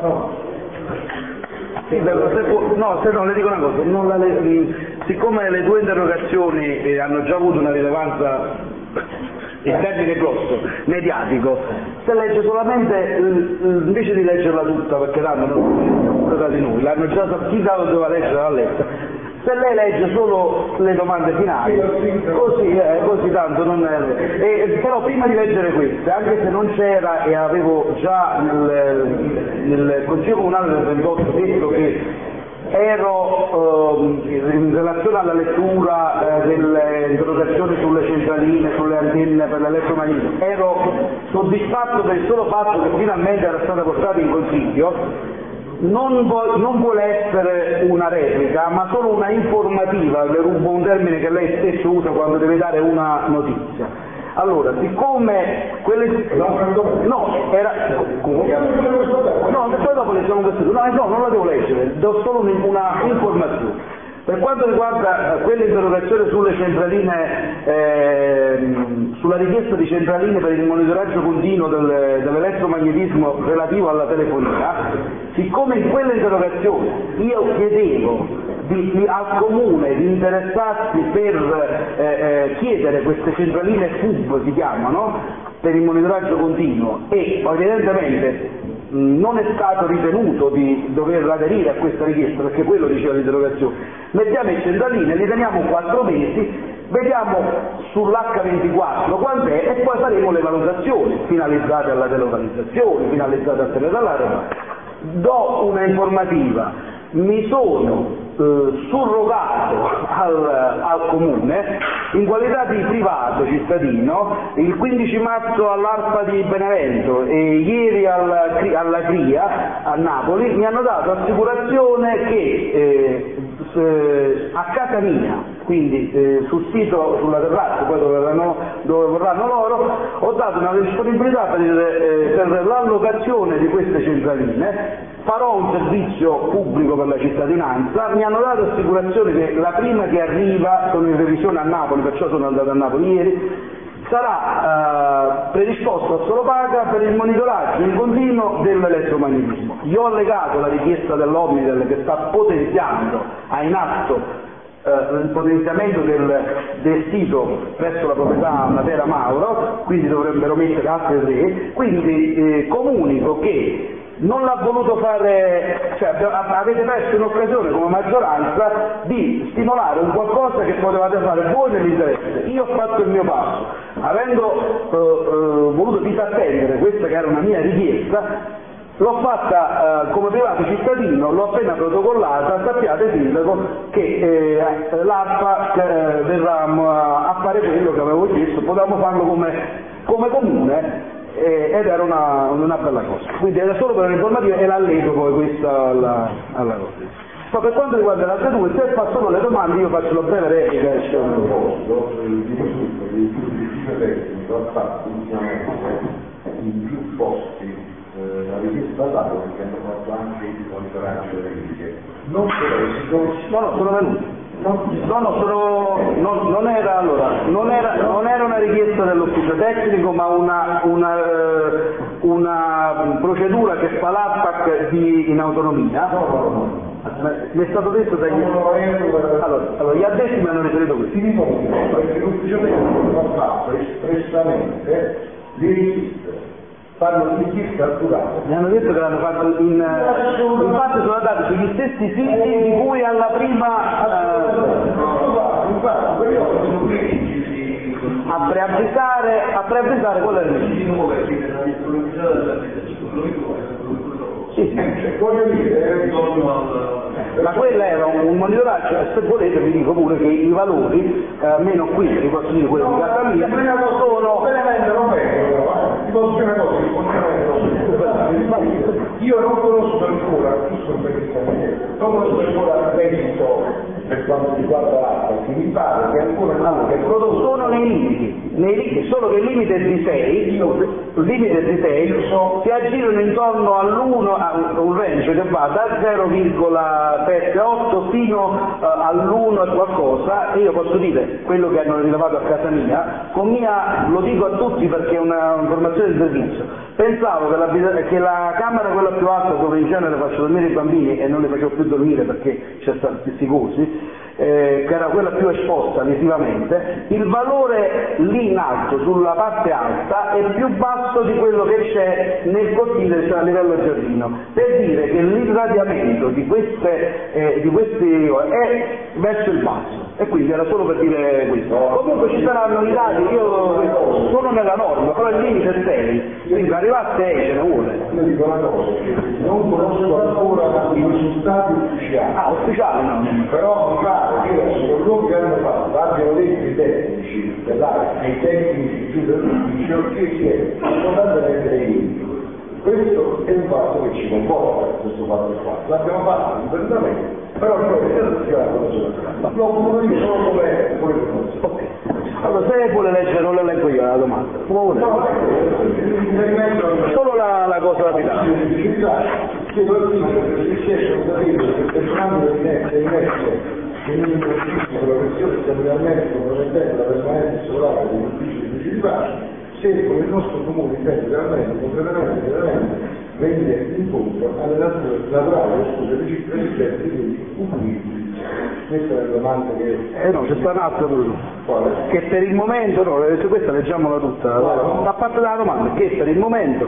Le dico una cosa, siccome le 2 interrogazioni hanno già avuto una rilevanza in termine grosso, mediatico, se legge solamente, invece di leggerla tutta, perché l'hanno da di noi, l'hanno già chi doveva leggere l'ha letta, se lei legge solo le domande finali, così tanto non è. Però prima di leggere queste, anche se non c'era e avevo già nel Consiglio Comunale del 28 detto che ero in relazione alla lettura delle interrogazioni sulle centraline, sulle antenne per l'elettromagnetismo, ero soddisfatto per il solo fatto che finalmente era stata portata in Consiglio. Non vuole essere una replica, ma solo una informativa, le rubo un termine che lei stesso usa quando deve dare una notizia. Allora, siccome quelle. Poi dopo leggiamo questo. No, non la devo leggere, do solo una informazione. Per quanto riguarda quell'interrogazione sulle centraline, sulla richiesta di centraline per il monitoraggio continuo dell'elettromagnetismo relativo alla telefonia, siccome in quell'interrogazione io chiedevo al comune di interessarsi per chiedere queste centraline FUB, si chiamano, per il monitoraggio continuo, e evidentemente non è stato ritenuto di dover aderire a questa richiesta, perché quello diceva l'interrogazione. Mettiamo in centraline, li teniamo 4 mesi, vediamo sull'H24 quant'è e poi faremo le valutazioni finalizzate alla delocalizzazione, finalizzate a tenere all'aria. Do una informativa: mi sono surrogato al comune in qualità di privato cittadino il 15 marzo all'ARPA di Benevento e ieri alla CRIA a Napoli mi hanno dato assicurazione che a casa mia, quindi sul sito, sulla terrazza, poi dove vorranno loro, ho dato una disponibilità per l'allocazione di queste centraline. Farò un servizio pubblico per la cittadinanza, mi hanno dato assicurazione che la prima che arriva, sono in revisione a Napoli, perciò sono andato a Napoli ieri, sarà predisposto a solo paga per il monitoraggio in continuo dell'elettromagnetismo. Gli ho allegato la richiesta dell'Omnitel che sta potenziando, ha in atto il potenziamento del sito presso la proprietà Matera Mauro, quindi dovrebbero mettere altre 3, quindi comunico che non l'ha voluto fare, cioè avete perso un'occasione come maggioranza di stimolare un qualcosa che potevate fare voi nell'interesse. Io ho fatto il mio passo, avendo voluto disattendere questa che era una mia richiesta, l'ho fatta come privato cittadino, l'ho appena protocollata. Sappiate, sindaco, che l'ARPA verrà a fare quello che avevo chiesto, potevamo farlo come comune, ed era una bella cosa. Quindi era solo per l'informativa e l'allego poi questa alla cosa. Poi per quanto riguarda le altre 2, se fa solo le domande io faccio la breve replica. Il Ministro del Giudice Tecnico ha fatto ultimamente in più posti la richiesta all'ARPA, perché hanno fatto anche il monitoraggio delle critiche. Non sono venuti. Non era una richiesta dell'ufficio tecnico, ma una procedura che fa l'ARPAC in autonomia. Mi è stato detto dagli... Allora, gli addetti mi hanno riferito questo. Si dimostra perché l'ufficio tecnico ha fatto espressamente le richieste. Fanno richieste accurate. Mi hanno detto che l'hanno fatto infatti sono andati sugli stessi siti di cui alla prima a preavvisare quella era voglio dire, ma quello era un monitoraggio, e se volete vi dico pure che i valori, almeno qui, vi posso dire quelli di casa mia, sono... Io non conosco ancora, giusto perché non conosco ancora l'esito per quanto riguarda l'acqua, che mi pare che ancora sono nei limiti, solo che il limite è di 6, si aggirano intorno all'1, a un range che va da 0,78 fino all'1 e qualcosa, e io posso dire quello che hanno rilevato a casa mia, lo dico a tutti perché è un'informazione di servizio. Pensavo che la camera quella più alta, dove in genere faccio dormire i bambini e non li facevo più dormire perché c'è stato psicosi, che era quella più esposta visivamente, il valore lì in alto, sulla parte alta, è più basso di quello che c'è nel cortile, cioè a livello giardino, per dire che l'irradiamento di questi è verso il basso, e quindi era solo per dire questo. Comunque ci saranno i dati, io sono nella norma, però il limite è 6, quindi per arrivare a 6 ce ne vuole. Io dico una cosa, non conosco ancora i risultati ufficiali. Ufficiali no. Però mi pare che i sopralluoghi che hanno fatto abbiano detto i tecnici dell'ARPA e i tecnici giù dell'ufficio che si è abbondantemente nei limiti. Questo è un fatto che ci comporta, questo fatto qua. L'abbiamo fatto internamente, però poi lo comunico io solo come informazione. Allora, se vuole leggere non le leggo io la domanda. Come vuole? Solo la cosa lapidare. Se si esce un capitolo che il personale del MES che non inconsiste con la questione stabilmente compromettente la permanenza solare degli uffici di municipali, se con il nostro comune intende realmente, concretamente, veramente venire incontro alle naturali esigenze di quelli pubblici. questa è la domanda che... no, c'è sta un altro pure. Quale? Che per il momento, no, questa leggiamola tutta, a parte la domanda, che per il momento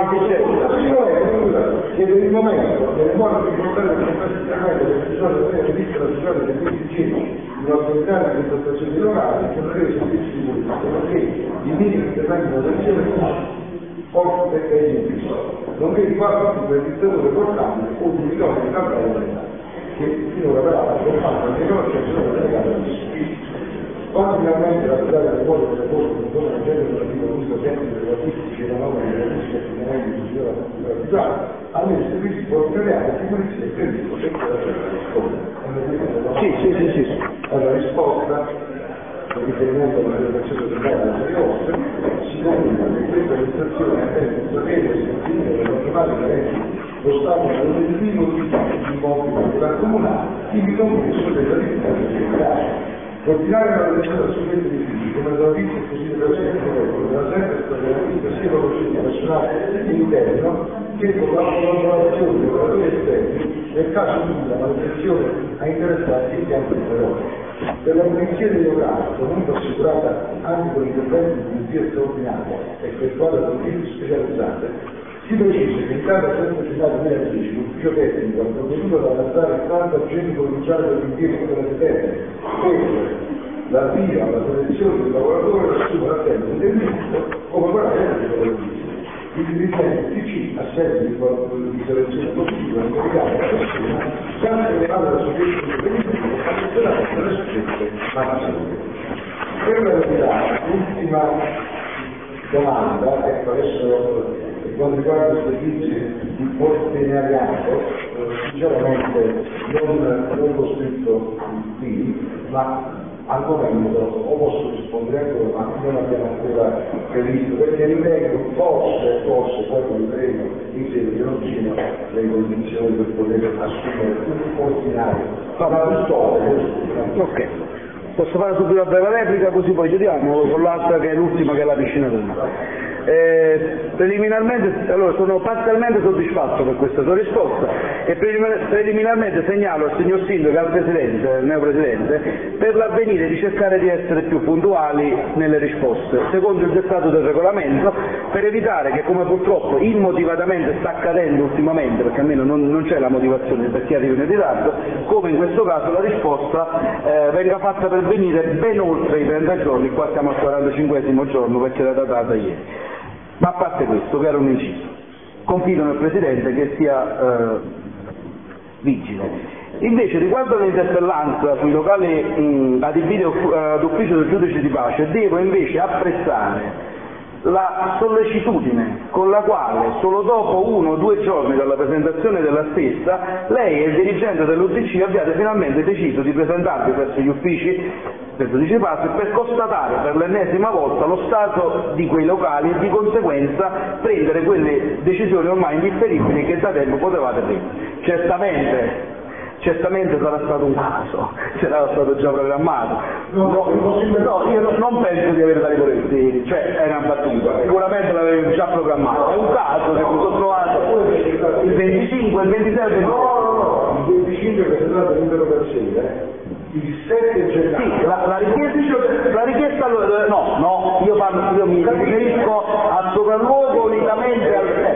che per il momento nelle buone difficoltà del competenziamento del bisogno di avere vista la situazione del 2010 di un'autorità di prestazioni locali che non deve servizi di politica, perché i minimi interventi di protezione portano per i impisi, nonché i fatti di quell'intervento portati o di milioni di campagne che finora peraltro non fanno riconoscenza delle legate alla giustizia. Quando finalmente la strada del modo del lavoro con come l'agente operativo uso sempre delle statistiche e la norma dei servizi e finanziamenti di signora particolare, almeno i servizi porteriali di polizia e previsto e che la risposta. Sì. Alla risposta, con riferimento alla delegazione centrale della serie vostra, si comunica che questa amministrazione attende un sapere e sentire le normali carenti lo Stato dell'obiettivo di immobili della comunale, ivi compreso della ricerca generale. Continuare la lezione da strumenti difficili, come la notizia e così della sempre stata garantita sia con il personale interno che con la collaborazione degli operatori esterni nel caso di la manutenzione a interessati e impianti numerosi. Per la pulizia dei locali, comunque assicurata anche con interventi di pulizia straordinaria effettuata da uffici specializzate, si precisa che in data 7 gennaio 2010 l'ufficio tecnico ha provveduto ad adattare il piano agenti provinciale per l'impiego delle terre per l'avvio alla selezione del lavoratore da assumere a tempo indefinito come parametro di lavorazione. Il dirigente TC, a seguito di selezione positiva e indicare la persona, cancellerà la soggetto di benissimo e annetterà le successe mansioni. Per la verità, l'ultima domanda, ecco adesso per quanto riguarda i servizi di portenariato, sinceramente non l'ho scritto qui, ma al momento o posso rispondere ancora, ma non abbiamo ancora previsto, perché ritengo forse, poi lo vedremo in seguito, non ci sono le condizioni per poter assumere un portinario, ma una custode. Ok. Posso fare subito la breve replica così poi chiudiamo con l'altra che è l'ultima, che è la piscina comune. Preliminarmente, allora sono parzialmente soddisfatto per questa sua risposta e preliminarmente segnalo al signor Sindaco e al Presidente, al neopresidente, per l'avvenire di cercare di essere più puntuali nelle risposte, secondo il dettato del regolamento, per evitare che, come purtroppo immotivatamente sta accadendo ultimamente, perché almeno non c'è la motivazione per chi arriva in ritardo, come in questo caso la risposta venga fatta per venire ben oltre i 30 giorni, qua siamo al 45esimo giorno perché era datata ieri. Ma a parte questo, che era un inciso, confido nel Presidente che sia vigile. Invece, riguardo all'interpellanza sui locali adibiti d'ufficio del giudice di pace, devo invece apprezzare la sollecitudine con la quale, solo dopo 1 o 2 giorni dalla presentazione della stessa, lei e il dirigente dell'UDC abbiate finalmente deciso di presentarvi presso gli uffici del giudice di pace per constatare per l'ennesima volta lo stato di quei locali e di conseguenza prendere quelle decisioni ormai indifferibili che da tempo potevate prendere. Certamente sarà stato un caso, sarà stato già programmato. Io non penso di avere dati volentieri, cioè è una battuta, sicuramente l'avevo già programmato, è un caso che mi sono trovato il 25, il 26 e il 27. Il 25 è presentato l'interrogazione, il 7 gennaio. Sì, la richiesta io mi riferisco al sopralluogo unitamente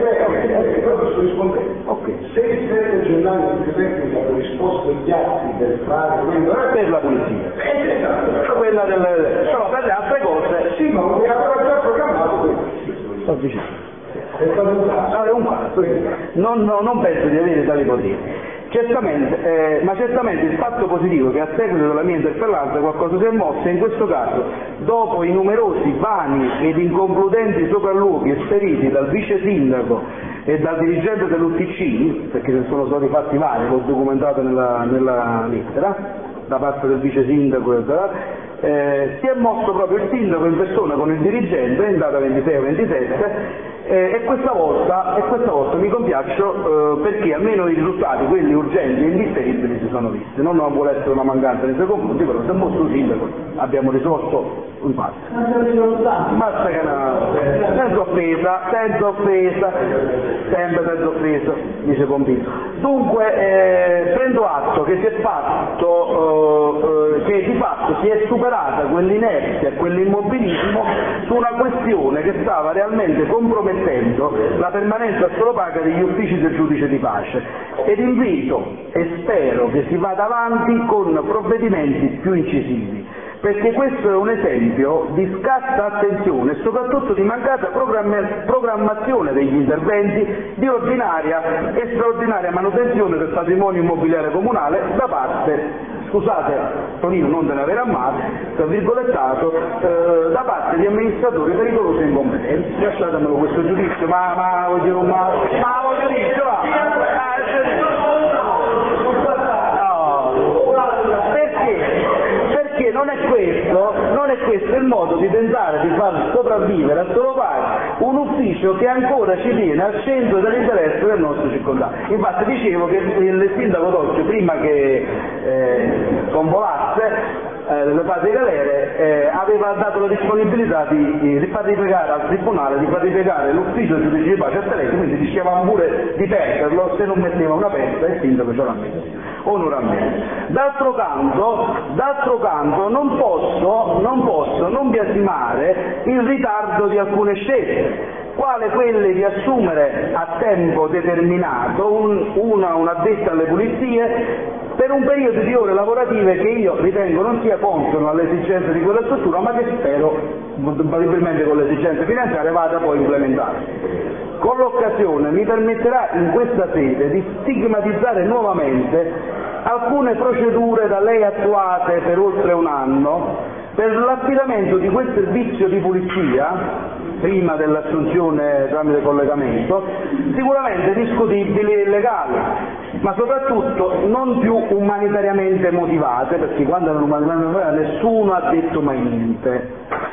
Ok, se il 7 gennaio il tecnico ha risposto agli atti per fare per la pulizia, quella però per le altre cose sì, ma non aveva già programmato questo. sto dicendo. È stato un caso. È un caso. Non penso di avere tali poteri. Ma certamente il fatto positivo che a seguito della mia interpellanza qualcosa si è mosso, e in questo caso, dopo i numerosi vani ed inconcludenti sopralluoghi esperiti dal vice sindaco e dal dirigente dell'UTC, perché ne sono stati fatti vari, l'ho documentato nella lettera, da parte del vice sindaco, si è mosso proprio il sindaco in persona con il dirigente in data 26 o 27 E questa volta mi compiaccio perché almeno i risultati, quelli urgenti e indifferibili, si sono visti. Non vuole essere una mancanza nei suoi confronti, però se un vostro sindaco abbiamo risolto un fatto. Basta che senza offesa, sempre senza offesa, dice Pompino. Dunque prendo atto che si è fatto, che di fatto si è superata quell'inerzia e quell'immobilismo su una questione che stava realmente compromettendo la permanenza solopaga degli uffici del giudice di pace, ed invito e spero che si vada avanti con provvedimenti più incisivi, perché questo è un esempio di scarsa attenzione e soprattutto di mancata programmazione degli interventi di ordinaria e straordinaria manutenzione del patrimonio immobiliare comunale da parte, scusate Tonino non te ne avrà male, tra virgolettato, da parte di amministratori pericolosi e incompetenti. Lasciatemelo questo giudizio, ma voglio dire, perché non è questo il modo di tentare di far sopravvivere a Solopari un ufficio che ancora ci tiene al centro dell'interesse del nostro circondario. Infatti dicevo che il sindaco Tocchio, prima che convolasse le fate galere, aveva dato la disponibilità di far ripiegare al tribunale, di far ripiegare l'ufficio del giudice di pace a Telesio, quindi dicevamo pure di perderlo se non metteva una pezza, e il sindaco ce l'ha messo, onoralmente. D'altro canto non posso non biasimare il ritardo di alcune scelte, quale quelle di assumere a tempo determinato un'addetta alle pulizie per un periodo di ore lavorative che io ritengo non sia consono alle esigenze di quella struttura, ma che spero, compatibilmente con le esigenze finanziarie, vada poi implementata. Con l'occasione mi permetterà in questa sede di stigmatizzare nuovamente alcune procedure da lei attuate per oltre un anno per l'affidamento di quel servizio di pulizia, prima dell'assunzione tramite collegamento, sicuramente discutibili e illegali, ma soprattutto non più umanitariamente motivate, perché quando erano umanitariamente motivate nessuno ha detto mai niente.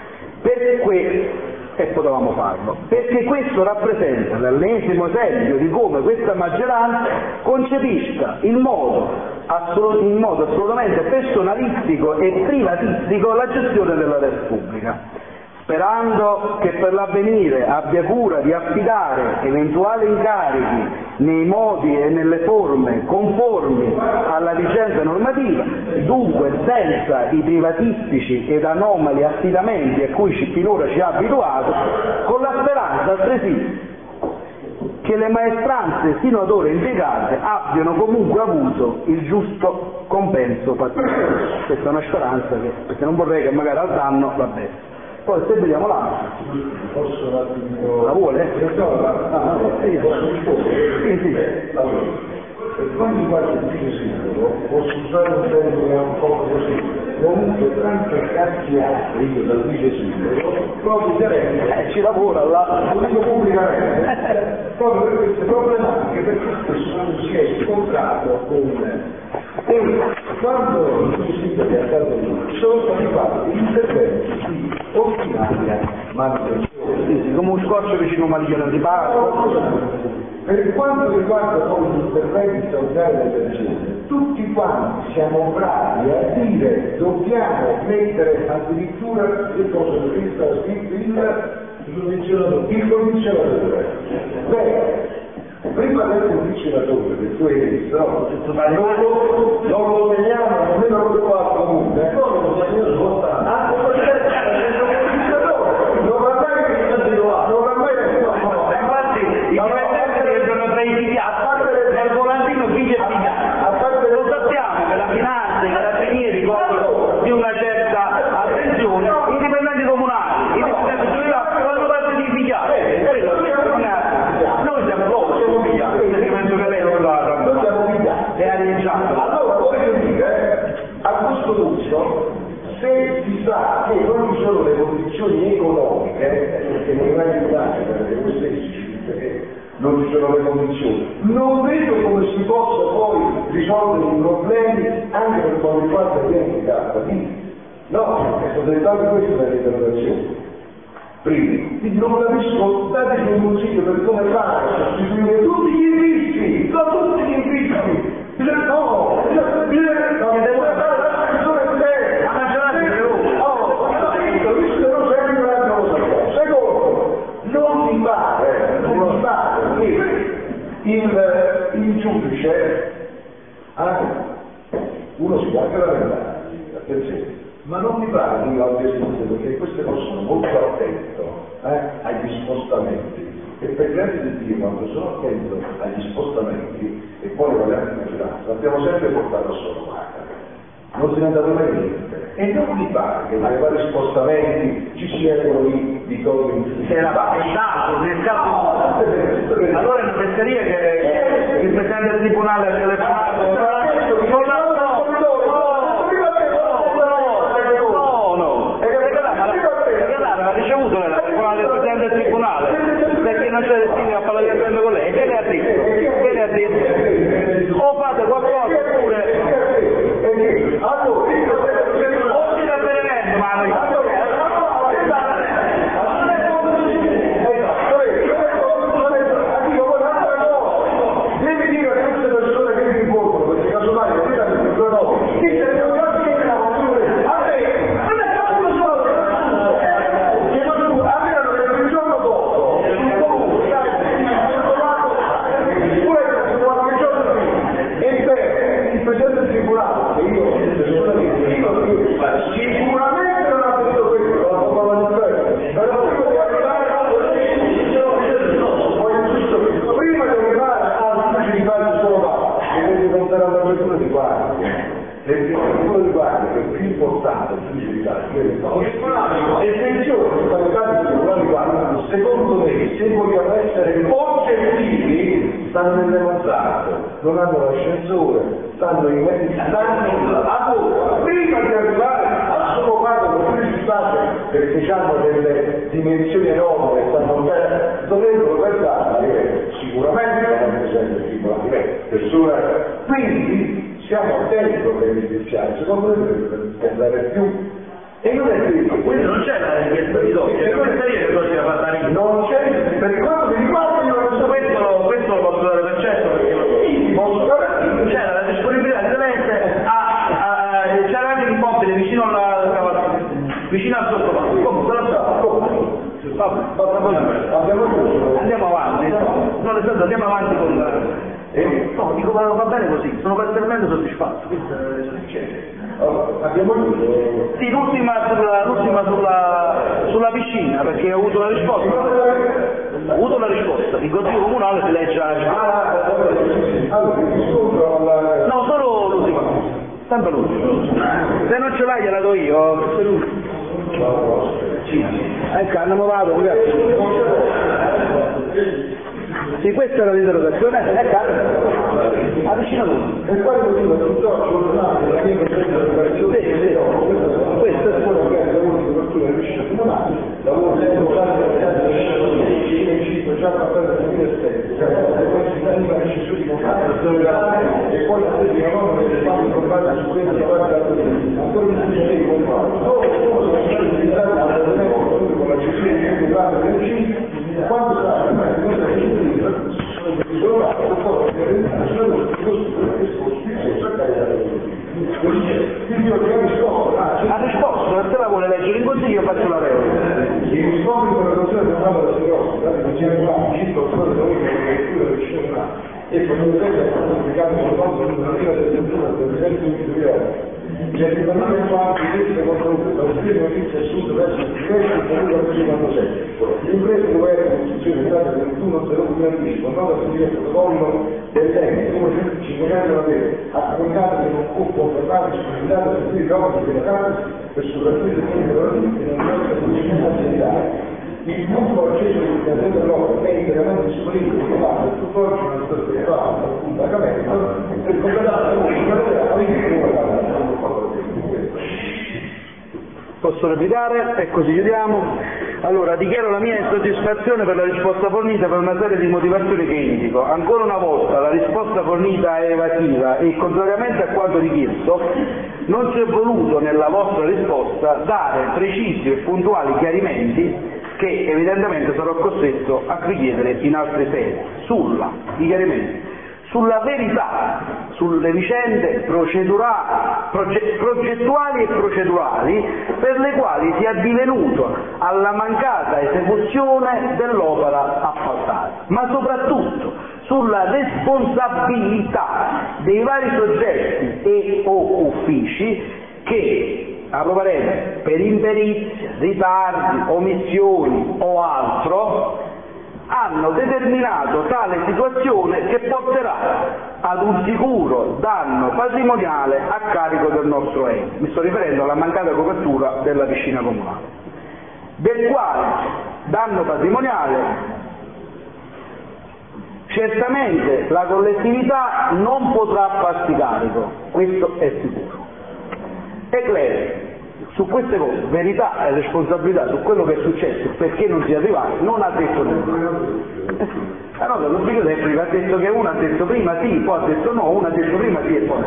E potevamo farlo, perché questo rappresenta l'ennesimo esempio di come questa maggioranza concepisca in modo assolutamente personalistico e privatistico la gestione della res pubblica, sperando che per l'avvenire abbia cura di affidare eventuali incarichi nei modi e nelle forme conformi alla vigenza normativa, dunque senza i privatistici ed anomali affidamenti a cui finora ci ha abituato, con la speranza altresì che le maestranze sino ad ora impiegate abbiano comunque avuto il giusto compenso patrimoniale. Questa è una speranza perché non vorrei che magari al danno vabbè. Poi se vediamo l'altro. Posso un attimo... La vuole? Posso rispondere? Sì. Allora, per quanto riguarda il vice sindaco, posso usare un termine un po' così, comunque tanto cazziato io dal vice sindaco, proprio interesse, ci lavora là, lo dico pubblicamente, proprio per queste problematiche, perché spesso si è scontrato con... E quando il vice sindaco è stato lì, sono stati fatti interventi di ordinaria manutenzione. Sì, come un scorcio vicino a un Maliglione di Parco. Per quanto riguarda poi gli interventi straordinari dell'emergenza, tutti quanti siamo bravi a dire dobbiamo mettere addirittura che cosa il condizionatore. Beh, prima del condizionatore che tu hai detto, non lo teniamo nemmeno per qua al comune, lo sappiamo che la finanza e i carabinieri godono di una certa attenzione, i dipendenti comunali, i dipendenti giudiziari fanno parte di filiali, noi siamo loro, siamo filiali, penso che lei non noi siamo filiali. è arieggiato. Allora voglio dire, a questo punto, se si sa che non ci sono le condizioni economiche, perché non è aiutare, perché voi stessi non ci sono le condizioni, non vedo come si possa poi risolvere i problemi anche per quanto riguarda gli enti dati. No, è soltanto questa l'interrogazione. Primo, non capisco, dateci un consiglio per come fare a sostituire tutti gli infissi, no, tutti gli infissi. No, devo fare la persona intera. La maggioranza visto che non serve un'altra cosa. Secondo, non mi pare che il giudice, uno si dà anche lamentare, attenzione. Ma non mi pare che io abbia sentito, perché queste cose sono molto attento agli spostamenti, e per grazia di Dio quando sono attento agli spostamenti e poi le varianti di maggioranza l'abbiamo sempre portato a solo Macca, non se ne è andato mai niente, e non mi pare che nei vari spostamenti ci siano di togli. Era paventato nel caso. Allora è una fesseria che il Presidente del Tribunale ha telefonato. Ha ricevuto la telefonata del Presidente del Tribunale perché non c'è destino a parlare direttamente con lei, e che le ha detto? O fate qualcosa oppure o si l'avvenimento, ma devi dire a queste persone che mi incontrano, perché casomai sicuramente non ha detto questo, prima di arrivare al giudice di parte solo va, e devi contare la misura di guardia, perché la misura di guardia che è più importante del giudice di parte, e attenzione, quando casi tribunali di guardia, secondo me, se vogliamo essere oggettivi, stanno nelle mansarde, non hanno l'ascensore, stanno in prima di arrivare al suo quadro per cui ci state, perché hanno delle dimensioni enormi e stanno bene, dovrebbero pensare sicuramente non è presente il tribunale persone, quindi siamo attenti con le giudiziarie, secondo me dovrebbe pensare più. E non è vero, quindi non c'è la richiesta di doppia, che cosa sia fatta lì? non c'è, per quanto mi riguarda io non so questo lo posso dare per certo, perché c'era la disponibilità eccellente c'era anche un immobile vicino al sottopassaggio. Comunque andiamo avanti. No, nel senso, andiamo avanti con no, dico va bene così, sono parzialmente soddisfatto. Abbiamo avuto sì, l'ultima sulla piscina, perché ho avuto la risposta. Ho avuto la risposta, il consiglio comunale si legge no, solo l'ultima, sempre l'ultima. Se non ce l'hai gliela do io. Ecco, andiamo vado, sì, questa era l'interrogazione, avvicina tu. Per quale motivo purtroppo giornale la mia presenza di operazione questo è quello che è lavoro di copertura del riuscito comunale, lavoro sempre usando il già passato nel 2007, la recessione di contratto e poi la stessa di norma che fanno il contratto su questo da parte della politica. Ancora un disegno di contratto. Dopo sono stati utilizzati con la gestione di contratto del municipio, quando sarà questa gestione ha risposto, se la vuole leggere in consiglio io faccio la regola. Il riscontro di valutazione del programma della Sirossi, dati che c'è circa un solo di lettura del cinema e probabilmente è stato pubblicato nel nostro nella linea del 31 del Presidente di Rio. Gli attivamenti infatti queste contenute dal primo inizio a sud verso il diverso periodo del 56. L'impresa doveva essere in funzione data 21.02 con nota sul protocollo dell'ente come 5 anni alla vita, ha comunicato che non può confermare disponibilità per servire gli obblighi delle case per sopravvivere i temi lavorativi e non essere pubblicità aziendale. Il gruppo acceso di finanziamento dell'opera è interamente disponibile per fare il tutt'oggi una situazione privata un pagamento per completare Posso replicare? E così chiudiamo. Allora, dichiaro la mia insoddisfazione per la risposta fornita per una serie di motivazioni che indico. Ancora una volta la risposta fornita è evasiva e, contrariamente a quanto richiesto, non si è voluto nella vostra risposta dare precisi e puntuali chiarimenti che evidentemente sarò costretto a richiedere in altre sedi, i chiarimenti sulla verità, sulle vicende progettuali e procedurali per le quali si è addivenuto alla mancata esecuzione dell'opera appaltata, ma soprattutto sulla responsabilità dei vari soggetti e o uffici che, apro parere, per imperizia, ritardi, omissioni o altro hanno determinato tale situazione che porterà ad un sicuro danno patrimoniale a carico del nostro ente. Mi sto riferendo alla mancata copertura della piscina comunale, del quale danno patrimoniale certamente la collettività non potrà farsi carico, questo è sicuro. Eclair, su queste cose, verità e responsabilità, su quello che è successo, perché non si è arrivati, non ha detto nulla. Allora l'ufficio tecnico ha detto che uno ha detto prima sì, poi ha detto no, uno ha detto prima sì e poi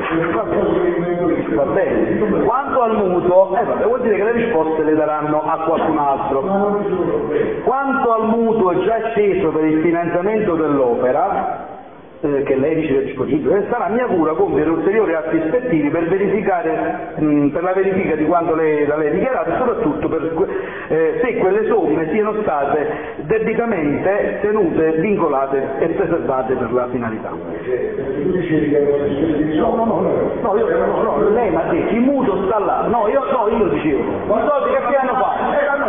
va bene. Quanto al mutuo, vuol dire che le risposte le daranno a qualcun altro. Quanto al mutuo già acceso per il finanziamento dell'opera, che lei dice che è disponibile, sarà mia cura compiere ulteriori atti ispettivi per verificare, per la verifica di quanto da lei dichiarato e soprattutto se quelle somme siano state debitamente tenute, vincolate e preservate per la finalità. No, lei mi ha detto il mutuo sta là, io dicevo, i soldi che hanno fatto stanno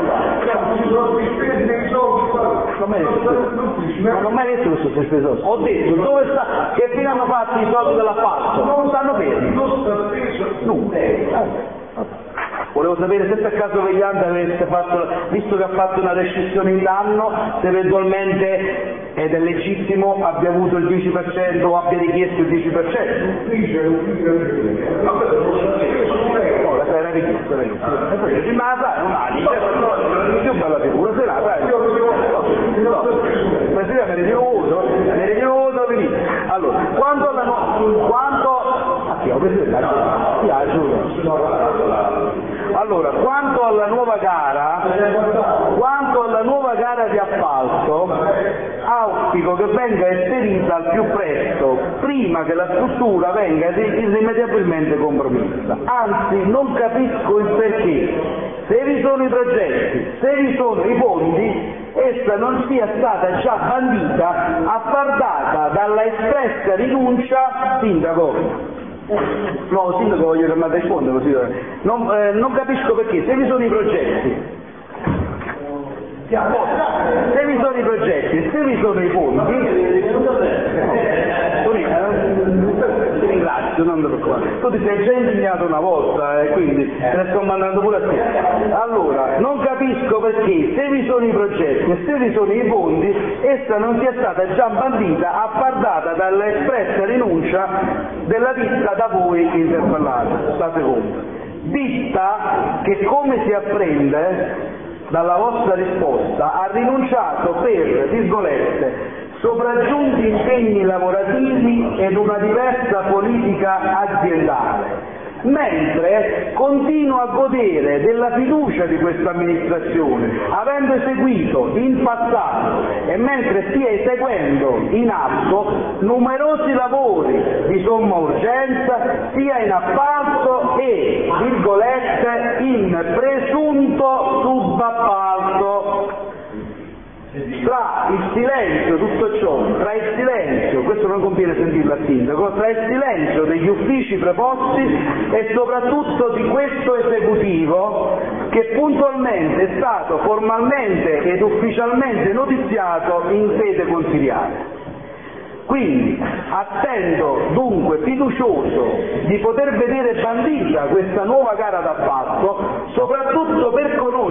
là. Non ho mai detto che sono spesi soldi, ho detto dove sta, che fine hanno fatto i soldi dell'appalto, non stanno fermi, volevo sapere se per caso Vegliante avesse fatto, visto che ha fatto una rescissione in danno, se eventualmente, ed è legittimo, abbia avuto il 10% o abbia richiesto il 10%. Era richiesto, ma sai, non ha più bella figura, se la sai. Presidente, mi ritiro voto, venite. Allora, quanto alla nuova gara di appalto, auspico che venga esperita al più presto, prima che la struttura venga irrimediabilmente compromessa. Anzi, non capisco il perché. Se vi sono i progetti, se vi sono i fondi, essa non sia stata già bandita affardata dalla espressa rinuncia, sindaco. No, sindaco, voglio che mi risponda così. Non capisco perché, se vi sono i progetti, se vi sono i progetti, se vi sono i fondi, ti ringrazio, non ti preoccupare. Tu ti sei già indignato una volta e quindi te ne sto mandando pure a te. Allora, non capisco perché se vi sono i progetti e se vi sono i fondi, essa non sia stata già bandita, affardata dall'espressa rinuncia della ditta da voi interpellata. La seconda. Ditta che, come si apprende dalla vostra risposta, ha rinunciato per, virgolette, sopraggiunti impegni lavorativi ed una diversa politica aziendale, mentre continua a godere della fiducia di questa amministrazione, avendo eseguito in passato e mentre stia eseguendo in atto numerosi lavori di somma urgenza, sia in appalto e, virgolette, in presunto subappalto. Tra il silenzio, tutto ciò, tra il silenzio, questo non conviene sentirlo al sindaco, tra il silenzio degli uffici preposti e soprattutto di questo esecutivo che puntualmente è stato formalmente ed ufficialmente notiziato in sede consiliare. Quindi attendo dunque fiducioso di poter vedere bandita questa nuova gara d'appalto, soprattutto per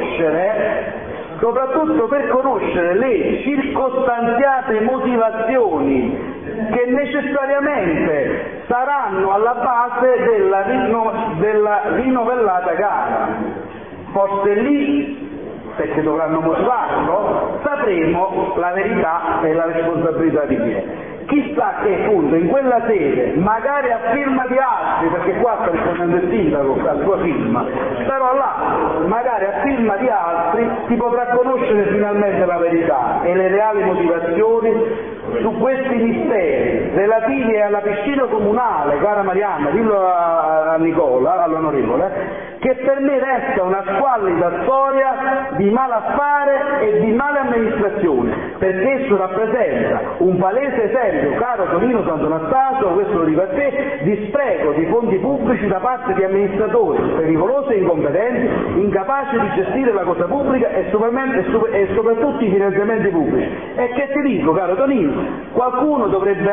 conoscere le circostanziate motivazioni che necessariamente saranno alla base della rinovellata gara. Forse lì, perché dovranno motivarlo, sapremo la verità e la responsabilità di chi è. Chi chissà che appunto in quella sede, magari a firma di altri, perché qua sta rispondendo il sindaco a sua firma, però là, magari a firma di altri, si potrà conoscere finalmente la verità e le reali motivazioni su questi misteri relativi alla piscina comunale, cara Marianna, dillo a Nicola, all'onorevole, che per me resta una squallida storia di malaffare e di male amministrazione, perché esso rappresenta un palese esempio, caro Tonino Santanastasio, questo lo dico a te, di spreco di fondi pubblici da parte di amministratori pericolosi e incompetenti, incapaci di gestire la cosa pubblica e soprattutto i finanziamenti pubblici. E che ti dico, caro Tonino, qualcuno dovrebbe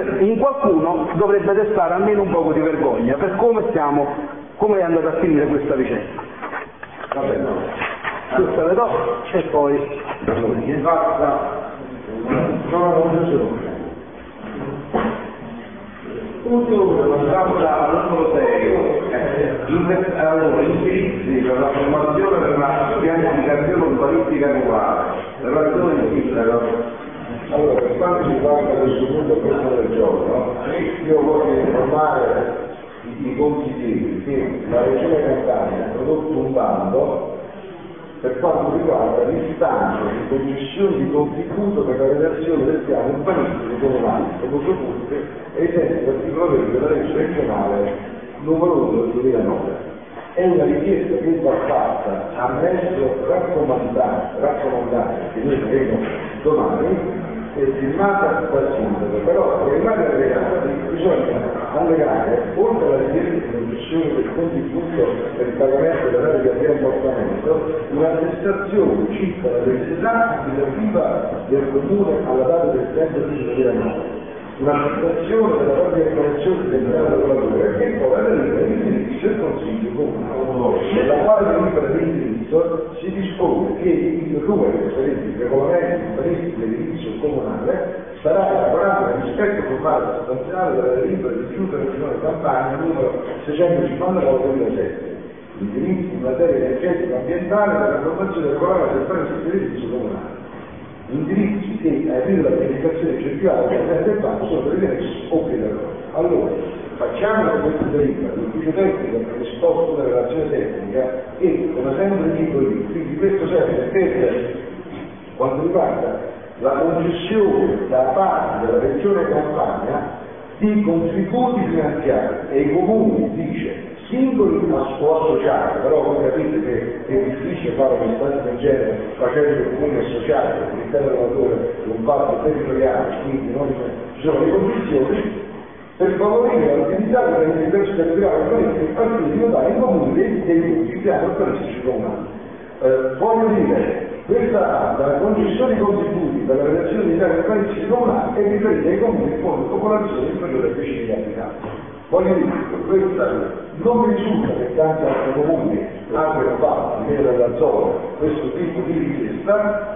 testare almeno un poco di vergogna per come è andata a finire questa vicenda. Vabbè, no. Questa le do e poi Ultimo, passiamo al numero 6, allora, indirizzi per la formazione della pianificazione urbanistica annuale, relazione di sindaco. Allora, per quanto riguarda questo punto del giorno, io voglio informare i consiglieri che la Regione Campania ha prodotto un bando per quanto riguarda l'istanza di concessione di contributo per la redazione del piano urbanistico comunale, secondo punto, ai sensi dell'articolo 20 della legge regionale numero 1 del 2009. È una richiesta che va fatta a mezzo raccomandare, che noi faremo domani, è firmata dal sindaco, però per arrivare a legare bisogna allegare, oltre alla richiesta di concessione del contributo per il pagamento dell'area di riamportamento, un'attestazione circa la necessità abitativa del comune alla data del 30 giugno 2009, un'attestazione della propria riconoscenza del piano lavoratore e poi la delibera di indirizzo del Consiglio Comunale, nella quale delibera di indirizzo si dispone che il RUE, sarebbe il regolamento urbanistico dell'edilizio comunale, sarà elaborato nel rispetto formale e sostanziale della delibera di giunta regionale Campania numero 659/2007, indirizzi in materia energetica e ambientale per la formazione del regolamento urbanistico dell'edilizio comunale. Indirizzi che ai fini della pianificazione incentivativa del Presidente del Banco sono ritenuti obbligatori. Allora, facciamo questa delibera, l'ufficio tecnico ha predisposto una relazione tecnica e, come sempre dico io, quindi questo serve per quanto riguarda la concessione da parte della Regione Campania di contributi finanziari e i comuni, dice, singoli o associati, però voi capite che è difficile fare un'istanza del genere facendo i comuni associati, perché il piano lavoratore è un fatto territoriale, quindi non ci sono le condizioni per favorire l'attività di pianificazione territoriale urbanistica al fine di votare in comune dei piani urbanistici comunali. Voglio dire, la concessione di contributi per la redazione di piani urbanistici comunali è riferita ai comuni con popolazione inferiore a 10.000 abitanti. Voglio dire, questa non mi risulta che tanti altri comuni abbiano fatto, almeno della zona, questo tipo di richiesta,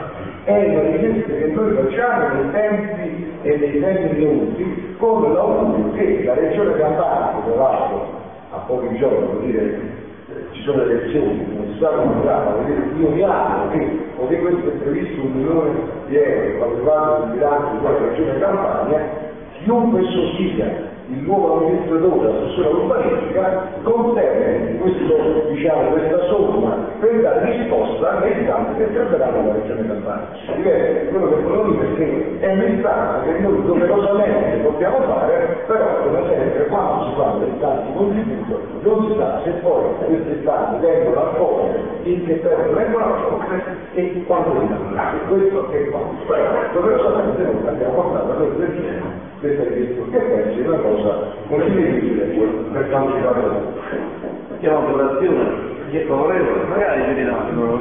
è una richiesta che noi facciamo nei tempi e nei termini dovuti, con l'augurio che la Regione Campania, che tra l'altro a pochi giorni, vuol dire, ci sono le elezioni, non si sa come andrà, io mi auguro che, poiché questo è previsto 1 milione di euro quando riguarda il bilancio della Regione Campania, chiunque esso sia il nuovo amministratore dell'assessore urbanistica conservi questa somma per dare risposta alle istanze che attraverseranno la Regione Campania. Diverso quello che volevo dire è che è un'istanza che noi doverosamente dobbiamo fare, però come sempre quando si fanno le istanze di contributo non si sa se poi queste istanze vengono accolte, in che termine vengono accolte e quando vengono. Questo è quanto. Però doverosamente noi abbiamo portato a questa richiesta che pensi una cosa condivisibile per quanto riguarda la chiamo votazione, chi è favorevole? Magari ci ridanno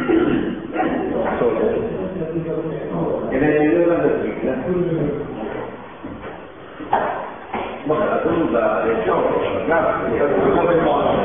e le ma la seduta è grazie.